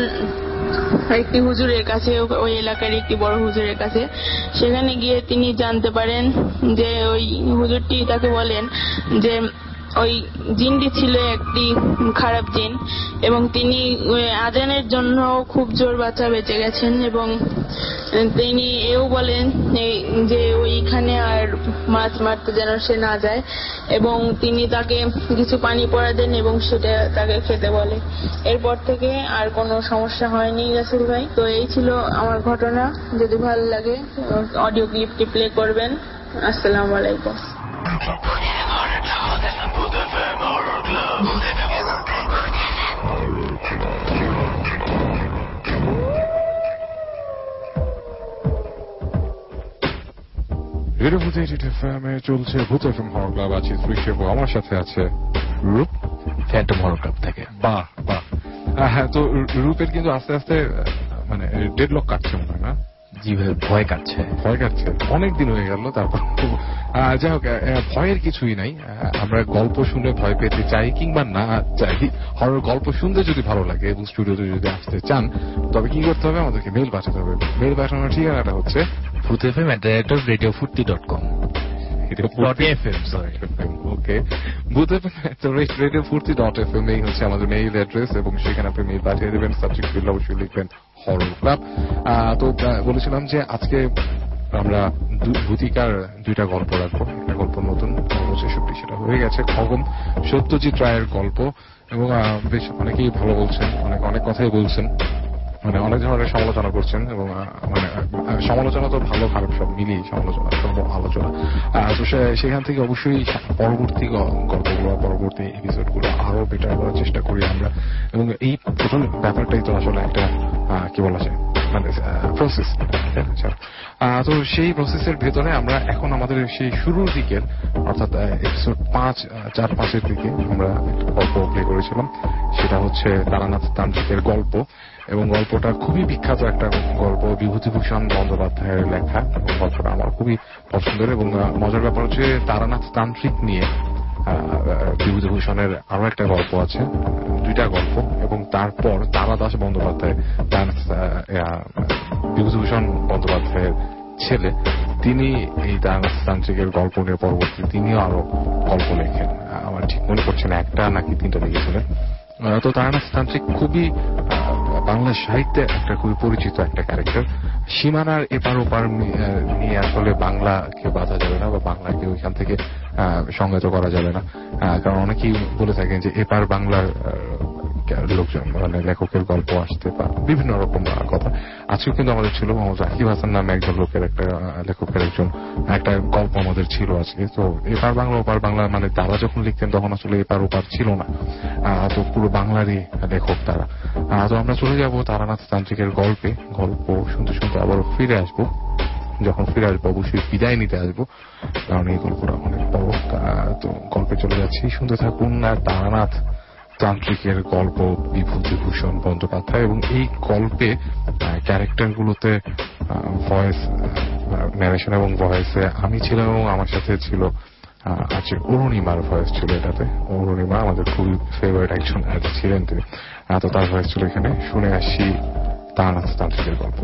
একটি হুজুরের কাছে, ওই এলাকার একটি বড় হুজুরের কাছে। সেখানে গিয়ে তিনি জানতে পারেন যে ওই হুজুরটি তাকে বলেন যে ওই জিনটি ছিল একটি খারাপ জিন এবং তিনি আজানের জন্য খুব জোর বাঁচা বেঁচে গেছেন এবং তিনি এও বলেন যে ওইখানে আর মাছ মারতে যেন সে না যায় এবং তিনি তাকে কিছু পানি পড়া দেন এবং সেটা তাকে খেতে বলে। এরপর থেকে আর কোনো সমস্যা হয়নি রাসেল ভাই। তো এই ছিল আমার ঘটনা। যদি ভালো লাগে অডিও ক্লিপটি প্লে করবেন। আসসালামু আলাইকুম।
রেডিও ভূত এফএম এ চলছে ভূত এফএম হরর ক্লাব। আছি দৃশ্য, আমার সাথে আছে রূপ
ফ্যান্টম হরর ক্লাব থেকে।
বাহ বাহ। হ্যাঁ, তো রূপের কিন্তু আস্তে আস্তে মানে ডেডলক কাটছে মনে হয় না?
জি ভাই, ভয় কাটছে
অনেকদিন হয়ে গেল। তারপর যাই হোক, ভয়ের কিছুই নাই। আমরা গল্প শুনে ভয় পেতে চাই কিংবা না চাই, হরর গল্প শুনতে যদি ভালো লাগে এবং স্টুডিওতে যদি আসতে চান তবে কি করতে হবে? আমাদেরকে মেল পাঠাতে হবে। মেল পাঠানোর ঠিকানাটা হচ্ছে
bhutfm@radiofurti.com।
ওকে, bhutfm@radiofurti.fm এই হচ্ছে আমাদের মেইল অ্যাড্রেস এবং সেখানে আপনি মেইল পাঠিয়ে দেবেন। সাবজেক্ট ফিল্ড অবশ্যই লিখবেন হরর ক্লাব। তো বলেছিলাম যে আজকে আমরা ভূতিকার 2টা গল্প রাখবো। একটা গল্প নতুন 1966, সেটা হয়ে গেছে খগম সত্যজিৎ রায়ের গল্প এবং বেশ অনেকেই ভালো বলছেন, অনেক কথাই বলছেন, মানে অনেক ধরনের সমালোচনা করছেন এবং মানে সমালোচনা তো ভালো খারাপ সব মিলিয়ে সমালোচনা, সব আলোচনা। তো সেখান থেকে অবশ্যই পরবর্তী গল্পগুলো, পরবর্তী এপিসোডগুলো আরো বেটার করার চেষ্টা করি আমরা। এবং এই প্রথম ব্যাপারটাই তো আসলে একটা কি বলা যায় মানে প্রসেস। তো সেই প্রসেসের ভেতরে আমরা এখন আমাদের সেই শুরুর দিকের অর্থাৎ এপিসোড 4-5 দিকে আমরা একটা গল্প প্লে করেছিলাম। সেটা হচ্ছে তারানাথ তান্ত্রিকের গল্প এবং গল্পটা খুবই বিখ্যাত একটা গল্প, বিভূতিভূষণ বন্দ্যোপাধ্যায়ের লেখা। এবং গল্পটা আমার খুবই পছন্দের এবং মজার ব্যাপার হচ্ছে তারানাথ তান্ত্রিক নিয়ে বিভূতিভূষণের আরো একটা গল্প আছে, 2টা গল্প। এবং তারপর তারাদাস বন্দ্যোপাধ্যায়, বিভূতিভূষণ বন্দ্যোপাধ্যায়ের ছেলে, তিনি এই তারানাথ তান্ত্রিকের গল্প নিয়ে পরবর্তী তিনিও আরো গল্প লেখেন। আমার ঠিক মনে পড়ছে না, 1টা নাকি 3টা লিখেছিলেন। তো তারানাথ তান্ত্রিক খুবই বাংলা সাহিত্যে একটা খুবই পরিচিত একটা ক্যারেক্টার। সীমানার এপার ওপার নিয়ে আসলে বাংলাকে বাধা যাবে না বা বাংলাকে ওইখান থেকে সংজ্ঞায়িত করা যাবে না, কারণ অনেকেই বলে থাকেন যে এপার বাংলার লোকজন মানে লেখকের গল্প আসতে বা বিভিন্ন রকম কথা। আজকেও কিন্তু আমাদের ছিল মোহাম্মদ রাকিব হাসান নামে একজন লোকের একটা লেখকের একটা গল্প আমাদের ছিল আজকে। তো এপার বাংলা ওপার বাংলা মানে তারা যখন লিখতেন তখন আসলে এপার ওপার ছিল না, তো পুরো বাংলারই লেখক তারা। তো আমরা চলে যাব তারানাথ তান্ত্রিকের গল্পে। গল্প শুনতে শুনতে আবার ফিরে আসবো। যখন ফিরে আসবো অবশ্যই বিদায় নিতে আসবো, কারণ এই গল্পটা অনেক বড়। তো গল্পে চলে যাচ্ছি, শুনতে থাকুন। আর তারানাথ তান্ত্রিকের গল্প বিভূতিভূষণ বন্দ্যোপাধ্যায়, এবং এই গল্পে ক্যারেক্টারগুলোতে ভয়েস ন্যারেশন এবং ভয়েসে আমি ছিলাম এবং আমার সাথে ছিল আজকে অরুণিমার ভয়েস ছিল এটাতে। অরুণিমা আমাদের খুবই ফেভারিট একজন ছিলেন তিনি, তো তার ভয়েস ছিল এখানে। শুনে আসি তারানাথ তান্ত্রিকের গল্প।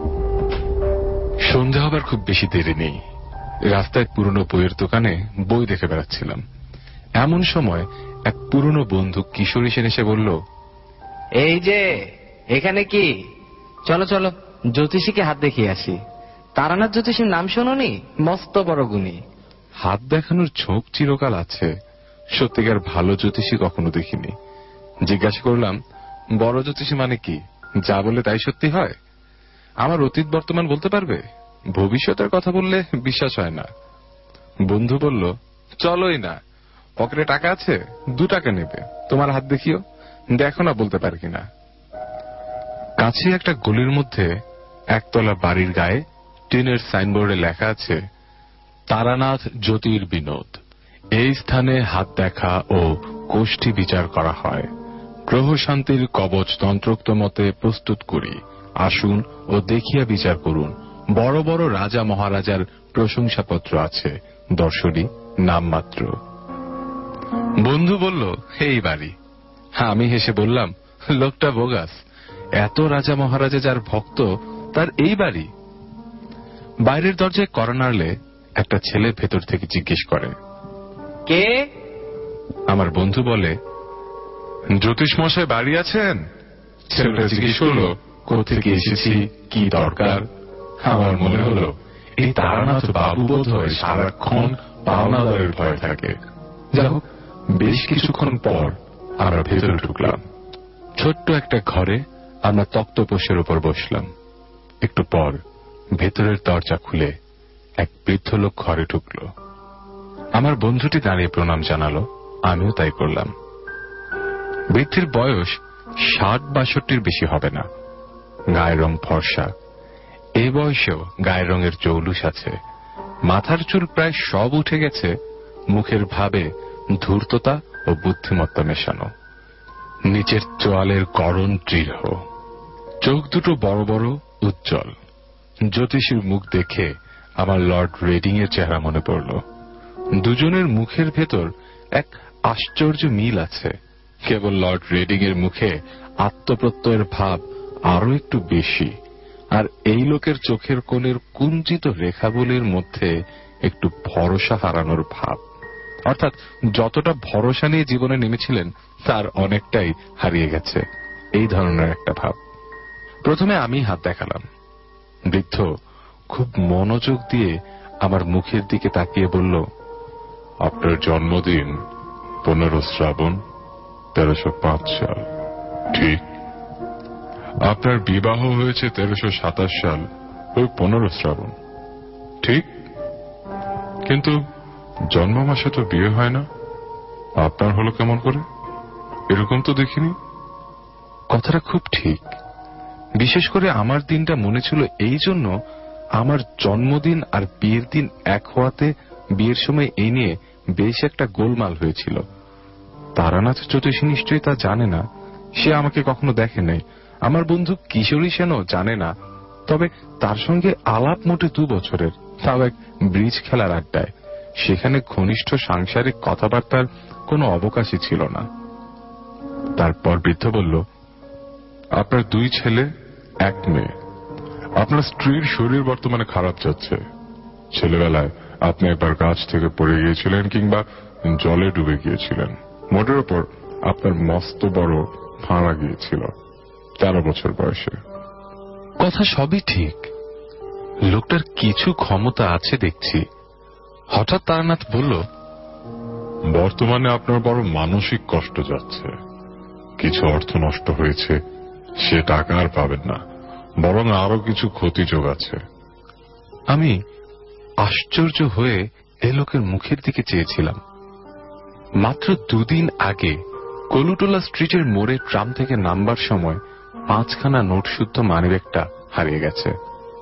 সন্ধ্যা হবার খুব বেশি দেরি নেই। রাস্তায় পুরনো বইয়ের দোকানে বই দেখে বেড়াচ্ছিলাম। এমন সময় এক পুরনো বন্ধু কিশোরী সেন এসে বলল,
এই যে এখানে কি, চলো চলো জ্যোতিষীকে হাত দেখিয়ে আসি। তারানাথ জ্যোতিষীর নাম শোনোনি? মস্ত বড় গুণী।
হাত দেখানোর ঝোঁক চিরকাল আছে, সত্যিকার ভালো জ্যোতিষী কখনো দেখিনি। জিজ্ঞাসা করলাম, বড় জ্যোতিষী মানে কি? যা বলে তাই সত্যি হয়? আমার অতীত বর্তমান বলতে পারবে? ভবিষ্যতের কথা বললে বিশ্বাস হয় না। বন্ধু বলল, চলোই না, পকেটে টাকা আছে, 2 টাকা নেবে, তোমার হাত দেখিও, দেখো না বলতে পারি কিনা। কাছে একটা গলির মধ্যে একতলা বাড়ির গায়ে টিনের সাইনবোর্ডে লেখা আছে, তারানাথ জ্যোতির বিনোদ। এই স্থানে হাত দেখা ও কোষ্ঠী বিচার করা হয়। গ্রহ শান্তির কবচ তন্ত্রোক্ত মতে প্রস্তুত করি, আসুন ও দেখিয়া বিচার করুন। বড় বড় রাজা মহারাজার প্রশংসাপত্র আছে, দর্শনী নামমাত্র। বন্ধু বলল, এই বাড়ি। আমি হেসে বললাম, লোকটা বোগাস, এত রাজা মহারাজা যার ভক্ত তার এই বাড়ি? বাইরের দরজায় কড়া নাড়লে একটা ছেলে ভেতর থেকে জিজ্ঞেস করে,
কে?
আমার বন্ধু বলে, জ্যোতিষ মশাই বাড়ি আছেন? ছেলেটা জিজ্ঞেস করলো, কোথেকে এসেছি, কি দরকার? আমার মনে হলো এই তারানাথ বাবু বোধ হয় সারাক্ষণ পাওনাদারের ভয় থাকে। যাই হোক, বেশ কিছুক্ষণ পর আমরা ভেতরে ঢুকলাম। ছোট্ট একটা ঘরে আমরা তক্তপোষের উপর বসলাম। একটু পর ভেতরের দরজা খুলে এক বৃদ্ধ লোক ঘরে ঢুকল। আমার বন্ধুটি দাঁড়িয়ে প্রণাম জানালো, আমিও তাই করলাম। বৃদ্ধের বয়স 60-62 বেশি হবে না। গায়ের রং ফর্সা। এই বয়সেও গায়ের রঙের জৌলুস আছে। মাথার চুল প্রায় সব উঠে গেছে, মুখের ভাবে ধূর্ততা ও বুদ্ধিমত্তা মেশানো। নিচের চোয়ালের গড়ন দৃঢ়, চোখ দুটো বড় বড় উজ্জ্বল। জ্যোতিষীর মুখ দেখে আমার লর্ড রেডিং এর চেহারা মনে পড়ল। দুজনের মুখের ভেতর এক আশ্চর্য মিল আছে। কেবল লর্ড রেডিং এর মুখে আত্মপ্রত্যয়ের ভাব আরো একটু বেশি, আর এই লোকের চোখের কোণের কুঞ্চিত রেখাগুলির মধ্যে একটু ভরসা হারানোর ভাব। অর্থাৎ যতটা ভরসা নিয়ে জীবনে নেমেছিলেন তার অনেকটাই হারিয়ে গেছে, এই ধরনের একটা ভাব। প্রথমে আমি হাত দেখালাম। বৃদ্ধ খুব মনোযোগ দিয়ে আমার মুখের দিকে তাকিয়ে বলল, আপনার জন্মদিন 15 শ্রাবণ 1305 সাল, ঠিক? আপনার বিবাহ হয়েছে 1327 সাল ওই 15 শ্রাবণ, ঠিক? কিন্তু জন্ম মাসে তো বিয়ে হয় না, আপনার হলো কেমন করে? এরকম তো দেখিনি। কথাটা খুব ঠিক। বিশেষ করে আমার দিনটা মনে ছিল এই জন্য, আমার জন্মদিন আর বিয়ের দিন এক হওয়াতে বিয়ের সময় এই নিয়ে বেশ একটা গোলমাল হয়েছিল। তারানাথ জ্যোতিষী নিশ্চয়ই তা জানে না, সে আমাকে কখনো দেখে নাই। আমার বন্ধু কিশোরী সেনও জানে না, তবে তার সঙ্গে আলাপ মোটে 2 বছরের, তাও এক ব্রিজ খেলার আড্ডায়। সেখানে ঘনিষ্ঠ সাংসারিক কথাবার্তার কোনো অবকাশই ছিল না। তারপর বৃদ্ধ বলল, আপনার 2 ছেলে 1 মেয়ে। আপনার স্ত্রীর শরীর বর্তমানে খারাপ যাচ্ছে। ছেলেবেলায় আপনি একবার গাছ থেকে পড়ে গিয়েছিলেন কিংবা জলে ডুবে গিয়েছিলেন। মোটের ওপর আপনার মস্ত বড় ফাঁড়া গিয়েছিল 13 বছর বয়সে। কথা সবই ঠিক, লোকটার কিছু ক্ষমতা আছে দেখছি। হঠাৎ তারানাথ বলল, বর্তমানে আপনার বড় মানসিক কষ্ট যাচ্ছে। কিছু অর্থ নষ্ট হয়েছে, সে টাকা আর পাবেন না, বরং আরো কিছু ক্ষতি যোগ আছে। আমি আশ্চর্য হয়ে এ লোকের মুখের দিকে চেয়েছিলাম। মাত্র 2 দিন আগে কলুটোলা স্ট্রিটের মোড়ে ট্রাম থেকে নামবার সময় 5খানা নোট শুদ্ধ মানিব্যাগটা হারিয়ে গেছে।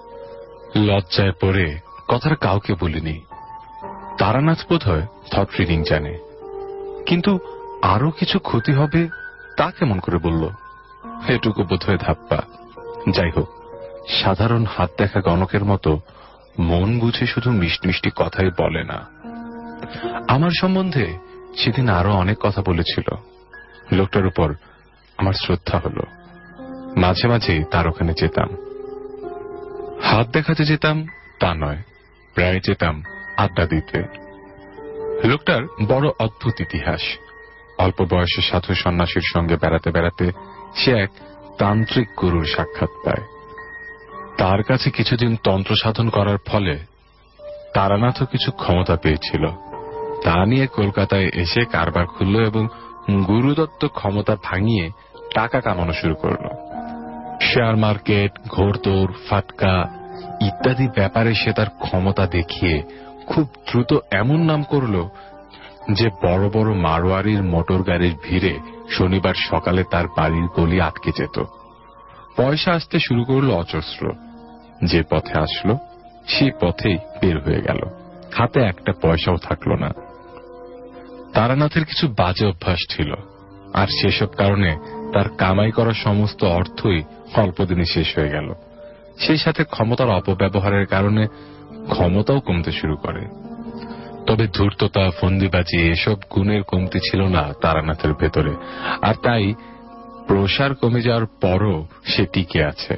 লজ্জায় পড়ে কথাটা কাউকে বলিনি। তারানাথ বোধহয় থট রিডিং জানে, কিন্তু আরো কিছু ক্ষতি হবে তা কেমন করে বলল? এটুকু বোধহয় ধাপ্পা। যাই হোক, সাধারণ হাত দেখা গণকের মতো মন বুঝে শুধু মিষ্টি মিষ্টি কথাই বলে না। আমার সম্বন্ধে সেদিন আরো অনেক কথা বলেছিল। লোকটার উপর আমার শ্রদ্ধা হলো। মাঝে মাঝে তার ওখানে যেতাম। হাত দেখাতে যেতাম তা নয়, প্রায় যেতাম আড্ডা দিতে। লোকটার বড় অদ্ভুত ইতিহাস। অল্প বয়সে সাধু সন্ন্যাসীর সঙ্গে বেড়াতে বেড়াতে সে এক তান্ত্রিক গুরুর সাক্ষাৎ পায়। তার কাছে কিছুদিন তন্ত্র সাধন করার ফলে তারানাথও কিছু ক্ষমতা পেয়েছিল। তা নিয়ে কলকাতায় এসে কারবার খুলল এবং গুরুদত্ত ক্ষমতা ভাঙিয়ে টাকা কামানো শুরু করল। শেয়ার মার্কেট, ঘোড়দৌড়, ফাটকা ইত্যাদি ব্যাপারে সে তার ক্ষমতা দেখিয়ে খুব দ্রুত এমন নাম করল যে বড় বড় মারোয়ারির মোটর গাড়ির ভিড়ে শনিবার সকালে তার বাড়ির গলি আটকে যেত। পয়সা আসতে শুরু করল অজস্র। যে পথে আসলো সেই পথেই বের হয়ে গেল। হাতে একটা পয়সাও থাকলো না। তারানাথের কিছু বাজে অভ্যাস ছিল, আর সেসব কারণে তার কামাই করা সমস্ত অর্থই অল্পদিনে শেষ হয়ে গেল। সেই সাথে ক্ষমতার অপব্যবহারের কারণে ক্ষমতাও কমতে শুরু করে। তবে ধূর্ততা, ফন্দিবাজি এসব গুণের কমতি ছিল না তারানাথের ভেতরে, আর তাই প্রসার কমে যাওয়ার পরও সে টিকে আছে।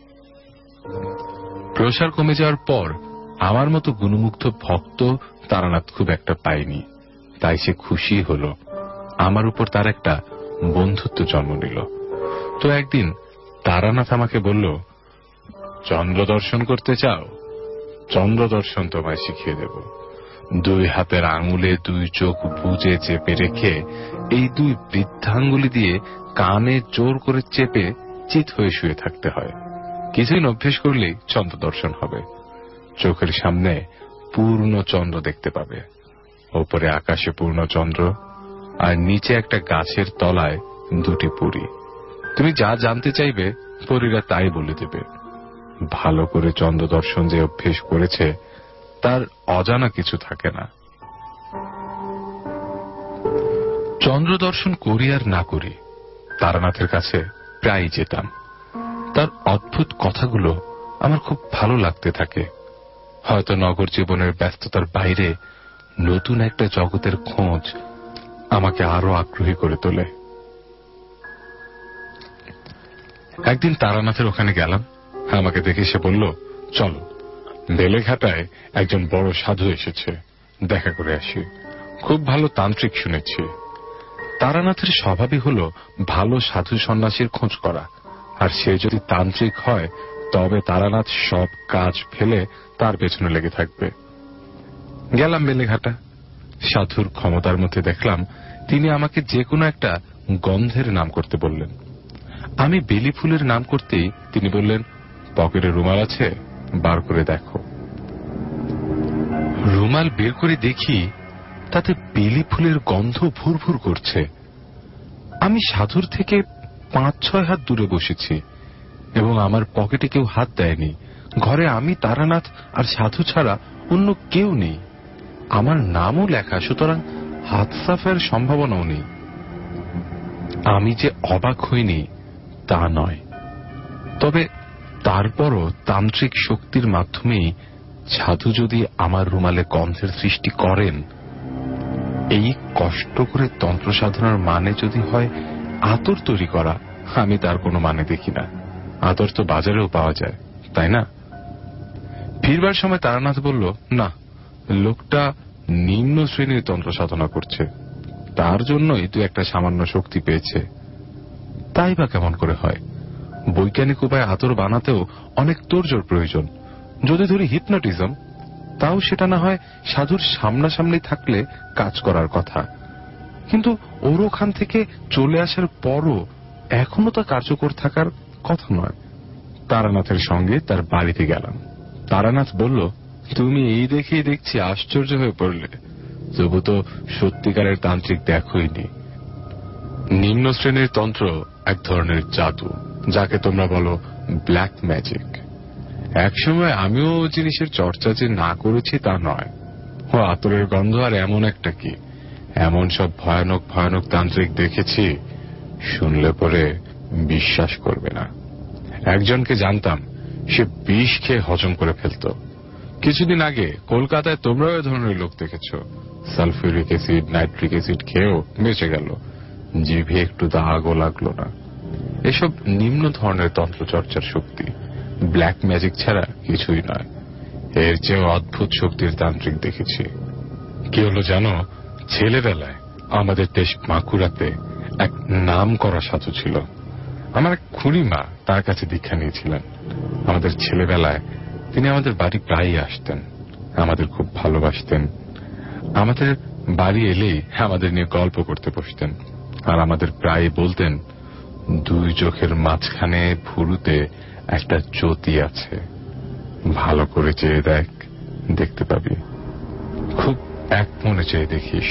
প্রসার কমে যাওয়ার পর আমার মতো গুণমুগ্ধ ভক্ত তারানাথ খুব একটা পায়নি। তাই সে খুশি হল। আমার উপর তার একটা বন্ধুত্ব জন্ম নিল। তো একদিন তারানাথ আমাকে বলল, চন্দ্র দর্শন করতে চাও? চন্দ্র দর্শন তোমায় শিখিয়ে দেব। 2 হাতের আঙুলে 2 চোখ বুজে চেপে রেখে এই 2 বৃদ্ধাঙ্গুলি দিয়ে কানে জোর করে চেপে চিত হয়ে শুয়ে থাকতে হয়। কিছুদিন অভ্যেস করলেই চন্দ্র দর্শন হবে। চোখের সামনে পূর্ণ চন্দ্র দেখতে পাবে। ওপরে আকাশে পূর্ণ চন্দ্র, আর নিচে একটা গাছের তলায় 2টি পরী। তুমি যা জানতে চাইবে পরীরা তাই বলে দেবে। ভালো করে চন্দ্র দর্শন যে অভ্যেস করেছে তার অজানা কিছু থাকে না। চন্দ্র দর্শন করি আর না করি, তারানাথের কাছে প্রায় যেতাম। তার অদ্ভুত কথাগুলো আমার খুব ভালো লাগতে থাকে। হয়তো নগর জীবনের ব্যস্ততার বাইরে নতুন একটা জগতের খোঁজ আমাকে আরো আগ্রহী করে তোলে। একদিন তারানাথের ওখানে গেলাম। আমাকে দেখে সে বলল, চলো, বেলেঘাটায় একজন বড় সাধু এসেছে, দেখা করে আসি। খুব ভালো তান্ত্রিক শুনেছি। তারানাথের স্বভাবই হল ভালো সাধু সন্ন্যাসীর খোঁজ করা, আর সে যদি তান্ত্রিক হয় তবে তারানাথ সব কাজ ফেলে তার পেছনে লেগে থাকবে। গেলাম বেলেঘাটা। সাধুর ক্ষমতার মধ্যে দেখলাম তিনি আমাকে যে কোনো একটা গন্ধের নাম করতে বললেন। আমি বেলি ফুলের নাম করতেই তিনি বললেন, পকেটে রুমাল আছে, বার করে দেখো। রুমাল বের করে দেখি তাতে বেলি ফুলের গন্ধ ভুরভুর করছে। আমি সাধুর থেকে 5-6 হাত দূরে বসেছি এবং আমার পকেটে কেউ হাত দেয়নি। ঘরে আমি, তারানাথ আর সাধু ছাড়া অন্য কেউ নেই। আমার নামও লেখা, সুতরাং হাত সাফের সম্ভাবনাও নেই। আমি যে অবাক হইনি তা নয়, তবে তারপরও তান্ত্রিক শক্তির মাধ্যমেই সাধু যদি আমার রুমালে গন্ধের সৃষ্টি করেন, এই কষ্ট করে তন্ত্র সাধনার মানে যদি হয় আতর তৈরি করা, আমি তার কোনো মানে দেখি না। আতর তো বাজারেও পাওয়া যায়, তাই না? ফিরবার সময় তারানাথ বলল, না, লোকটা নিম্ন শ্রেণীর তন্ত্র সাধনা করছে, তার জন্যই তুই একটা সামান্য শক্তি পেয়েছে। তাই বা কেমন করে হয়? বৈজ্ঞানিক উপায়ে আতর বানাতেও অনেক তোড়জোড় প্রয়োজন। যদি ধরি হিপনোটিজম, তাও সেটা না হয় সাধুর সামনাসামনি থাকলে কাজ করার কথা, কিন্তু ওর ওখান থেকে চলে আসার পরও এখনো তা কার্যকর থাকার কথা নয়। তারানাথের সঙ্গে তার বাড়িতে গেলাম। তারানাথ বলল, তুমি এই দেখেই দেখছি আশ্চর্য হয়ে পড়লে, তবু তো সত্যিকারের তান্ত্রিক দেখোইনি। নিম্ন শ্রেণীর তন্ত্র এক ধরনের জাদু, যাকে তোমরা বলো ব্ল্যাক ম্যাজিক। একসময় আমিও জিনিসের চর্চা যে না করেছি তা নয়। ও আতরের গন্ধ আর এমন একটা কি, এমন সব ভয়ানক ভয়ানক তান্ত্রিক দেখেছি
শুনলে পরে বিশ্বাস করবে না। একজনকে জানতাম, সে বিষ খেয়ে হজম করে ফেলত। কিছুদিন আগে কলকাতায় তোমরাও এ ধরনের লোক দেখেছ, সালফিউরিক অ্যাসিড, নাইট্রিক অ্যাসিড খেয়েও বেঁচে গেল, জিভে একটু দাগও লাগলো না। এসব নিম্ন ধরনের তন্ত্রচর্চার শক্তি, ব্ল্যাক ম্যাজিক ছাড়া কিছুই নয়। এর চেয়েও অদ্ভুত শক্তির তান্ত্রিক দেখেছি। কি হলো জানো, ছেলেবেলায় আমাদের দেশ বাঁকুড়াতে এক নাম করা সাধু ছিল। আমার এক খুড়িমা তার কাছে দীক্ষা নিয়েছিলেন। আমাদের ছেলেবেলায় তিনি আমাদের বাড়ি প্রায়ই আসতেন, আমাদের খুব ভালোবাসতেন। আমাদের বাড়ি এলেই আমাদের নিয়ে গল্প করতে বসতেন, আর আমাদের প্রায় বলতেন, দুই চোখের মাঝখানে ভুরুতে একটা জ্যোতি আছে, ভালো করে চেয়ে দেখ, দেখতে পাবি। খুব এক মনে চেয়ে দেখিস।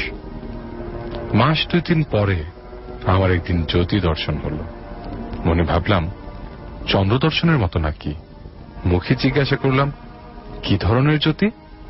মাস 2-3 পরে আমার একদিন জ্যোতি দর্শন হলো। মনে ভাবলাম চন্দ্র দর্শনের মতো নাকি। মুখে জিজ্ঞাসা করলাম, কি ধরনের জ্যোতি?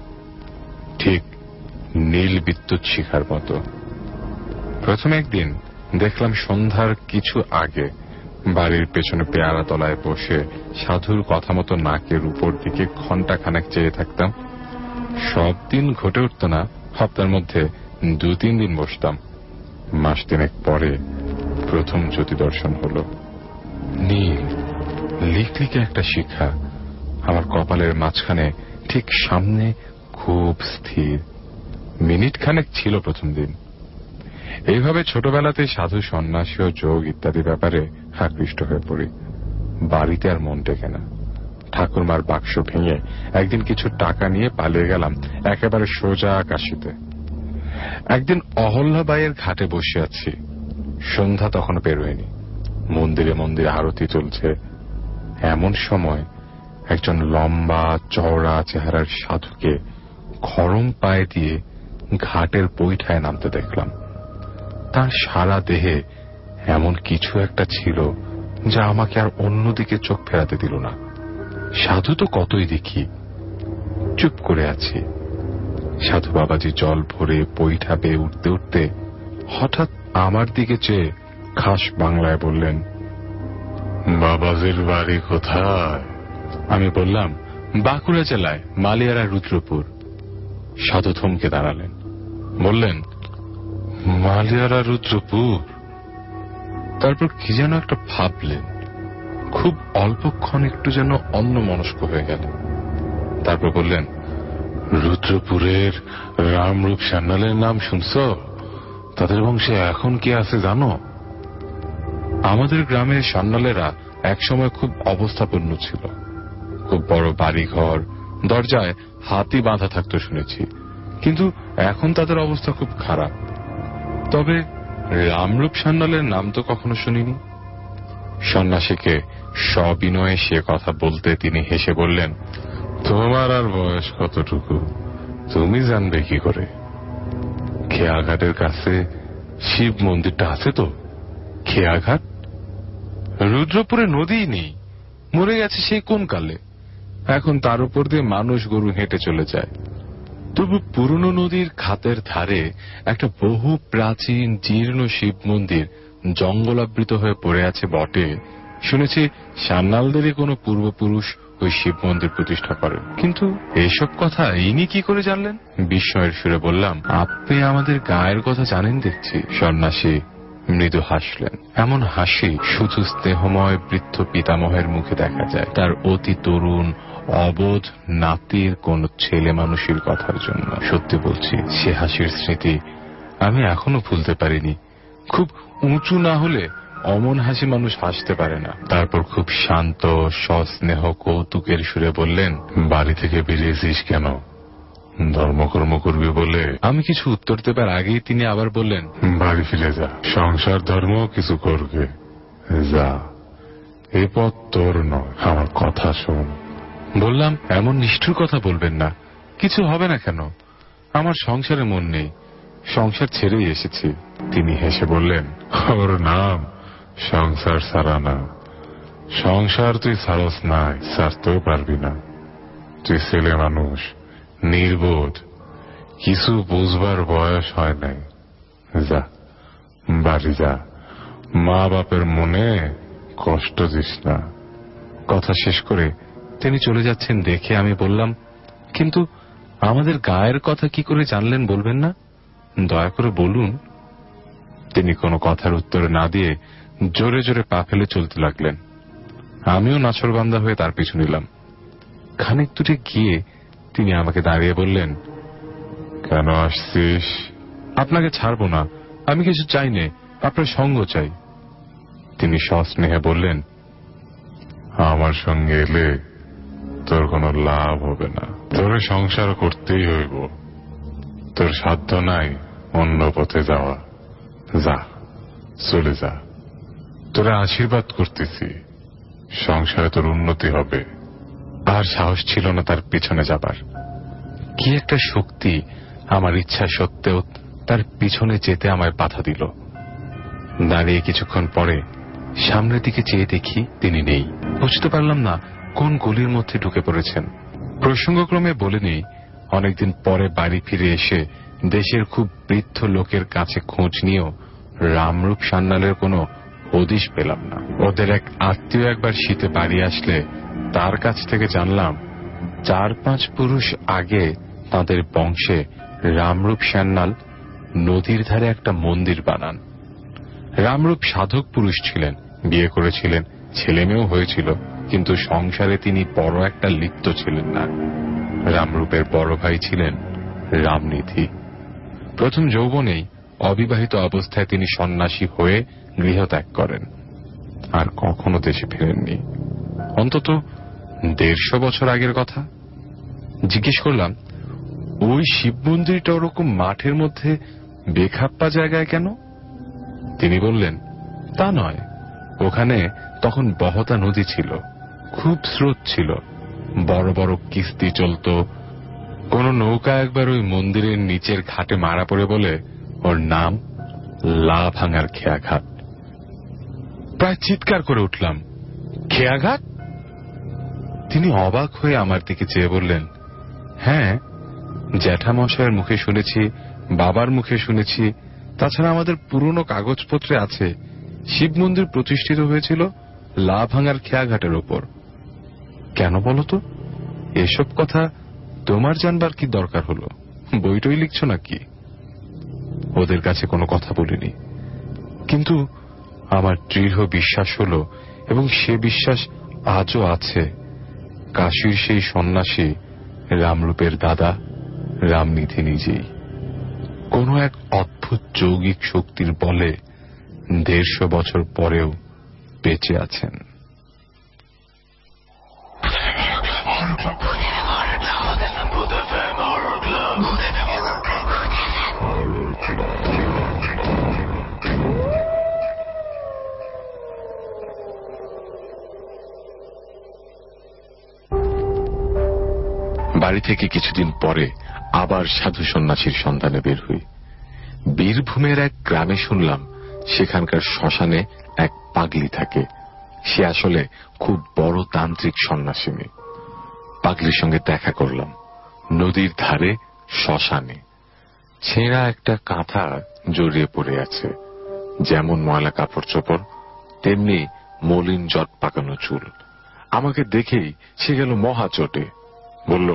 ঠিক নীল বিদ্যুৎ শিখার মতো। প্রথম একদিন দেখলাম সন্ধ্যার কিছু আগে বাড়ির পেছনে পেয়ারা তলায় বসে সাধুর কথা মতো নাকের উপর দিকে ঘণ্টাখানেক চেয়ে থাকতাম। সব দিন ঘটে উঠত না, সপ্তাহের মধ্যে 2-3 দিন বসতাম। মাস 3 পরে প্রথম জ্যোতি দর্শন হলো। নীল লিকলিকে একটা শিখা আমার কপালের মাঝখানে ঠিক সামনে খুব স্থির। মিনিট খানেক ছিল প্রথম দিন। এইভাবে ছোটবেলাতে সাধু, সন্ন্যাসী ও যোগ ইত্যাদি ব্যাপারে আকৃষ্ট হয়ে পড়ি। বাড়িতে আর মন টেকে না। ঠাকুরমার বাক্স ভেঙে একদিন কিছু টাকা নিয়ে পালিয়ে গেলাম একেবারে সোজা কাশিতে। একদিন অহল্যাবাইয়ের ঘাটে বসে আছি, সন্ধ্যা তখনও পেরোয়নি। মন্দিরে মন্দিরে আরতি চলছে। এমন সময় একজন লম্বা চওড়া চেহারার সাধুকে খড়ম পায়ে দিয়ে ঘাটের বৈঠায় নামতে দেখলাম। তার সারা দেহে এমন কিছু একটা ছিল যা আমাকে আর অন্যদিকে চোখ ফেরাতে দিল না। সাধু তো কতই দেখি, চুপ করে আছি। সাধু বাবাজি জল ভরে বৈঠা বেয়ে উঠতে উঠতে হঠাৎ আমার দিকে চেয়ে খাস বাংলায় বললেন, বাবাজির বাড়ি কোথায়? আমি বললাম, বাঁকুড়া জেলায় মালিয়ারা রুদ্রপুর। সাধু থমকে দাঁড়ালেন, বললেন, মালিয়ারা রুদ্রপুর? তারপর কি যেন একটা ভাবলেন। খুব অল্পক্ষণ একটু যেন অন্যমনস্ক হয়ে গেল। তারপর বললেন, রুদ্রপুরের রামরূপ সান্যালের নাম শুনছ? তাদের বংশে এখন কি আছে জানো? আমাদের গ্রামের সান্যালেরা একসময় খুব অবস্থাপন্ন ছিল। খুব বড় বাড়িঘর, দরজায় হাতি বাঁধা থাকতো শুনেছি, কিন্তু এখন তাদের অবস্থা খুব খারাপ। তবে রামরূপ সান্যালের নাম তো কখনো শুনিনি। সন্ন্যাসীকে সবিনয়ে সে কথা বলতে তিনি হেসে বললেন, তোমার আর বয়স কতটুকু, তুমি জানবে কি করে? খেয়াঘাটের কাছে শিব মন্দিরটা আছে তো। খেয়াঘাট? রুদ্রপুরে নদীই নেই, মরে গেছে সেই কোন কালে। এখন তার উপর দিয়ে মানুষ গরু হেঁটে চলে যায়। তবু পুরনো নদীর খাতের ধারে একটা বহু প্রাচীন জীর্ণ শিব মন্দির জঙ্গলাবৃত হয়ে পড়ে আছে বটে। শুনেছি সান্যালদেরই কোনো পূর্বপুরুষ ওই শিব মন্দির প্রতিষ্ঠা করেন। কিন্তু এইসব কথা ইনি কি করে জানলেন? বিস্ময়ের সুরে বললাম, আপনি আমাদের গায়ের কথা জানেন দেখছি। সন্ন্যাসী মৃদু হাসলেন। এমন হাসি শুধু স্নেহময় বৃদ্ধ পিতামহের মুখে দেখা যায়, তার অতি তরুণ অবোধ নাতির কোন ছেলে মানুষের কথার জন্য। সত্যি বলছি, সে হাসির স্মৃতি আমি এখনো ভুলতে পারিনি। খুব উঁচু না হলে অমন হাসি মানুষ হাসতে পারে না। তারপর খুব শান্ত সস্নেহ কৌতুকের সুরে বললেন, বাড়ি থেকে বেরিয়েছিস কেন? ধর্মকর্ম করবি বলে? আমি কিছু উত্তর দেবার আগেই তিনি আবার বললেন, বাড়ি ফিরে যা, সংসার ধর্ম কিছু করবে, যা, এ পথ তোর নয়, আমার কথা শোন। বললাম, এমন নিষ্ঠুর কথা বলবেন না, কিছু হবে না কেন? আমার সংসারে মন নেই, সংসার ছেড়েই এসেছি। তিনি হেসে বললেন, ওর নাম সংসার সারা না। সংসার তুই সারস নাই, সারতেও পারবি না। তুই ছেলে মানুষ, নির্বোধ, কিছু বুঝবার বয়স হয় নাই। যা, বাড়ি যা,
মা বাপের মনে কষ্ট দিস না।
কথা শেষ করে তিনি চলে যাচ্ছেন দেখে আমি বললাম, কিন্তু আমাদের গায়ের কথা কি করে জানলেন বলবেন না? দয়া করে বলুন। তিনি কোনো কথার উত্তর না দিয়ে জোরে জোরে পা ফেলে চলতে লাগলেন। আমিও নাছরবান্দা হয়ে তার পিছু নিলাম। খানিক দূরে গিয়ে তিনি আমাকে দাঁড়িয়ে বললেন,
কেন আসছিস?
আপনাকে ছাড়বো না, আমি কিছু চাই নে, আপনার সঙ্গ চাই। তিনি সস্নেহে বললেন,
আমার সঙ্গে এলে তোর কোনো লাভ হবে না, তোর সংসার করতেই হইব। তোর সাধ্য নাই অন্য পথে যাওয়া। যা, চলে যা, তোরা আশীর্বাদ করতেছি, সংসারে তোর উন্নতি হবে।
আর সাহস ছিল না তার পিছনে যাবার। কি একটা শক্তি আমার ইচ্ছা সত্ত্বেও তার পিছনে যেতে আমায় বাধা দিল। দাঁড়িয়ে কিছুক্ষণ পরে সামনের দিকে চেয়ে দেখি তিনি নেই। বুঝতে পারলাম না কোন গলির মধ্যে ঢুকে পড়েছেন। প্রসঙ্গক্রমে বলে নেই, অনেকদিন পরে বাড়ি ফিরে এসে দেশের খুব বৃদ্ধ লোকের কাছে খোঁজ নিয়েও রামরূপ সান্যালের কোনো হদিশ পেলাম না। ওদের এক আত্মীয় একবার শীতে বাড়ি আসলে তার কাছ থেকে জানলাম 4-5 পুরুষ আগে তাদের বংশে রামরূপ সান্যাল নদীর ধারে একটা মন্দির বানান। রামরূপ সাধক পুরুষ ছিলেন, বিয়ে করেছিলেন, ছেলে মেয়েও হয়েছিল, কিন্তু সংসারে তিনি বড় একটা লিপ্ত ছিলেন না। রামরূপের বড় ভাই ছিলেন রামনিধি। প্রথম যৌবনেই অবিবাহিত অবস্থায় তিনি সন্ন্যাসী হয়ে গৃহত্যাগ করেন, আর কখনো দেশে ফেরেননি। অন্তত 150 বছর আগের কথা। জিজ্ঞেস করলাম, ওই শিব মন্দিরটা ওরকম মাঠের মধ্যে বেখাপ্পা জায়গায় কেন? তিনি বললেন, তা নয়, ওখানে তখন বহতা নদী ছিল, খুব স্রোত ছিল, বড় বড় কিস্তি চলত। কোন নৌকা একবার ওই মন্দিরের নিচের ঘাটে মারা পড়ে বলে ওর নাম লাভাঙার খেয়াঘাট। প্রায় চিৎকার করে উঠলাম, খেয়াঘাট? তিনি অবাক হয়ে আমার দিকে চেয়ে বললেন, হ্যাঁ, জ্যাঠামশায়ের মুখে শুনেছি, বাবার মুখে শুনেছি, তাছাড়া আমাদের পুরনো কাগজপত্রে আছে শিব মন্দির প্রতিষ্ঠিত হয়েছিল লাভাঙার খেয়াঘাটের ওপর। কেন বলতো? এসব কথা তোমার জানবার কি দরকার হলো? বইটই লিখছ নাকি? ওদের কাছে কোনো কথা বলিনি, কিন্তু আমার দৃঢ় বিশ্বাস হলো, এবং সে বিশ্বাস আজও আছে, কাশীর সেই সন্ন্যাসী রামরূপের দাদা রামনিধি নিজেই কোন এক অদ্ভুত যৌগিক শক্তির বলে 150 বছর পরেও বেঁচে আছেন। বাড়ি থেকে কিছুদিন পরে আবার সাধু সন্ন্যাসীর সন্ধানে বের হই। বীরভূমের এক গ্রামে শুনলাম সেখানকার শ্মশানে এক পাগলি থাকে। সে আসলে খুব বড় তান্ত্রিক সন্ন্যাসিনী। পাগলির সঙ্গে দেখা করলাম নদীর ধারে শ্মশানে। ছেঁড়া একটা কাঁথা জড়িয়ে পড়ে আছে, যেমন ময়লা কাপড় চোপড় তেমনি মলিন জট পাকানো চুল। আমাকে দেখেই সে গেল মহা চোটে। বলল,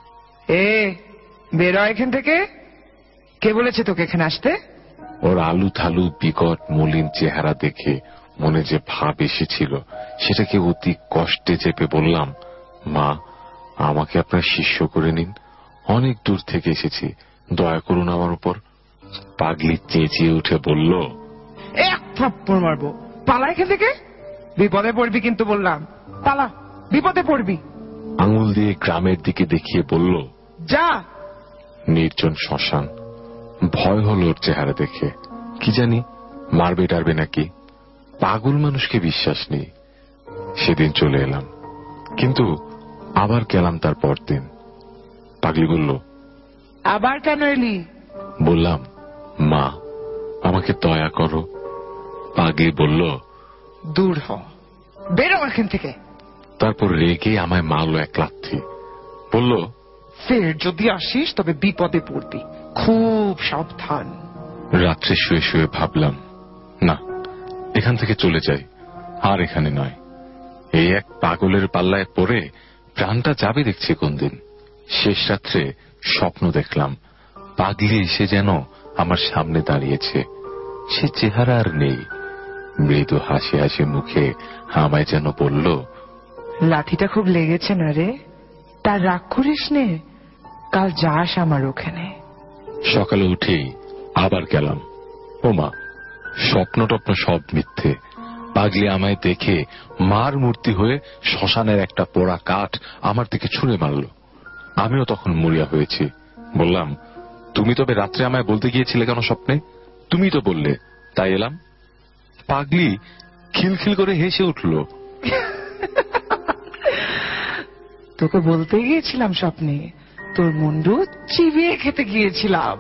বেরো এখান থেকে। কে বলেছে তোকে এখানে আসতে?
ওর আলু থালু বিকট মলিন চেহারা দেখে মনে যে ভাব এসেছিল সেটাকে অতি কষ্টে চেপে বললাম, মা, আমাকে আপনার শিষ্য করে নিন, অনেক দূর থেকে এসেছি, দয়া করুন আমার উপর। পাগলি চেঁচিয়ে উঠে বলল,
এক থাপ্পড় মারবো, পালা এখান থেকে, বিপদে পড়বি কিন্তু বললাম, পালা, বিপদে পড়বি।
আঙুল দিয়ে গ্রামের দিকে দেখিয়ে বলল,
যা।
নির্জন শ্মশান। ভয় হলো ওর চেহারা দেখে, কি জানি মারবে টারবে নাকি। পাগল মানুষকে বিশ্বাস নেই। সেদিন চলে এলাম, কিন্তু আবার গেলাম তার পরদিন। পাগলি বলল,
আবার কেন এলি?
বললাম, মা, আমাকে দয়া করো। পাগলি বলল,
দূর হ, বেরো এখান থেকে।
তারপর রেগে আমায় মারলো এক লাথি। বলল,
ফের যদি আসিস তবে বিপদে পড়বি, খুব সাবধান।
রাত্রে শুয়ে শুয়ে ভাবলাম, না,
এখান থেকে চলে যাই, আর এখানে নয়। এই এক পাগলের পাল্লায় পড়ে প্রাণটা যাবে দেখছি কোন দিন। শেষ রাত্রে স্বপ্ন দেখলাম পাগলি এসে যেন আমার সামনে দাঁড়িয়েছে। সে চেহারা আর নেই, মৃদু হাসি হাসি মুখে আমায় যেন বলল,
লাঠিটা খুব লেগেছে না রে, তার রাগ করিস নে, কাল যাস আমার ওখানে।
সকালে উঠেই আবার গেলাম। ওমা, স্বপ্ন টপ্ন সব মিথ্যে। পাগলি আমায় দেখে মার মূর্তি হয়ে শ্মশানের একটা পোড়া কাঠ আমার দিকে ছুঁড়ে মারল। আমিও তখন মরিয়া হয়েছি। বললাম, তুমি তবে রাত্রে আমায় বলতে গিয়েছিলে কেন স্বপ্নে? তুমি তো বললে, তাই এলাম। পাগলি খিলখিল করে হেসে উঠল।
তোকে বলতে গিয়েছিলাম স্বপ্নে, তোর মুন্ডু চিবিয়ে খেতে গিয়েছিলাম।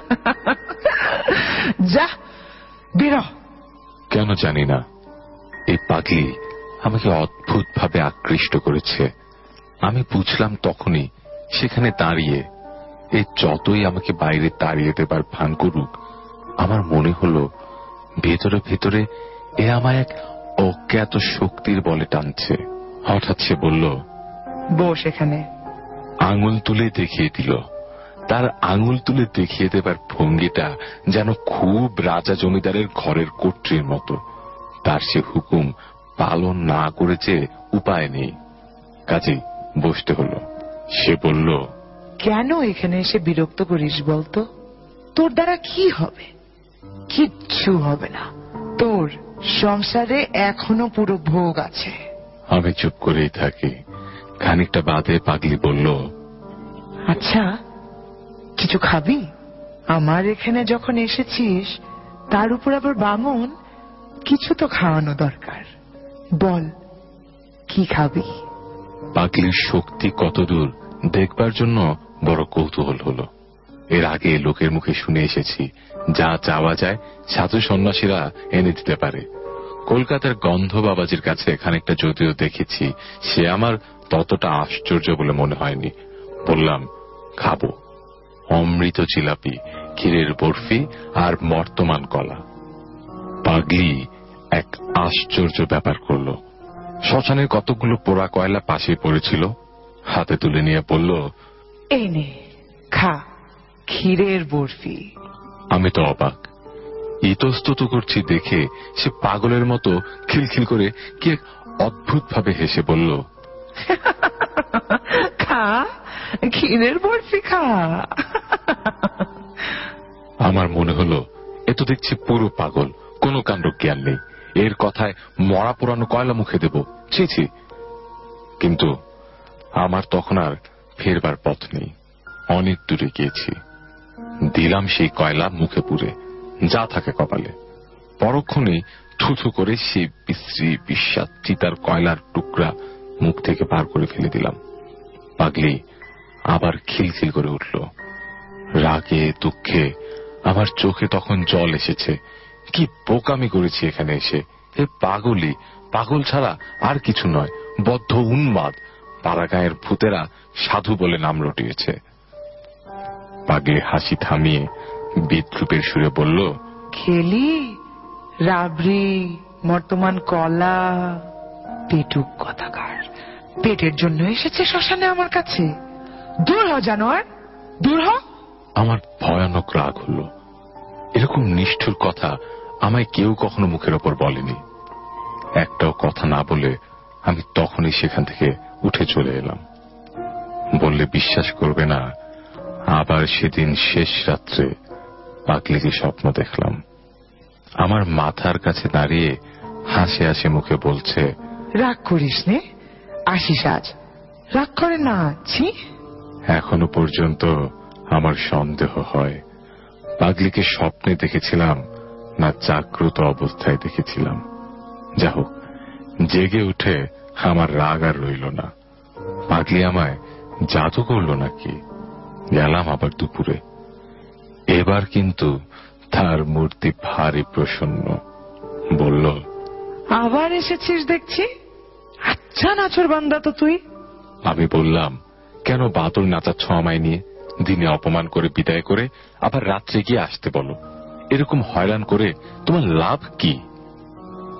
যা বেরো।
কেন জানি না, এই পাগলি আমাকে অদ্ভুত ভাবে আকৃষ্ট করেছে। আমি বুঝলাম তখনই, সেখানে দাঁড়িয়ে। এ যতই আমাকে বাইরে তাড়িয়ে দেবার ভান করুক, আমার মনে হলো ভেতরে ভেতরে এ আমায় এক অজ্ঞাত শক্তির বলে টানছে। হঠাৎ সে বলল,
বস এখানে।
আঙুল তুলে দেখিয়ে দিল। তার আঙুল তুলে দেখিয়ে দেবার ভঙ্গিটা যেন খুব রাজা জমিদারের ঘরের কর্ত্রীর মতো। তার সে হুকুম পালন না করেছে উপায় নেই, কাজেই বসতে হলো। সে বলল,
কেন এখানে এসে বিরক্ত করিস বলতো? তোর দ্বারা কি হবে? কিচ্ছু হবে না, তোর সংসারে এখনো পুরো ভোগ আছে।
আমি চুপ করেই থাকি। খানিকটা বাদে পাগলি বলল,
আচ্ছা কিছু খাবি? আমার এখানে যখন এসেছিস, তার উপর আবার বামন, কিছু তো খাওয়ানো দরকার। বল কি খাবি?
পাগলির শক্তি কতদূর দেখবার জন্য বড় কৌতূহল হলো। এর আগে লোকের মুখে শুনে এসেছি, যা চাওয়া যায় সাধু সন্ন্যাসীরা এনে দিতে পারে। কলকাতার গন্ধ বাবাজির কাছে খানিকটা যদিও দেখেছি, সে আমার ততটা আশ্চর্য বলে মনে হয়নি। বললাম, খাবো অমৃত জিলাপি, ক্ষীরের বরফি আর মর্তমান কলা। পাগলি এক আশ্চর্য ব্যাপার করল। শ্মশানের কতগুলো পোড়া কয়লা পাশে পড়েছিল, হাতে তুলে নিয়ে বলল,
এই নে খা, ক্ষীরের বরফি।
আমি তো অবাক। ইতস্তত করছি দেখে সে পাগলের মতো খিলখিল করে কি এক অদ্ভুত ভাবে হেসে বলল,
খা, ক্ষীরের বরফি খা।
আমার মনে হলো এ তো দেখছি পুরো পাগল, কোনো কাণ্ড জ্ঞান নেই। এর কথায় মরা পোড়ানো কয়লা মুখে দেব, ছি ছি। কিন্তু আমার তখন আর ফেরবার পথ নেই। অনেক দূরে গিয়েছি। দিলাম সেই কয়লা মুখে পুরে, যা থাকে কপালে। পরক্ষণেই থুথু করে সেই বিশ্রী বিস্বাদ চিতার কয়লার টুকরা মুখ থেকে পার করে ফেলে দিলাম। পাগলি আবার খিলখিল করে উঠল। রাগে দুঃখে আমার চোখে তখন জল এসেছে। কি বোকামি করেছি এখানে এসে। এ পাগলি, পাগল ছাড়া আর কিছু নয়, বদ্ধ উন্মাদ। পাড়াগাঁয়ের ভূতেরা সাধু বলে নাম রটিয়েছে। পাগলি হাসি থামিয়ে বিদ্রুপের সুরে বলল,
খেলি রাবড়ি, মর্তমান কলা, পেটুক কথাকার। পেটের জন্য এসেছে শ্মশানে আমার কাছে। দূর হ জানোয়ার, দূর হ।
আমার ভয়ানক রাগ হল। এরকম নিষ্ঠুর কথা আমায় কেউ কখনো মুখের ওপর বলেনি। একটাও কথা না বলে আমি তখনই সেখান থেকে উঠে চলে এলাম। বললে বিশ্বাস করবে না, আবার সেদিন শেষ রাত্রে পাগলিকে স্বপ্ন দেখলাম। আমার মাথার কাছে দাঁড়িয়ে হাসি হাসি মুখে বলছে,
রাগ করিস নে, আসিস আজ, রাগ করে না। ছি,
এখনো পর্যন্ত আমার সন্দেহ হয় পাগলিকে স্বপ্নে দেখেছিলাম না জাগ্রত অবস্থায় দেখেছিলাম। যা হোক, জেগে উঠে আমার রাগ আর রইল না। পাগলি আমায় জাদু করল নাকি। গেলাম আবার দুপুরে। এবার কিন্তু তার মূর্তি ভারী প্রসন্ন। বলল,
আবার এসেছিস দেখছি, আচ্ছা নাচর বান্দা তো তুই।
আমি বললাম, কেন বাদল নাচাচ্ছ আমায় নিয়ে? দিনে অপমান করে বিদায় করে আবার রাত্রে গিয়ে আসতে বলো। এরকম হয়রান করে তোমার লাভ কি?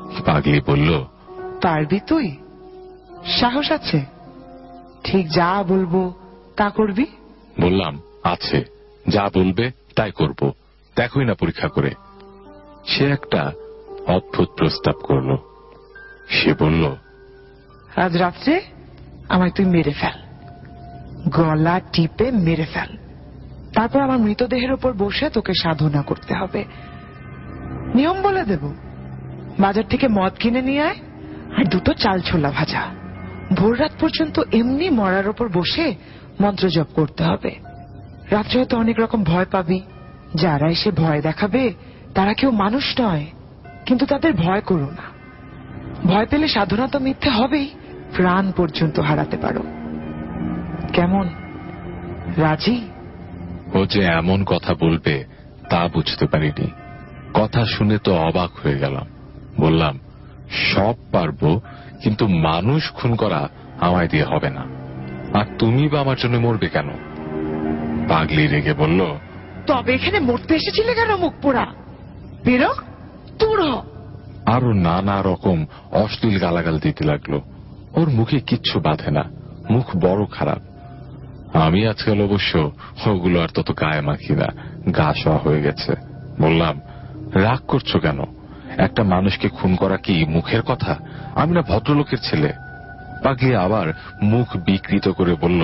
পাগলি বলল,
পারবি তুই? সাহস আছে? ঠিক যা বলবো তা করবি?
বললাম, আছে, যা বলবে তাই করব, দেখোই না পরীক্ষা করে। সে একটা অদ্ভুত প্রস্তাব করল। সে বলল,
আজ রাত্রে আমায় তুই মেরে ফেল, গলা টিপে মেরে ফেল, তারপর আমার মৃতদেহের উপর বসে তোকে সাধনা করতে হবে। নিয়ম বলে দেব, বাজার থেকে মদ কিনে নিয়ে আয় আর 2 চাল ছোলা ভাজা। ভোর রাত পর্যন্ত এমনি মরার উপর বসে মন্ত্র জপ করতে হবে। রাত্রে হয়তো অনেক রকম ভয় পাবি। যারা এসে ভয় দেখাবে তারা কেউ মানুষ নয়, কিন্তু তাদের ভয় করো না। ভয় পেলে সাধনা তো মিথ্যে হবেই, প্রাণ পর্যন্ত হারাতে পারো। কেমন, রাজি?
ও যে এমন কথা বলবে তা বুঝতে পারিনি। কথা শুনে তো অবাক হয়ে গেলাম। বললাম, সব পারবো, কিন্তু মানুষ খুন করা আমায় দিয়ে হবে না। আর তুমি বা আমার জন্য মরবে কেন? পাগলি রেগে বলল,
তবে এখানে মরতে এসেছিলে কেন মুখ পোড়া? বেরো, দূর হ।
আরো নানা রকম অশ্লীল গালাগাল দিতে লাগলো। ওর মুখে কিচ্ছু বাঁধে না, মুখ বড় খারাপ। আমি আজকাল অবশ্য ওগুলো আর তত গায়ে মাখি না, গা শোয়া হয়ে গেছে। বললাম, রাগ করছো কেন? একটা মানুষকে খুন করা কি মুখের কথা? আমি না ভদ্রলোকের ছেলে। পাগলি আবার মুখ বিকৃত করে বলল,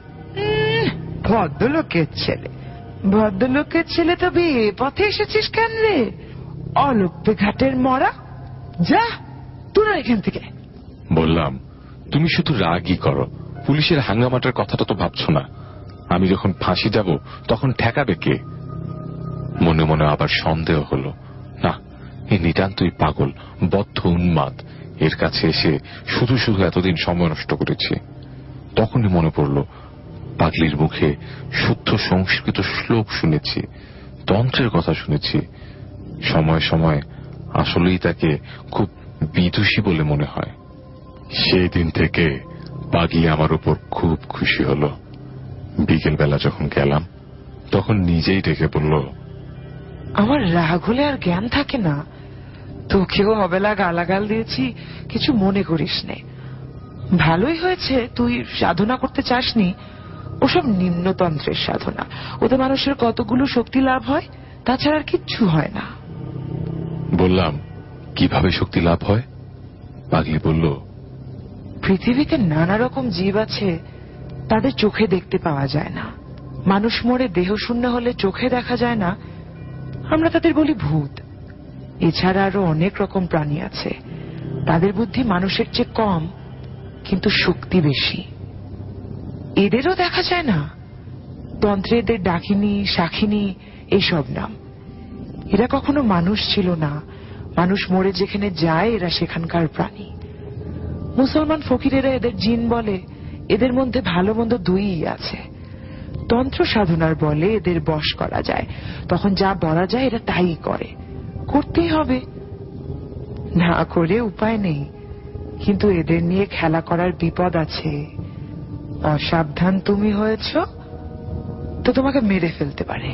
ভদ্রলোকের ছেলে? ভদ্রলোকের ছেলে তবে এ পথে এসেছিস কেন রে? অলপ্পে ঘাটের মরা, যা তোরা এখান থেকে।
বললাম, তুমি শুধু রাগই করো, পুলিশের হাঙ্গামাটার কথাটা তো ভাবছো না। আমি যখন ফাঁসি যাব তখন ঠেকাবে কে? মনে মনে আবার সন্দেহ হলো, না, এ নিতান্তই পাগল, বদ্ধ উন্মাদ। এর কাছে এসে শুধু শুধু এতদিন সময় নষ্ট করেছি। তখনই মনে পড়ল, পাগলির মুখে শুদ্ধ সংস্কৃত শ্লোক শুনেছি, তন্ত্রের কথা শুনেছি। সময় সময় আসলেই তাকে খুব বিদুষী বলে মনে হয়। সেই দিন থেকে পাগলি আমার উপর খুব খুশি হলো। বিকেলবেলা যখন গেলাম তখন নিজেই ডেকে বলল,
আমার রাগ হলে আর জ্ঞান থাকে না। তোকেও অবেলা গালাগাল দিয়েছি, কিছু মনে করিস নে। ভালোই হয়েছে তুই সাধনা করতে চাসনি। ওসব নিম্নতন্ত্রের সাধনা, ওতে মানুষের কতগুলো শক্তি লাভ হয়, তাছাড়া আর কিচ্ছু হয় না।
বললাম, কিভাবে শক্তি লাভ হয়? পাগলি বলল,
পৃথিবীতে নানা রকম জীব আছে, তাদের চোখে দেখতে পাওয়া যায় না। মানুষ মরে দেহ শূন্য হলে চোখে দেখা যায় না, আমরা তাদের বলি ভূত। এছাড়া আরো অনেক রকম প্রাণী আছে, তাদের বুদ্ধি মানুষের চেয়ে কম, কিন্তু শক্তি বেশি। এদেরও দেখা যায় না। তন্ত্রে এদের ডাকিনী, শাখিনী এইসব নাম। এরা কখনো মানুষ ছিল না, মানুষ মরে যেখানে যায় এরা সেখানকার প্রাণী। মুসলমান ফকিরেরা এদের জিন বলে। এদের মধ্যে ভালো মন্দ দুইই আছে। তন্ত্র সাধনার বলে এদের বশ করা যায়, তখন যা বলা যায় এরা তাই করে। করতেই হবে, না করে উপায় নেই। কিন্তু এদের নিয়ে খেলা করার বিপদ আছে। অসাবধান তুমি হয়েছ তো তোমাকে মেরে ফেলতে পারে।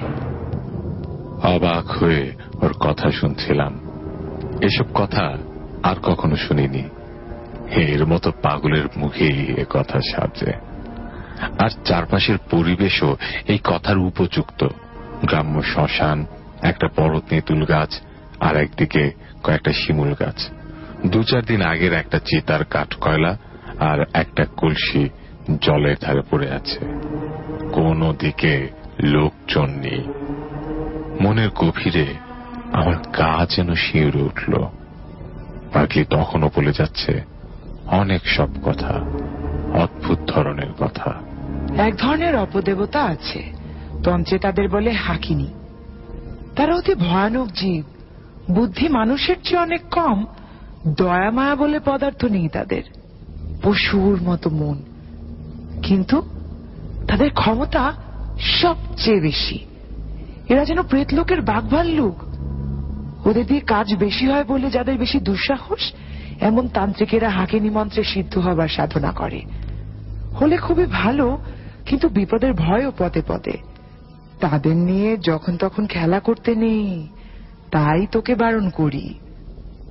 অবাক হয়ে ওর কথা শুনছিলাম। এসব কথা আর কখনো শুনিনি। এর মতো পাগলের মুখেই এ কথা সাজে। আর চারপাশের পরিবেশও এই কথার উপযুক্ত। গ্রাম্য শ্মশান, একটা বড় তেঁতুল গাছ, আর একদিকে কয়েকটা শিমুল গাছ। 2-4 দিন আগের একটা চিতার কাঠ কয়লা আর একটা কলসি জলের ধারে পড়ে আছে। কোনো দিকে লোকজন নেই। মনের গভীরে আমার গা যেন শিউরে উঠল। পাগলি তখনও বলে যাচ্ছে অনেক সব কথা, অদ্ভুত ধরনের কথা।
এক ধরনের অপদেবতা আছে, তন্ত্রে তাদের বলে হাকিনী। তারা অতি ভয়ানক জীব, বুদ্ধি মানুষের চেয়ে অনেক কম, দয়া মায়া বলে পদার্থ নেই তাদের, পশুর মতো মন। কিন্তু তাদের ক্ষমতা সবচেয়ে বেশি। এরা যেন প্রেতলোকের বাঘভাল্লুক। ওদের দিয়ে কাজ বেশি হয় বলে যাদের বেশি দুঃসাহস, এমন তান্ত্রিকেরা হাকিনী মন্ত্রে সিদ্ধ হবার সাধনা করে। হলে খুবই ভালো, কিন্তু বিপদের ভয়ও পদে পদে। তাদের নিয়ে যখন তখন খেলা করতে নেই, তাই তোকে বারণ করি।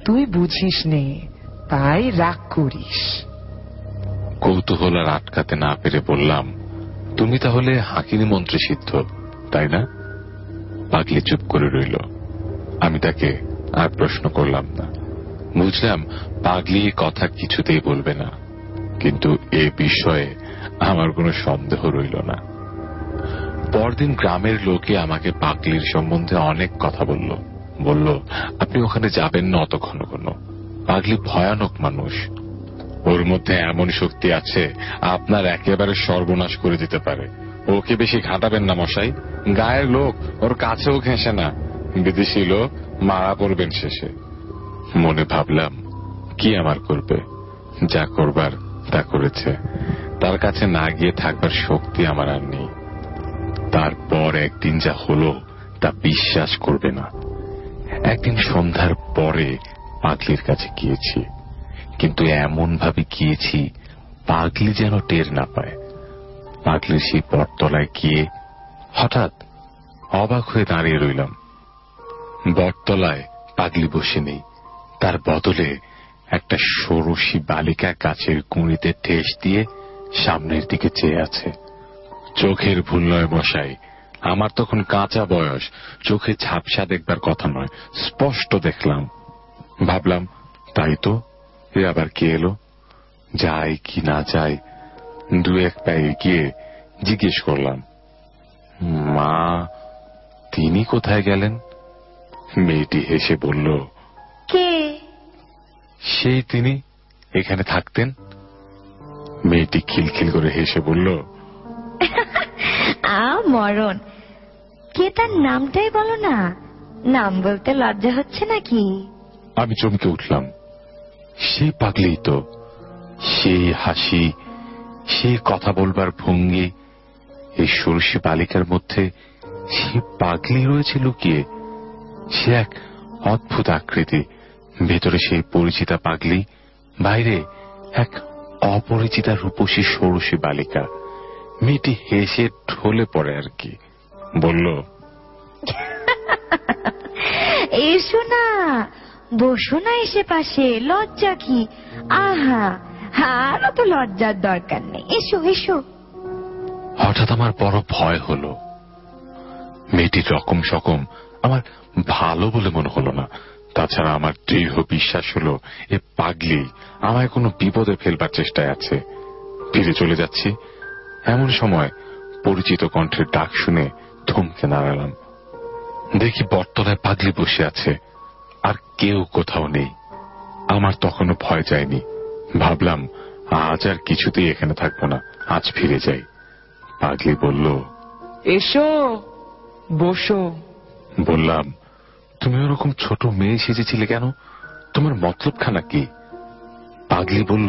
তুই বুঝিস নে, তাই রাগ করিস।
কৌতূহল আর আটকাতে না পেরে বললাম, তুমি তাহলে হাকিনী মন্ত্রে সিদ্ধ, তাই না? পাগলি চুপ করে রইল। আমি তাকে আর প্রশ্ন করলাম না। বুঝলাম পাগলি কথা কিছুতেই বলবে না, কিন্তু এ বিষয়ে আমার কোনো সন্দেহ রইল না। পরদিন গ্রামের লোকে আমাকে পাগলির সম্বন্ধে অনেক কথা বলল, আপনি ওখানে যাবেন না অত ঘন ঘন, পাগলি ভয়ানক মানুষ, ওর মধ্যে এমন শক্তি আছে আপনার একেবারে সর্বনাশ করে দিতে পারে। ওকে বেশি ঘাঁটাবেন না মশাই, গায়ের লোক ওর কাছেও ঘেঁষে না, বিদেশি লোক মারা পড়বেন শেষে। মনে ভাবলাম, কি আমার করবে, যা করবার তা করেছে, তার কাছে না গিয়ে থাকবার শক্তি আমার আর নেই। তারপর একদিন যা হলো তা বিশ্বাস করবে না। একদিন সন্ধ্যার পরে পাগলির কাছে গিয়েছি, কিন্তু এমন ভাবে গিয়েছি পাগলি যেন টের না পায়। পাগলির সেই বটতলায় গিয়ে হঠাৎ অবাক হয়ে দাঁড়িয়ে রইলাম। বটতলায় পাগলি বসে নেই, তার বদলে একটা ষোড়শী বালিকা গাছের গুঁড়িতে ঠেস দিয়ে সামনের দিকে চেয়ে আছে। চোখের ভুল নয় মশাই, আমার তখন কাঁচা বয়স, চোখে ঝাপসা দেখবার কথা নয়, স্পষ্ট দেখলাম। ভাবলাম, তাই তো, এ আবার কে এলো, যায় কি না যায়। দু এক পায়ে গিয়ে জিজ্ঞেস করলাম, মা, তিনি কোথায় গেলেন? মেয়েটি হেসে বলল,
কে?
সেই তিনি, এখানে থাকতেন। মেয়েটি খিলখিল করে হেসে বলল,
মরণ, কে তার নামটাই বলো না, নাম বলতে লজ্জা হচ্ছে নাকি?
আমি চমকে উঠলাম, সেই পাগলি তো, সেই হাসি, সেই কথা বলবার ভঙ্গি, এই ষোড়শী বালিকার মধ্যে সেই পাগলি রয়েছে লুকিয়ে। সে এক অদ্ভুত আকৃতি, ভেতরে সেই পরিচিতা পাগলি, বাইরে এক অপরিচিতা রূপসী ষোড়শী বালিকা। মেয়েটি হেসে ঢলে পড়ে আর কি, বলল,
এসো না, বসো না এসে পাশে, লজ্জা কি? আহা, আরো তো লজ্জার দরকার নেই, এসো এসো।
হঠাৎ আমার বড় ভয় হলো। মেয়েটির রকম সকম আমার ভালো বলে মনে হলো না। তাছাড়া আমার দৃঢ় বিশ্বাস হলো এ পাগলি আমায় কোনো বিপদে ফেলবার চেষ্টায় আছে। ফিরে চলে যাচ্ছি, এমন সময় পরিচিত কণ্ঠের ডাক শুনে থমকে দাঁড়ালাম। দেখি বটতলায় পাগলি বসে আছে, আর কেউ কোথাও নেই। আমার তখনও ভয় যায়নি। ভাবলাম, আজ আর কিছুতেই এখানে থাকবো না, আজ ফিরে যাই। পাগলি বলল,
এসো, বসো।
বললাম, তুমি ওরকম ছোট মেয়ে সেজেছিলে কেন, তোমার মতলবখানা কি? পাগলি বলল,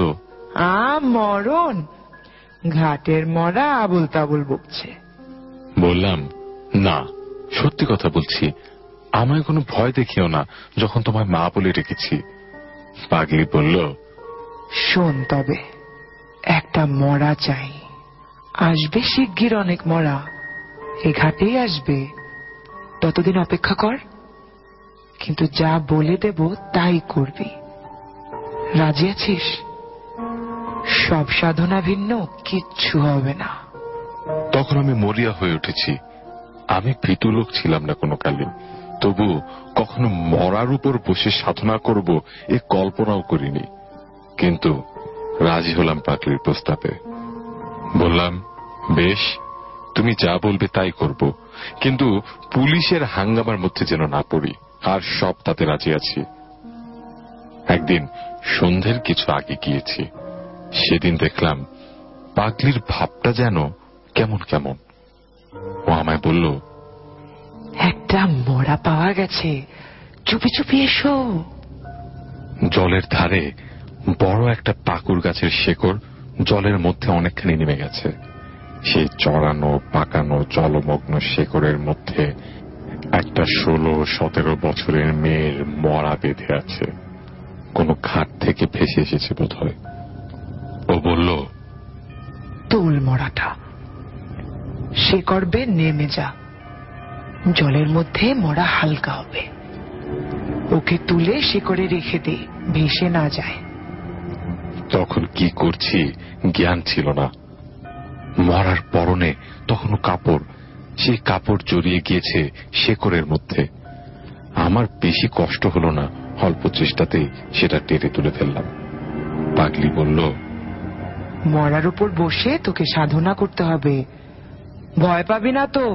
মরণ, ঘাটের মরা আবুল তাবুল বকছে।
বললাম, না, সত্যি কথা বলছি, আমায় কোনো ভয় দেখিও না, যখন তোমায় মা বলে রেখেছি। পাগলি বলল,
শোন, তবে একটা মরা চাই, আসবে শিগগির অনেক মরা, এ ঘাটেই আসবে, ততদিন অপেক্ষা কর, কিন্তু যা বলে দেব তাই করবি, রাজি আছিস? সব সাধনা ভিন্ন, কিচ্ছু হবে না।
তখন আমি মরিয়া হয়ে উঠেছি। আমি ভীতু লোক ছিলাম না কোনো কালে, তবু কখনো মরার উপর বসে সাধনা করব এ কল্পনাও করিনি। কিন্তু রাজি হলাম পাগলির প্রস্তাবে। বললাম, বেশ, তুমি যা বলবে তাই করব, কিন্তু পুলিশের হাঙ্গামার মধ্যে যেন না পড়ি, আর সব তাতে রাজি আছি। একদিন সন্ধ্যের কিছু আগে গিয়েছি। সেদিন দেখলাম পাগলির ভাবটা যেন কেমন কেমন। ও আমায় বলল,
একটা মরা পাওয়া গেছে, চুপি চুপি এসো।
জলের ধারে বড় একটা পাকুর গাছের শেকড় জলের মধ্যে অনেকখানি নেমে গেছে। সেই চড়ানো পাকানো জলমগ্ন শেকড়ের মধ্যে একটা 16-17 বছরের মেয়ের মরা বেঁধে আছে, কোন ঘাট থেকে ভেসে এসেছে বোধ হয়। ও বলল,
তুল মরাটা, শেকড় বে নেমে যা, জলের মধ্যে মরা হালকা হবে। ওকে তুলে শিকড়ে রেখে দে, ভেসে না যায়।
তখন কি করছি জ্ঞান ছিল না। মরার পরনে তখনও কাপড়, সেই কাপড় জড়িয়ে গিয়েছে শেকড়ের মধ্যে। আমার বেশি কষ্ট হলো না, অল্প চেষ্টাতেই সেটা টেনে তুলে ফেললাম। পাগলি বলল,
মরার উপর বসে তোকে সাধনা করতে হবে, ভয় পাবি না তো।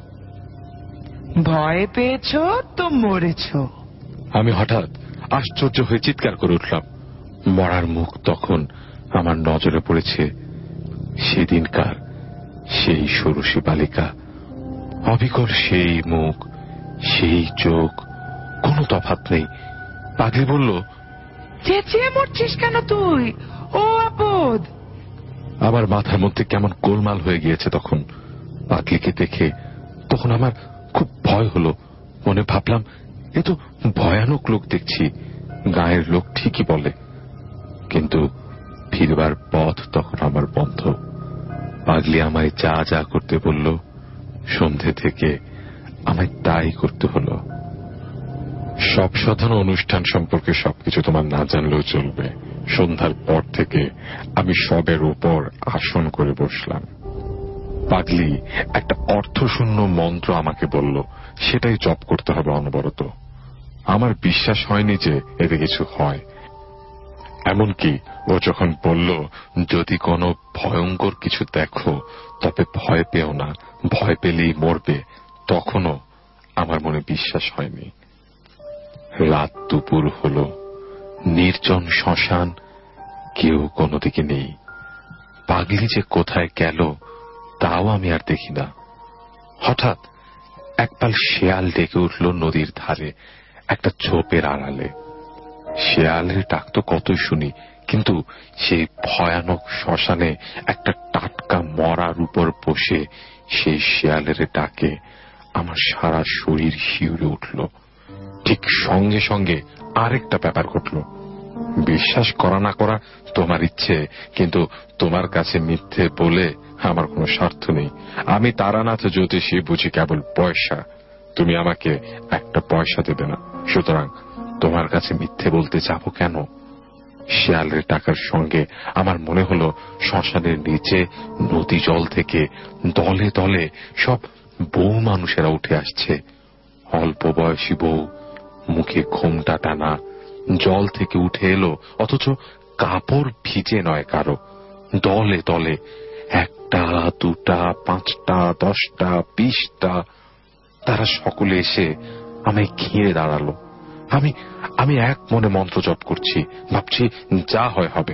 ভয় পেয়েছ তো মরেছ।
আমি হঠাৎ আশ্চর্য হয়ে চিৎকার করে উঠলাম। মরার মুখ তখন আমার নজরে পড়েছে। সেদিনকার সেই ষোড়শী বালিকা, অবিকল সেই মুখ, সেই চোখ, কোনো তফাৎ নেই। পাগলি বলল,
চেঁচিয়ে মরছিস কেন তুই? ও আপদ!
আমার মাথার মধ্যে কেমন গোলমাল হয়ে গিয়েছে তখন। পাগলিকে দেখে তখন আমার খুব ভয় হলো। মনে ভাবলাম, এ তো ভয়ানক লোক দেখছি, গায়ের লোক ঠিকই বলে। কিন্তু ফিরবার পথ তখন আমার বন্ধ। পাগলি আমায় যা যা করতে বলল, সন্ধে থেকে আমায় তাই করতে হলো। সব সাধারণ অনুষ্ঠান সম্পর্কে সবকিছু তোমার না জানলেও চলবে। সন্ধ্যার পর থেকে আমি সবের উপর আসন করে বসলাম। পাগলি একটা অর্থশূন্য মন্ত্র আমাকে বলল, সেটাই জপ করতে হবে অনবরত। আমার বিশ্বাস হয়নি যে এতে কিছু হয়। এমনকি ও যখন বলল, যদি কোনো ভয়ঙ্কর কিছু দেখো তবে ভয় পেও না, ভয় পেলেই মরবে, তখনও আমার মনে বিশ্বাস হয়নি। রাত দুপুর হলো, নির্জন শ্মশান, কেউ কোনো দিকে নেই। পাগলি যে কোথায় গেল তাও আমি আর দেখি না। হঠাৎ একপাল শেয়াল ডেকে উঠল নদীর ধারে একটা ঝোপের আড়ালে। শেয়ালের ডাক তো কতই শুনি, কিন্তু সেই ভয়ানক শ্মশানে একটা টাটকা মরার উপর বসে সেই শেয়ালের ডাকে আমার সারা শরীর শিউরে উঠল। ঠিক সঙ্গে সঙ্গে আরেকটা ব্যাপার ঘটল। বিশ্বাস করা না করা তোমার ইচ্ছে, কিন্তু তোমার কাছে মিথ্যে বলে আমার কোনো স্বার্থ নেই। আমি তারানাথ জ্যোতিষী, বুঝি কেবল পয়সা। তুমি আমাকে একটা পয়সা দেবে না, সুতরাং তোমার কাছে মিথ্যে বলতে যাব কেন? শেয়ালের টাকার সঙ্গে আমার মনে হলো শ্মশানের নিচে নদী জল থেকে দলে দলে সব বউ মানুষেরা উঠে আসছে। অল্প বয়সী বউ, মুখে ঘোমটা টানা, জল থেকে উঠে এলো, অথচ কাপড় ভিজে নয় কারো। দলে দলে, একটা, দুটা, 5টা, 10টা, 20টা, তারা সকলে এসে আমায় ঘিরে দাঁড়ালো। আমি এক মনে মন্ত্র জপ করছি, ভাবছি যা হয় হবে।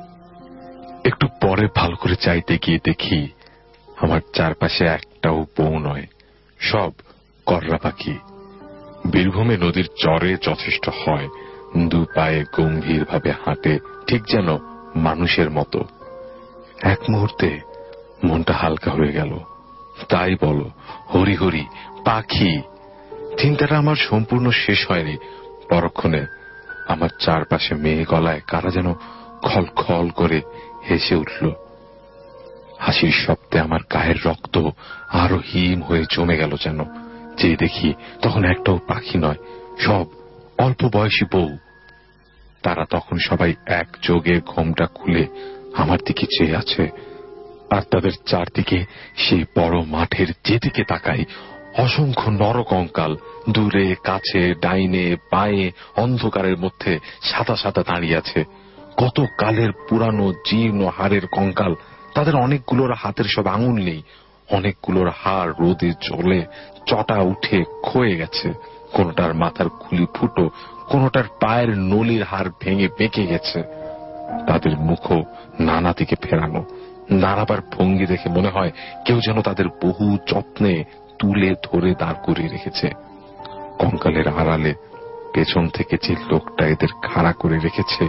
একটু পরে ভালো করে চাইতে গিয়ে দেখি আমার চারপাশে একটাও বউ নয়, সব কর্রা পাখি। বীরভূমে নদীর চরে যথেষ্ট হয়, দু পায়ে গম্ভীর ভাবে হাঁটে, ঠিক যেন মানুষের মতো। এক মুহূর্তে মনটা হালকা হয়ে গেল। তাই বলো, হরি হরি, পাখি। চিন্তাটা আমার সম্পূর্ণ শেষ হয়নি, পরক্ষণে আমার চারপাশে মেয়ে গলায় কারা যেন খলখল করে হেসে উঠল। হাসির শব্দে আমার গায়ের রক্ত আরো হিম হয়ে জমে গেল যেন। যে দেখি তখন একটাও পাখি নয়, সব অল্প বয়সী বউ। তারা তখন সবাই একযোগে ঘোমটা খুলে আমার দিকে চেয়ে আছে, আর তাদের চারদিকে সেই বড় মাঠের যেদিকে তাকাই অসংখ্য নরকঙ্কাল, দূরে কাছে ডাইনে বাঁয়ে অন্ধকারের মধ্যে সাদা সাদা দাঁড়িয়ে আছে। কত কালের পুরানো জীর্ণ হাড়ের কঙ্কাল। তাদের অনেকগুলোর হাতের সব আঙুল নেই, অনেকগুলোর হাড় রোদে জ্বলে চটা উঠে ক্ষয়ে গেছে। কোনটার মাথার খুলি ফুটো, কোনটার পায়ের নলির হাড় ভেঙে বেঁকে গেছে। তাদের মুখও নানা দিকে ফেরানো। নাড়াবার ভঙ্গি দেখে মনে হয় কেউ যেন তাদের বহু যত্নে তুলে ধরে দাঁড় করিয়ে রেখেছে। কঙ্কালের আড়ালে পেছন থেকে যে লোকটা এদের খাড়া করে রেখেছে,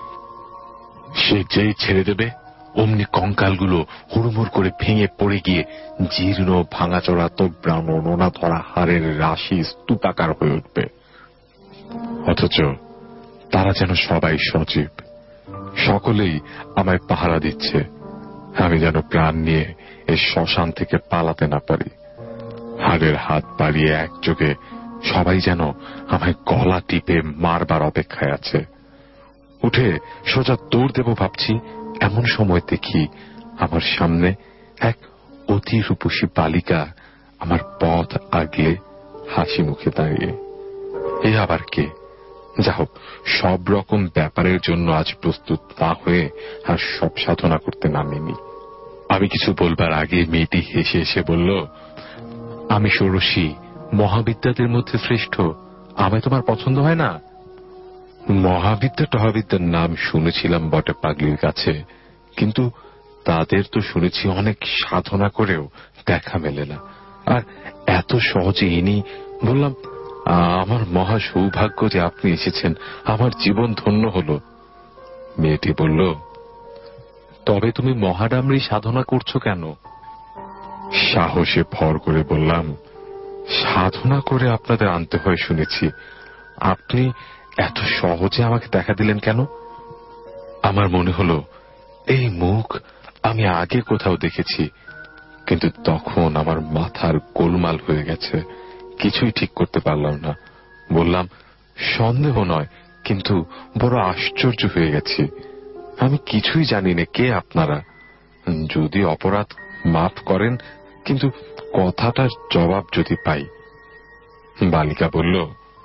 সে যেই ছেড়ে দেবে অমনি কঙ্কালগুলো হুড়মুড় করে ভেঙে পড়ে গিয়ে জীর্ণ ভাঙাচোরা তোবড়ানো নোনা ধরা হাড়ের রাশি স্তূপাকার হয়ে উঠবে। অথচ তারা যেন সবাই সজীব, সকলেই আমায় পাহারা দিচ্ছে। আমি যেন প্রাণ নিয়ে এই শ্মশান থেকে পালাতে না পারি। হাড়ের হাত বাড়িয়ে একযোগে সবাই যেন আমায় গলা টিপে মারবার অপেক্ষায় আছে। উঠে সোজা দৌড় দেব ভাবছি, এমন সময় দেখি আমার সামনে এক অতি রূপসী বালিকা আমার পথ আগলে হাসি মুখে দাঁড়িয়ে। এ আবার কে? যা হোক, সব রকম ব্যাপারের জন্য আজ প্রস্তুত না হয়ে আর সব সাধনা করতে নামিনি। আমি কিছু বলবার আগে মেয়েটি হেসে এসে বলল, আমি ষোড়শী, মহাবিদ্যাদের মধ্যে শ্রেষ্ঠ। আমায় তোমার পছন্দ হয় না? মহাবিদ্যা টহাবিদ্যার নাম শুনেছিলাম বটে পাগলির কাছে, কিন্তু তাদের তো শুনেছি অনেক সাধনা করেও দেখা মেলে না। আর এত সহজে ইনি। বললাম, আমার মহা সৌভাগ্য যে আপনি এসেছেন, আমার জীবন ধন্য হল। মেয়েটি বলল, তবে তুমি মহাডামরি সাধনা করছো কেন? সাহসে ভর করে বললাম, সাধনা করে আপনাদের আনতে হয় শুনেছি, আপনি এত সহজে আমাকে দেখা দিলেন কেন? আমার মনে হলো এই মুখ আমি আগে কোথাও দেখেছি, কিন্তু তখন আমার মাথার গোলমাল হয়ে গেছে, কিছুই ঠিক করতে পারলাম না। বললাম, সন্দেহ নয়, কিন্তু বড় আশ্চর্য হয়ে গেছি। আমি কিছুই জানি না কে আপনারা। যদি অপরাধ মাফ করেন, কিন্তু কথাটার জবাব যদি পাই। বালিকা বলল,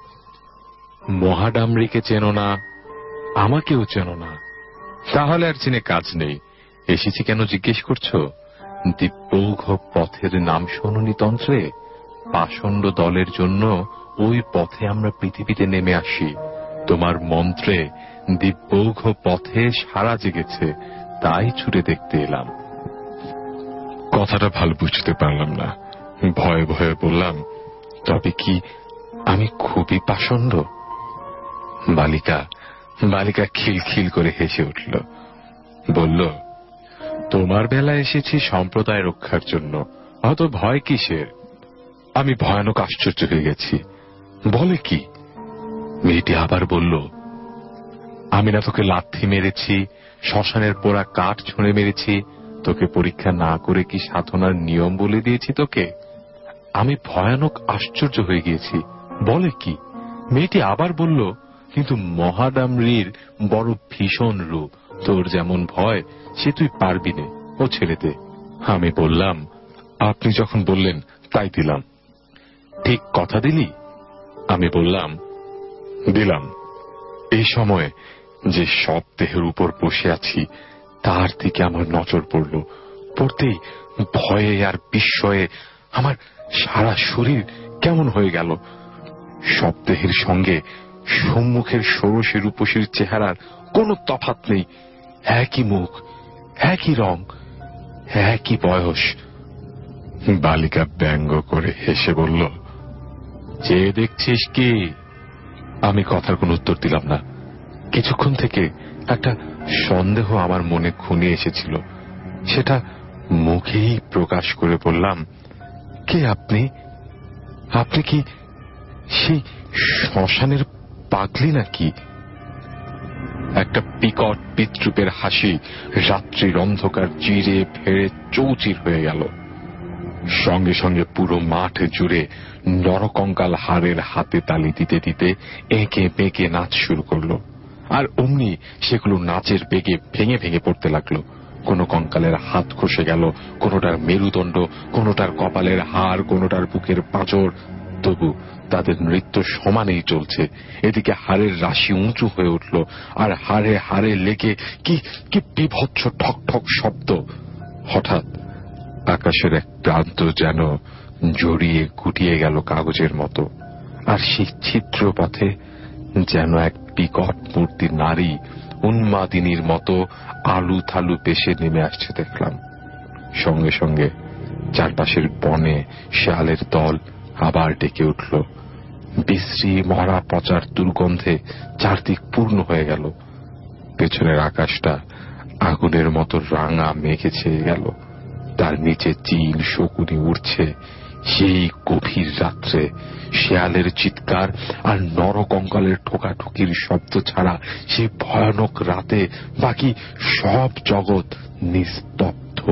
মহাডামরিকে চেনো না, আমাকেও চেনো না, তাহলে আর চিনে কাজ নেই। এসেছি কেন জিজ্ঞেস করছো? দিব্যৌঘ পথের নাম শোনোনি তন্ত্রে? পাষণ্ড দলের জন্য ওই পথে আমরা পৃথিবীতে নেমে আসি। তোমার মন্ত্রে দিব্যৌঘ পথে সারা জেগেছে, তাই ছুটে দেখতে এলাম। কথাটা ভালো বুঝতে পারলাম না, ভয়ে ভয়ে বললাম, তবে কি আমি খুবই পাষণ্ড? বালিকা খিলখিল করে হেসে উঠল, বলল, তোমার বেলায় এসেছি সম্প্রদায় রক্ষার জন্য, অত ভয় কিসের? আমি ভয়ানক আশ্চর্য হয়ে গেছি। বলে কি? মেয়েটি আবার বলল, আমি না তোকে লাথি মেরেছি, শ্মশানের পোড়া কাঠ ছুঁড়ে মেরেছি, তোকে পরীক্ষা না করে কি সাধনার নিয়ম বলে দিয়েছি তোকে? আমি ভয়ানক আশ্চর্য হয়ে গিয়েছি। বলে কি? মেয়েটি আবার বলল, কিন্তু মহাডামরির বড় ভীষণ রূপ, তোর যেমন ভয় সে তুই পারবি নে, ও ছেড়ে দে। আমি বললাম, আপনি যখন বললেন তাই দিলাম। ঠিক কথা দিলি? আমি বললাম, দিলাম। এই সময় যে সব দেহের উপর বসে আছি তার দিকে আমার নজর পড়ল। পড়তেই ভয়ে আর বিস্ময়ে আমার সারা শরীর কেমন হয়ে গেল। সব দেহের সঙ্গে সম্মুখের ষোড়শী রূপসীর চেহারার কোনো তফাৎ নেই। একই মুখ, একই রং, একই বয়স। বালিকা ব্যঙ্গ করে হেসে বলল, চেয়ে দেখছিস কি? আমি কথার কোনো উত্তর দিলাম না। কিছুক্ষণ থেকে একটা সন্দেহ আমার মনে খুনে এসেছিল, সেটা মুখেই প্রকাশ করে বললাম, কে আপনি? আপনি কি সেই শ্মশানের পাগলি নাকি? একটা বিকট বিদ্রুপের হাসি রাত্রির অন্ধকার চিরে ফেরে চৌচির হয়ে গেল। সঙ্গে সঙ্গে পুরো মাঠ জুড়ে নরকঙ্কাল হাড়ের হাতে তালি দিতে দিতে এঁকে বেঁকে নাচ শুরু করলো। আর অমনি সেগুলো নাচের বেগে ভেঙে ভেঙে পড়তে লাগলো। কোনো কঙ্কালের হাত খসে গেল, কোনোটার মেরুদণ্ড, কোনোটার কপালের হাড়, কোনোটার বুকের পাঁজর। তবু তাদের নৃত্য সমানেই চলছে। এদিকে হাড়ের রাশি উঁচু হয়ে উঠল, আর হাড়ে হাড়ে লেগে কি কি বিভৎস ঠক ঠক শব্দ। হঠাৎ আকাশের এক প্রান্ত যেন জড়িয়ে গুটিয়ে গেল কাগজের মতো, আর সেই ছিদ্র পথে যেন এক বিকট মূর্তি নারী উন্মাদিনীর মতো আলু থালু বেশে নেমে আসছে দেখলাম। সঙ্গে সঙ্গে চারপাশের বনে শেয়ালের দল আবার ডেকে উঠল। বিশ্রী মরা পচার দুর্গন্ধে চারদিক পূর্ণ হয়ে গেল। পেছনের আকাশটা আগুনের মতো রাঙা মেঘে ছেয়ে গেল। তার নিচে চিল শকুনি উড়ছে। সেই গভীর রাত্রে শেয়ালের চিৎকার আর নরকঙ্কালের ঠোকাঠুকির শব্দ ছাড়া সেই ভয়ানক রাতে বাকি সব জগৎ নিস্তব্ধ,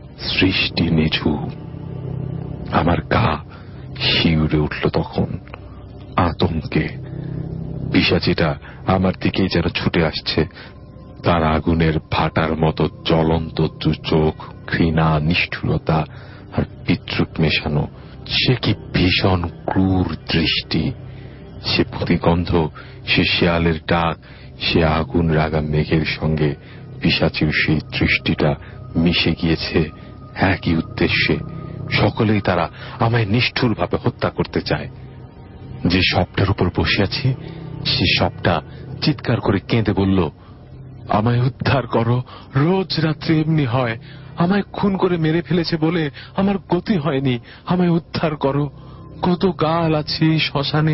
সৃষ্টি নিঝুম। আমার গা শিউরে উঠল তখন। আতঙ্কে। পিশাচিটা আমার দিকেই যেন ছুটে আসছে, তার আগুনের ভাটার মতো জ্বলন্ত দু চোখ, ঘৃণা, নিষ্ঠুরতা আর বিদ্রুপ মেশানো। সে কি ভীষণ ক্রূর দৃষ্টি! সে প্রতিগন্ধ, সে শেয়ালের ডাক, সে আগুন রাগা মেঘের সঙ্গে পিশাচির সেই দৃষ্টিটা মিশে গিয়েছে একই উদ্দেশ্যে। সকলেই তারা আমায় নিষ্ঠুরভাবে হত্যা করতে চায়। যে সবটার উপর বসে আছি, সে সবটা চিৎকার করে কেঁদে বলল, আমায় উদ্ধার করো, রোজ রাত্রে এমনি হয়। আমায় খুন করে মেরে ফেলেছে বলে আমার গতি হয়নি, আমায় উদ্ধার করো। কত গাল আছে শ্মশানে,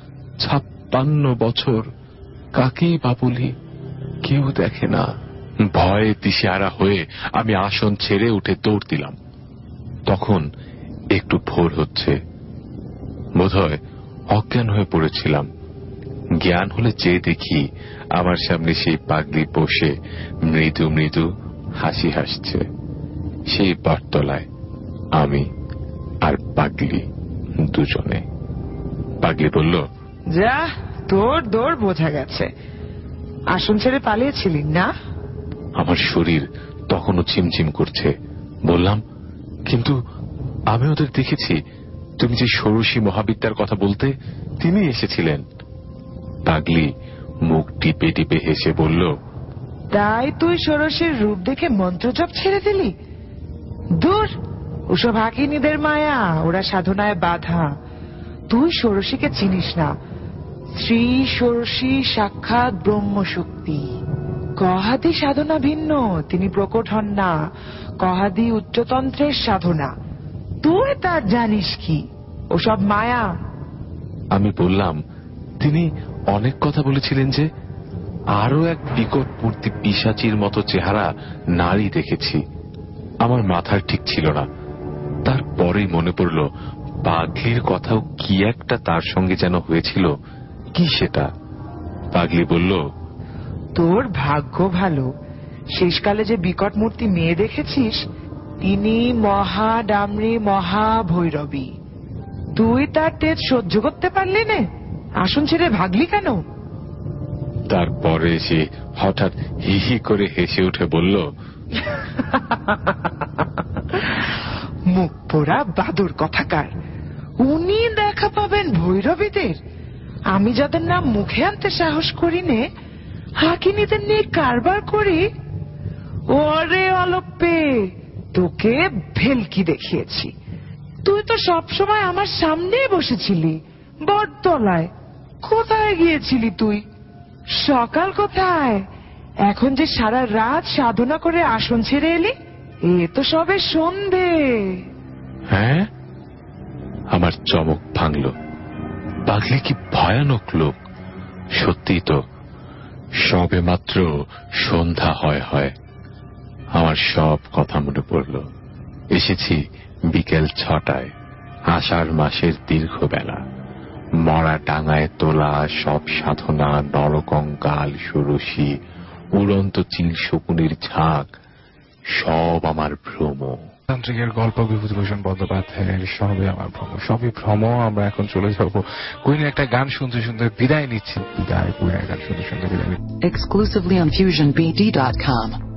56 বছর, কাকেই বা বলি, কেউ দেখে না। ভয়ে দিশেহারা হয়ে আমি আসন ছেড়ে উঠে দৌড় দিলাম। তখন একটু ভোর হচ্ছে, বোধহয় অজ্ঞান হয়ে পড়েছিলাম। জ্ঞান হলে চেয়ে দেখি আমার সামনে সেই পাগলি বসে মৃদু মৃদু হাসি হাসছে। সেই বটতলায় আমি আর পাগলি দুজনে। পাগলি বলল,
যা, তোর দৌড় বোঝা গেছে। আসন ছেড়ে পালিয়েছিলি না?
আমার শরীর তখনও ঝিমঝিম করছে। বললাম, কিন্তু আমি ওদের দেখেছি। তুমি যে ষোড়শী মহাবিদ্যার কথা বলতে, তিনি এসেছিলেন। পাগলি মুখ টিপে টিপে হেসে বলল,
তাই তুই ষোড়শীর রূপ দেখে মন্ত্রজপ ছেড়ে দিলি? দূর, ওসব হাকিনীদের মায়া, ওরা সাধনায় বাধা। তুই ষোড়শীকে চিনিস না। শ্রী ষোড়শী সাক্ষাৎ ব্রহ্মশক্তি। কহাদি সাধনা ভিন্ন, তিনি প্রকট হন না। কহাদি উচ্চতন্ত্রের সাধনা, তুই তার জানিস কি? ওসব মায়া।
আমি বললাম, তিনি অনেক কথা বলেছিলেন যে। আরো এক বিকট মূর্তি পিশাচির মতো চেহারা নারী দেখেছি। আমার মাথার ঠিক ছিল না। তারপরেই মনে পড়ল পাগলির কথাও কি একটা তার সঙ্গে যেন হয়েছিল। কি সেটা? পাগলি বলল,
তোর ভাগ্য ভালো, শেষকালে যে বিকট মূর্তি মেয়ে দেখেছিস, তিনি মহা ডামরি মহা ভৈরবী। তুই তার তেজ সহ্য করতে পারলি না, আসন ছেড়ে ভাগলি কেন?
তারপরে সে হঠাৎ হি হি করে হেসে উঠে বলল,
মুখ পোড়া বাদুর কথাকার। উনি দেখা পাবেন ভৈরবীদের? আমি যাদের নাম মুখে আনতে সাহস করি নে, হাকিনীদের নিয়ে কারবার করি। ওরে অলপ্পে, তোকে ভেলকি দেখিয়েছি। তুই তো সবসময় আমার সামনেই বসেছিলি বটতলায়। কোথায় গিয়েছিলি তুই? সকাল কোথায়? এখন যে সারা রাত সাধনা করে আসন ছেড়ে এলি, এ তো সবে সন্ধে।
হ্যাঁ, আমার চমক ভাঙল। পাগলি কি ভয়ানক লোক! সত্যি তো, সবে মাত্র সন্ধ্যা হয়। আমার সব কথা মনে পড়ল। এসেছি বিকেল 6টায়, আষাঢ় মাসের দীর্ঘ বেলা। মরা ডাঙায় তোলা সব সাধনা, নরকঙ্কাল, ষোড়শী, উড়ন্ত চিল শকুনির ঝাঁক, সব আমার ভ্রম।
তান্ত্রিকের গল্প বিভূতিভূষণ বন্দ্যোপাধ্যায়ের সবই আমার ভ্রম, সবই ভ্রম। আমরা এখন চলে যাবো কুইনের একটা গান শুনতে শুনতে বিদায় নিচ্ছি। কুইনের গান শুনতে শুনতে বিদায়।
Exclusively on FusionBD.com.